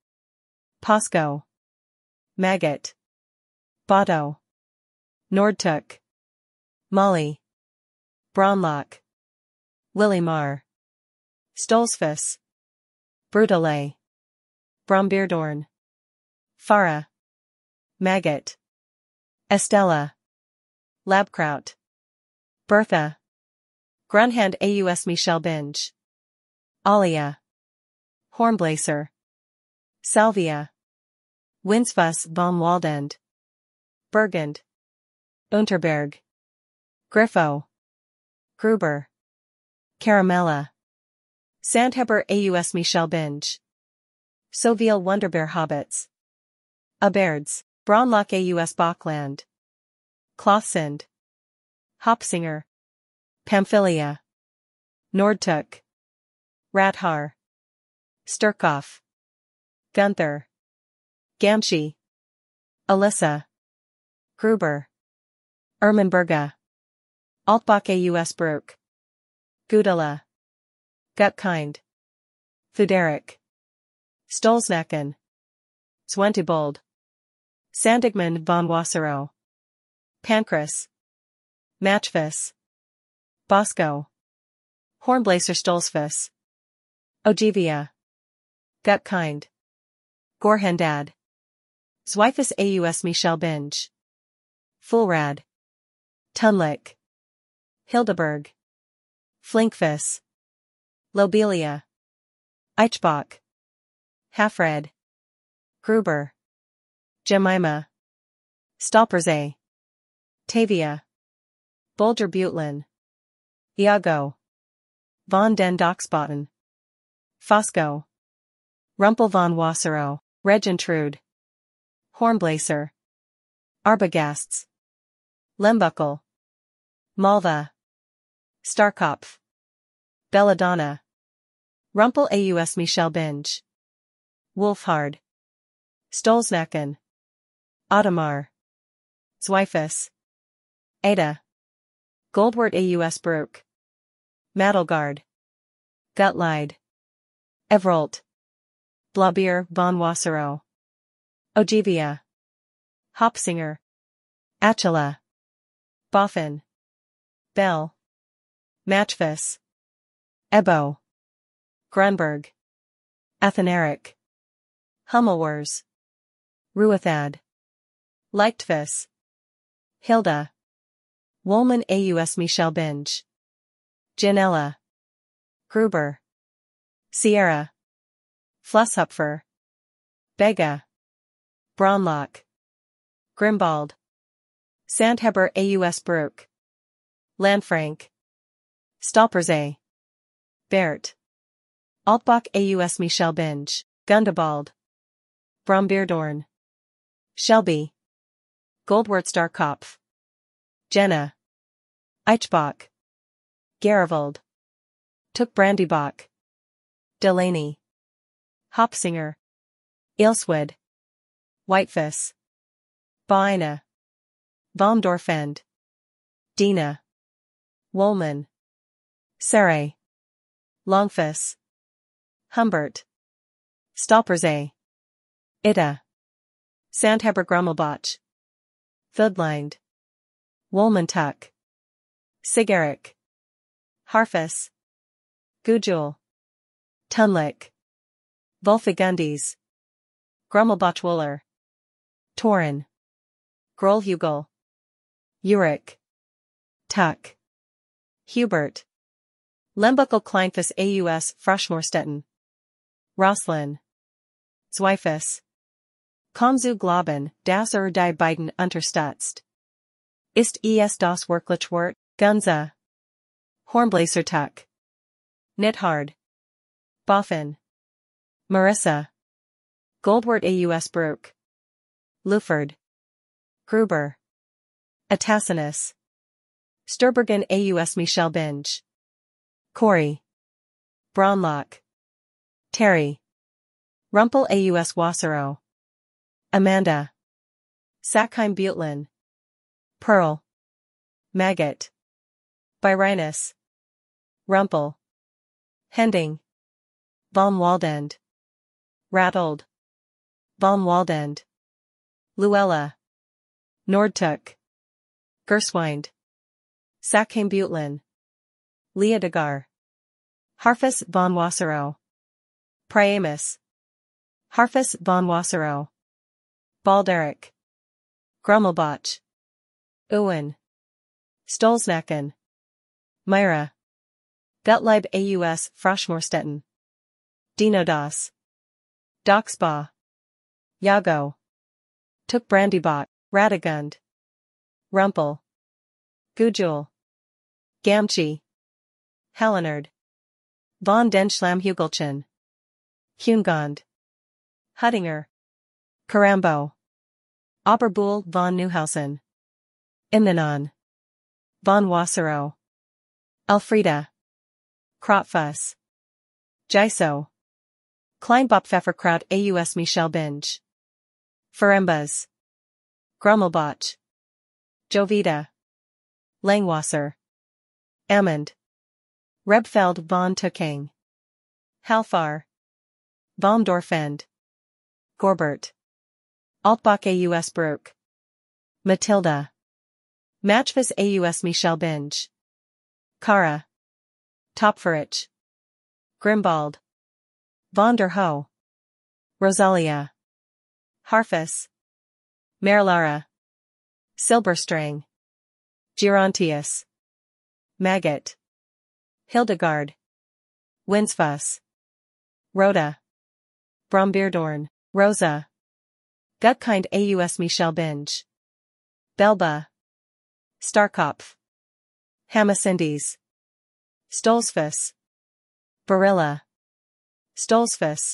Posco. Maggot. Botto. Nordtuck. Molly. Braunlock. Lillimar. Stolzfus. Brutale. Brombeerdorn. Farah. Maggot. Estella. Labkraut. Bertha. Grunhand aus Michel Binge. Alia. Hornblaser. Salvia. Winsfuss von Waldend. Burgund. Unterberg. Griffo. Gruber. Caramella. Sandheber aus Michel Binge. Sauviel Wunderbeer Hobbits. Aberds. Braunlock aus Bachland. Klothsund. Hopsinger. Pamphylia. Nordtuck. Rathar. Sturkopf. Gunther. Gamschi. Alyssa. Gruber. Ermenberga. Altbach aus Bruck. Gudula. Gutkind. Thuderic. Stolznaken. Zwentibold. Sandigman von Wasserow. Pancras. Matchfuss. Bosco. Hornblaser Stolzfuss. Ogivia. Gutkind. Gorhendad. Zweifus aus Michel Binge. Fulrad. Tunlik. Hildeberg. Flinkfuss. Lobelia. Eichbach. Halfred. Gruber. Jemima. Stalperzay. Tavia. Bulger Butlin. Iago. Von den Doxbotten. Fosco. Rumpel von Wasserow. Regentrude. Hornblaser. Arbogast's. Lembuckle. Malva. Starkopf. Belladonna. Rumpel aus Michel Binge. Wolfhard. Stolznaken. Ottomar. Zweifus. Ada. Goldwort aus Bruck. Madelgard. Gutleid. Evrolt. Blabier von Wasserow. Ogivia. Hopsinger. Achilla. Boffin. Bell. Matchfuss. Ebo. Grunberg. Athanaric. Hummelwurs. Ruethad. Leichtfuss. Hilda. Woolman aus Michel Binge. Janella. Gruber. Sierra. Flusshupfer. Bega. Braunlock. Grimbald. Sandheber aus Bruck. Lanfranc. Stalperzay. Bert. Altbach aus Michel Binge. Gundebald. Brombeerdorn. Shelby. Goldwort Starkopf. Jenna. Eichbach. Garivold. Took Brandybach. Delaney. Hopsinger. Ilswood. Whitefuss. Baina. Baumdorfend. Dina. Woolman. Saray. Longfuss. Humbert. Stalperzay. Ida. Sandheber Grummelbach. Thudlind. Woolmantuck. Sigeric. Harfus. Gujul. Tunlik. Wolfigundis. Grummelbachwuller. Torin. Grolhugel. Uric. Tuck. Hubert. Lembuckle Kleinfuss aus Froschmorstetten. Roslin. Zweifus. Komzu Globen, das er die beiden unterstützt. Ist es das wirklich wert? Gunza. Hornblaser Tuck. Nithard. Boffin. Marissa. Goldwort aus Bruck. Luford. Gruber. Atassinus. Sturbergen aus Michel Binge. Corey. Braunlock. Terry. Rumpel aus Wasserow. Amanda. Sackheim-Butlin. Pearl. Maggot. Byrinus. Rumpel. Hending. Von Waldend. Rattled. Von Waldend. Luella. Nordtuck. Gerswind. Sackheim-Butlin. Leodegar. Harfus von Wasserow. Priamus. Harfus von Wasserow. Balderic. Grummelbach. Uwen. Stolznaken. Myra. Gottlieb aus Froschmorstetten. Dinodas. Doxba. Jago. Took Brandybot. Radegund. Rumpel. Gujul. Gamgee. Helenard. Von den Schlammhugelchen. Hungond. Huttinger. Karambo. Oberbuhl von Neuhausen. Imnanon. Von Wasserow. Elfrieda. Krotfuss. Jiso. Kleinbopfefferkraut aus Michel Binge. Ferembas. Grummelbach. Jovita. Langwasser. Amund. Rebfeld von Tucking. Halfar. Baumdorfend. Gorbert. Altbach aus Brook. Matilda. Matchvis aus Michel Binge. Kara. Topferich. Grimbald. Von der Hoe. Rosalia. Harfus. Merlara. Silberstring. Gerontius. Maggot. Hildegard. Winsfuss. Rhoda. Brombeerdorn. Rosa. Gutkind aus Michel Binge. Belba. Starkopf. Hamacindes. Stolzfus. Barilla. Stolzfus.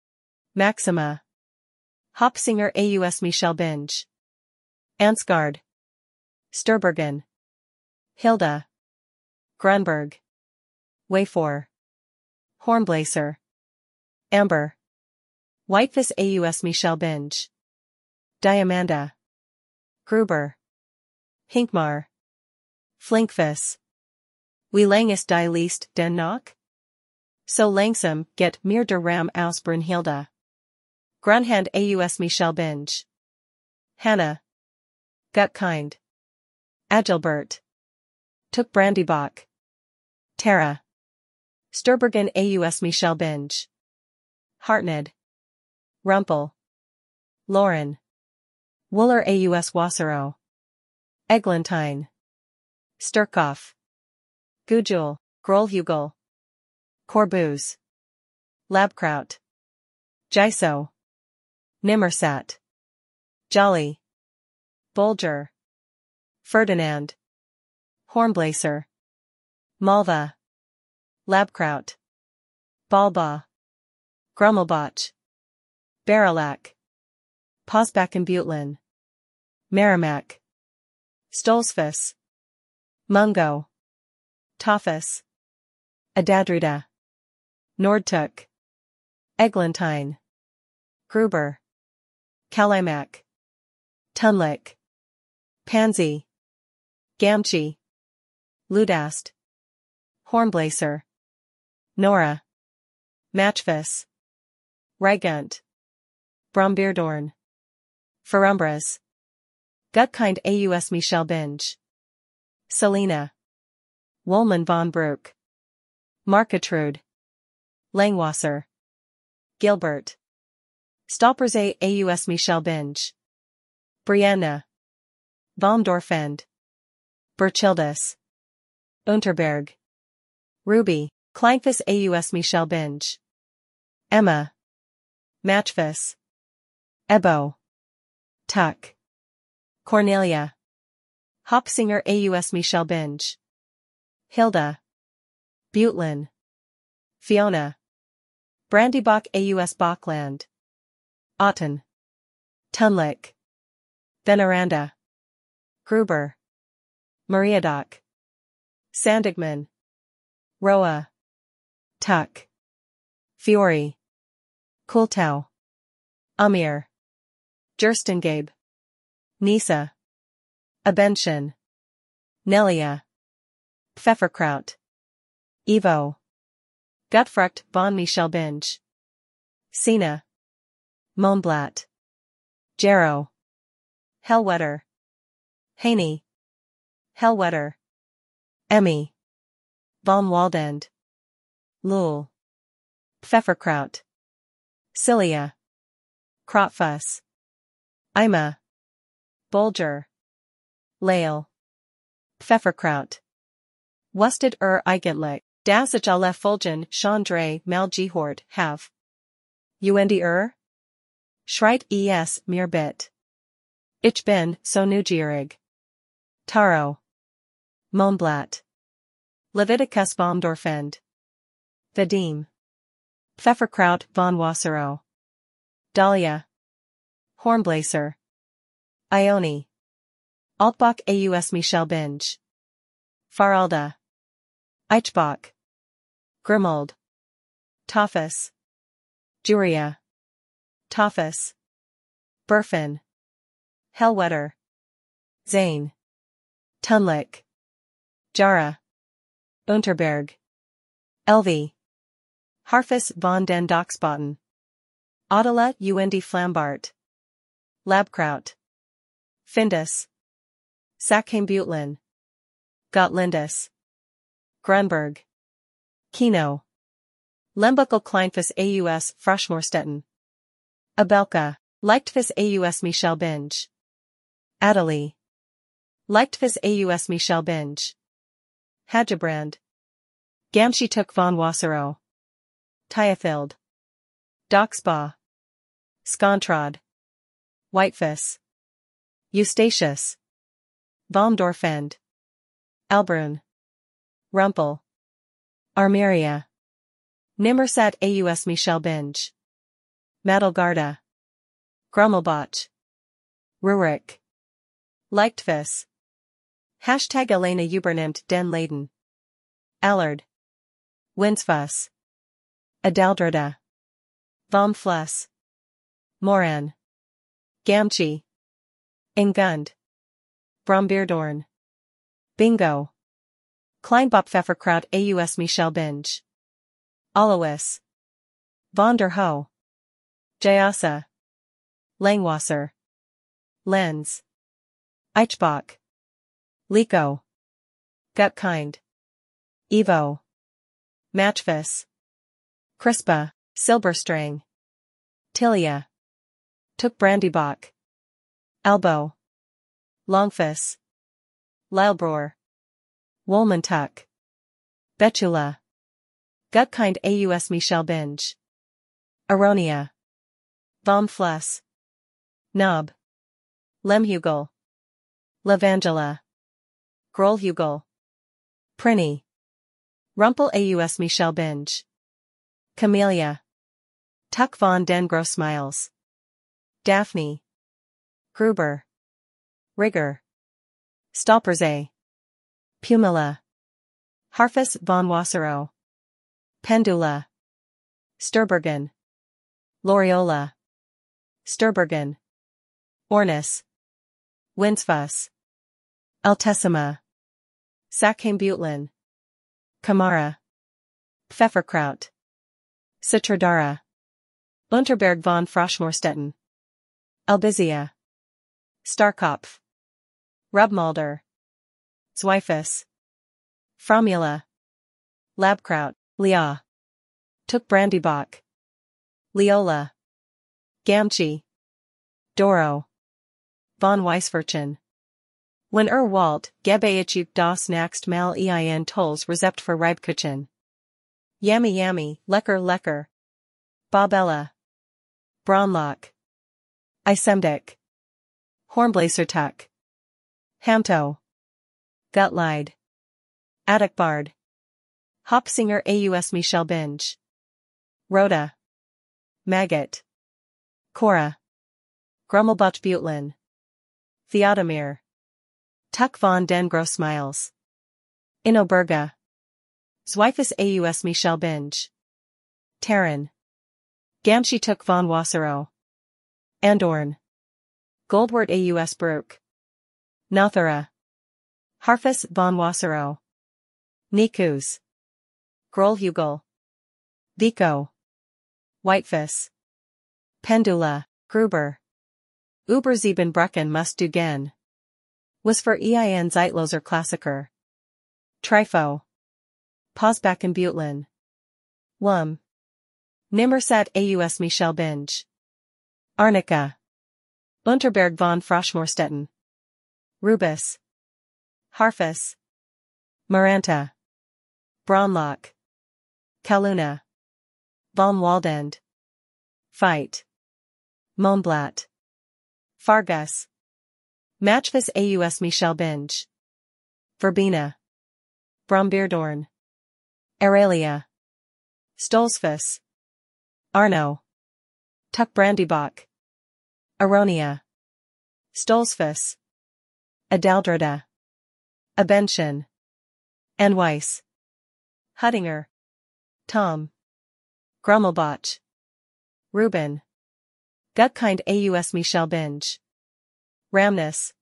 Maxima. Hopsinger aus Michel Binge. Ansgard. Sturbergen. Hilda. Grunberg. Wayfor. Hornblaser. Amber. Whitefuss aus Michel Binge. Diamanda. Gruber. Hinkmar. Flinkfuss. Wie lang ist die Least den noch? So langsam get mir der Ram aus Brunhilde. Grunhand aus Michel Binge. Hannah. Gutkind. Agilbert. Took Brandybach. Tara. Sturbergen aus Michel Binge. Hartned. Rumpel. Lauren. Wooler aus Wasserow. Eglantine. Sturkopf. Gujul. Grolhugel. Corbuz. Labkraut. Jiso. Nimmersat. Jolly. Bolger. Ferdinand. Hornblaser. Malva. Labkraut. Balba. Grummelbach. Barilak. Posbacken-Butlin. Merrimack. Stolzfus. Mungo. Tophus. Adadruda. Nordtuck. Eglantine. Gruber. Kalimak. Tunlik. Pansy. Gamgee. Ludast. Hornblaser. Nora. Matchfuss. Rygunt. Brombeerdorn. Ferumbras. Gutkind aus Michel Binge. Selena. Wollman von Brook. Markatrude. Langwasser. Gilbert. Stolperze aus Michel Binge. Brianna. Baumdorfend. Berchildus. Unterberg. Ruby. Kleinfuss aus Michel Binge. Emma. Matchfuss. Ebo. Tuck. Cornelia. Hopsinger aus Michel Binge. Hilda. Butlin. Fiona. Brandybach aus Bachland. Otten. Tunlik. Veneranda. Gruber. Mariadoc. Sandigman. Roa. Tuck. Fiore. Kultau. Amir. Gerstengabe. Nisa. Abention. Nelia. Pfefferkraut. Evo. Gutfrucht von Michelbinge. Sina. Mohnblatt. Jarrow. Hellwetter. Haney. Hellwetter. Emmy. Von Waldend. Lul. Pfefferkraut. Cilia. Krautfuss. Ima. Bolger. Lale. Pfefferkraut. Wustet er eigentlich, das ich alle Folgen schon drei mal gehört have. Und er? Schreit es mir bit. Ich bin so neugierig. Taro. Mohnblatt. Leviticus Baumdorfend. Vadim. Pfefferkraut von Wasserow. Dahlia. Hornblaser. Ione. Altbach aus Michelbinge. Faralda. Eichbach. Grimold. Toffus. Juria. Toffus. Burfin. Hellwetter. Zane. Tunlick. Jara. Unterberg. Elvi. Harfus von den Doxbotten. Adela und Flambart. Labkraut. Findus. Sackheim-Butlin. Gottlindus. Grunberg. Kino. Lembuckel Kleinfuss aus Froschmorstetten. Abelka. Leichtfuss aus Michelbinge. Adelie. Leichtfuss aus Michelbinge. Hagebrand. Gamschituk von Wasserow. Tyafild. Doxba. Skontrad. Whitefuss. Eustachius. Baumdorfend. Albrun. Rumpel. Armeria. Nimmersat aus Michelbinge. Madelgarda. Grummelbach. Rurik. Leichtfuss. Hashtag Elena übernimmt den Laden. Allard. Winsfuss. Adaldreda. Vom Fluss. Moran. Gamchi. Ingund. Brombeerdorn. Bingo. Kleinbopfefferkraut aus Michelbinge. Alois. Von der Hoe. Jayasa. Langwasser. Lenz. Eichbach. Lico. Gutkind. Evo. Matchfuss. Crispa. Silberstrang. Tilia. Took Brandybach. Elbow. Longfuss. Lilebroer. Wollmantuck. Betula. Gutkind aus Michelbinge. Aronia. Vom Fluss. Knob. Lemhugel. Levangela. Grolhugel. Prinny. Rumpel aus Michelbinge. Camellia. Tuck von den Grossmiles. Daphne. Gruber. Rigger. Stolperzee. Pumila. Harfus von Wasserow. Pendula. Sturbergen. Loriola. Sturbergen. Ornis. Winsfuss. Altissima. Sackheim-Butlin. Kamara. Pfefferkraut. Citradara. Unterberg von Froschmorstetten. Albizia. Starkopf. Rubmalder. Zweifus. Fromula. Labkraut. Lia. Took Brandybach. Leola. Gamchi. Doro. Von Weisfurchen. When er Walt, Gebeitschuk das nächst mal ein Tolls Rezept für Reibkuchen. Yummy yummy, lecker lecker. Bobella. Braunlock. Isemdick. Hornblasertuck. Hamto. Gutleid. Atticbard. Hopsinger aus Michelbinge. Rhoda. Maggot. Cora. Grummelbach Butlin. Theodomir. Tuck von den Grossmiles. Inoberga. Zweifus aus Michelbinge. Terran. Gamschituk von Wasserow. Andorn. Goldwort aus Broek. Nothera. Harfus von Wassero. Nikus. Grolhugel. Vico. Whitefuss. Pendula, Gruber. Übersiebenbrücken musst du gehen. Was für ein Zeitloser Klassiker. Trifo. Posbacken Butlin. Wum. Nimmersatt aus Michel Binge. Arnica. Unterberg von Froschmorstetten. Rubus. Harfus. Maranta. Braunlock. Kaluna. Von Waldend. Fight. Monblatt. Fargus. Matchvis aus Michel Binge. Verbena. Brombeerdorn. Aurelia. Stolzfuss. Arno. Tuck Brandybach. Aronia. Stolzfuss. Adaldreda. Abention. Anweiss. Huttinger. Tom. Grummelbach. Reuben. Gutkind aus Michel Binge. Ramnus.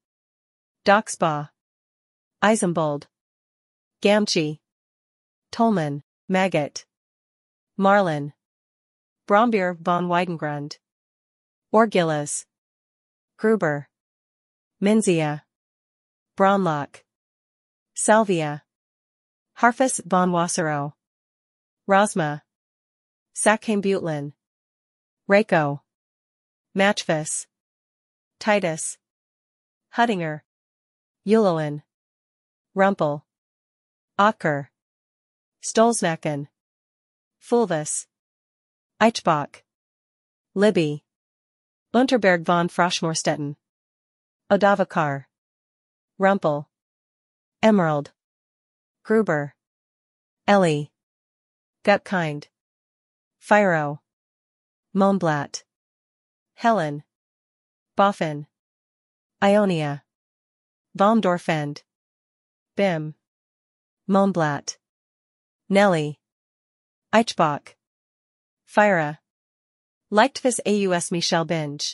Doxba. Eisenbold. Gamchi. Tolman, Maggot. Marlin. Brombeer von Weidengrund. Orgillas. Gruber. Minzia. Braunlock. Salvia. Harfus von Wassero. Rosma. Sackheim-Butlin. Rako. Matchfuss. Titus. Huttinger. Uloen. Rumpel. Ocker. Stolznacken. Fulvus. Eichbach. Libby. Unterberg von Froschmorstetten. Odavakar. Rumpel. Emerald. Gruber. Ellie. Gutkind. Firo. Monblatt. Helen. Boffin. Ionia. Baumdorfend. Bim. Monblatt. Nelly. Eichbach. Fira. Leichtfuss aus Michel Binge.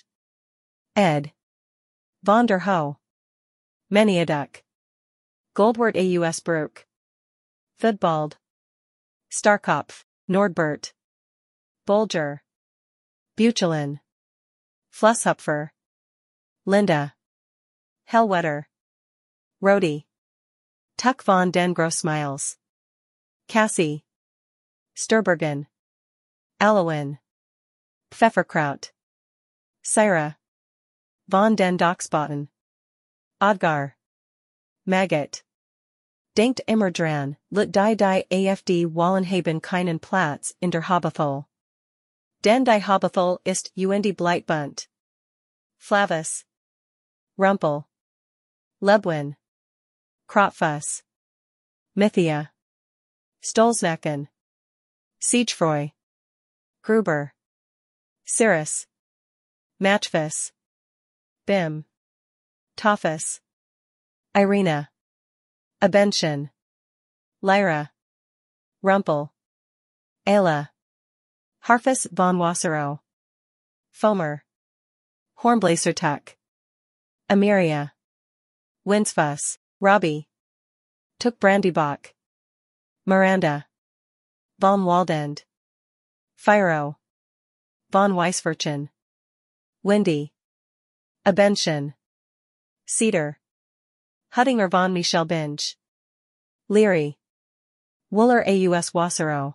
Ed. Von der Ho. Meniaduck. Goldwort aus Broek. Thudbald. Starkopf. Nordbert. Bolger. Buchelin. Flusshupfer. Linda. Hellwetter. Rhodey. Tuck von den Grossmiles. Cassie. Sturbergen. Alowin. Pfefferkraut. Syra. Von den Doxbotten. Odgar. Maggot. Denkt immer dran, lut die die afd Wallenhaben keinen Platz in der Haberthal. Den die Haberthal ist und Bleitbunt. Flavus. Rumpel. Lebwin. Krotfuss. Mythia. Stolznacken. Siegefreu. Gruber. Cirrus. Matchfuss. Bim. Tophus. Irina. Abention. Lyra. Rumpel. Ayla. Harfus von Wassero. Fomer. Hornblasertuck. Amiria. Winsfuss. Robbie. Tuck Brandybach. Miranda. Von Waldend. Firo. Von Weisfurchen. Windy. Abention. Cedar. Huttinger von Michel Binge. Leary. Wooler aus Wassero.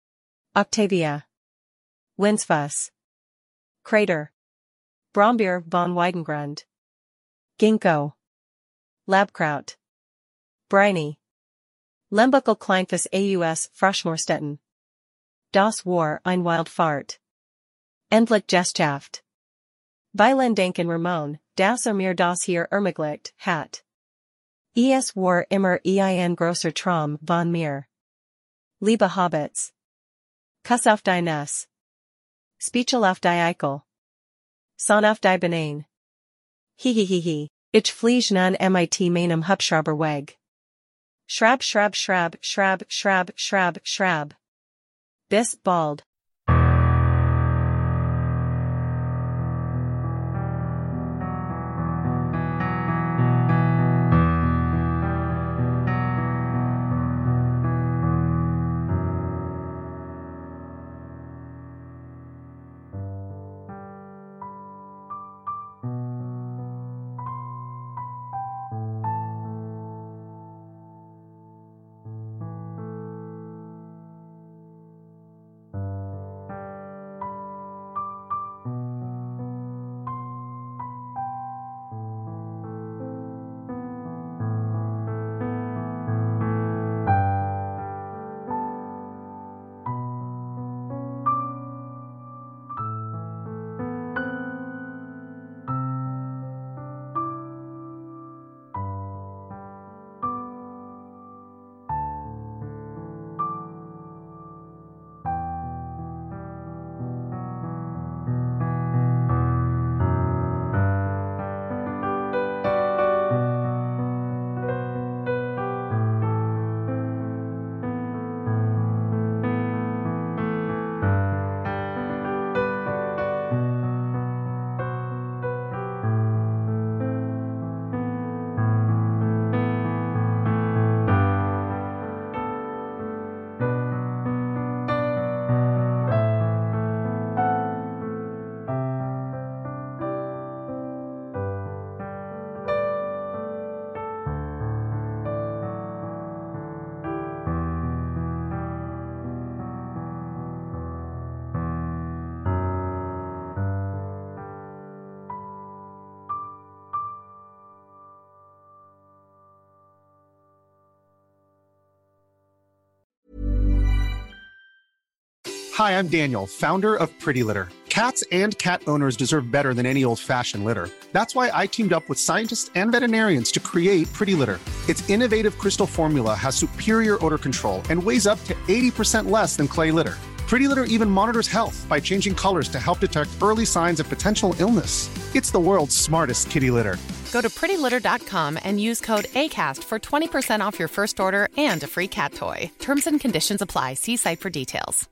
Octavia. Winsfuss. Crater. Brombeer von Weidengrund. Ginkgo. Labkraut. Briny. Lembuckel Kleinfuss aus Froschmorstetten. Das war ein Wildfahrt. Endlich Geschaft. Weilen denken Ramon, das er mir das hier ermöglicht hat. Es war immer ein grosser Traum von mir. Liebe Hobbits. Kuss auf die Nuss. Spiechel auf die Eichel. Son auf die Benein. Hihihihi, ich fliege nun mit meinem Hubschrauber weg. Schrab schrab schrab schrab schrab schrab schrab. Bis bald. Hi, I'm Daniel, founder of Pretty Litter. Cats and cat owners deserve better than any old-fashioned litter. That's why I teamed up with scientists and veterinarians to create Pretty Litter. Its innovative crystal formula has superior odor control and weighs up to eighty percent less than clay litter. Pretty Litter even monitors health by changing colors to help detect early signs of potential illness. It's the world's smartest kitty litter. Go to pretty litter dot com and use code ACAST for twenty percent off your first order and a free cat toy. Terms and conditions apply. See site for details.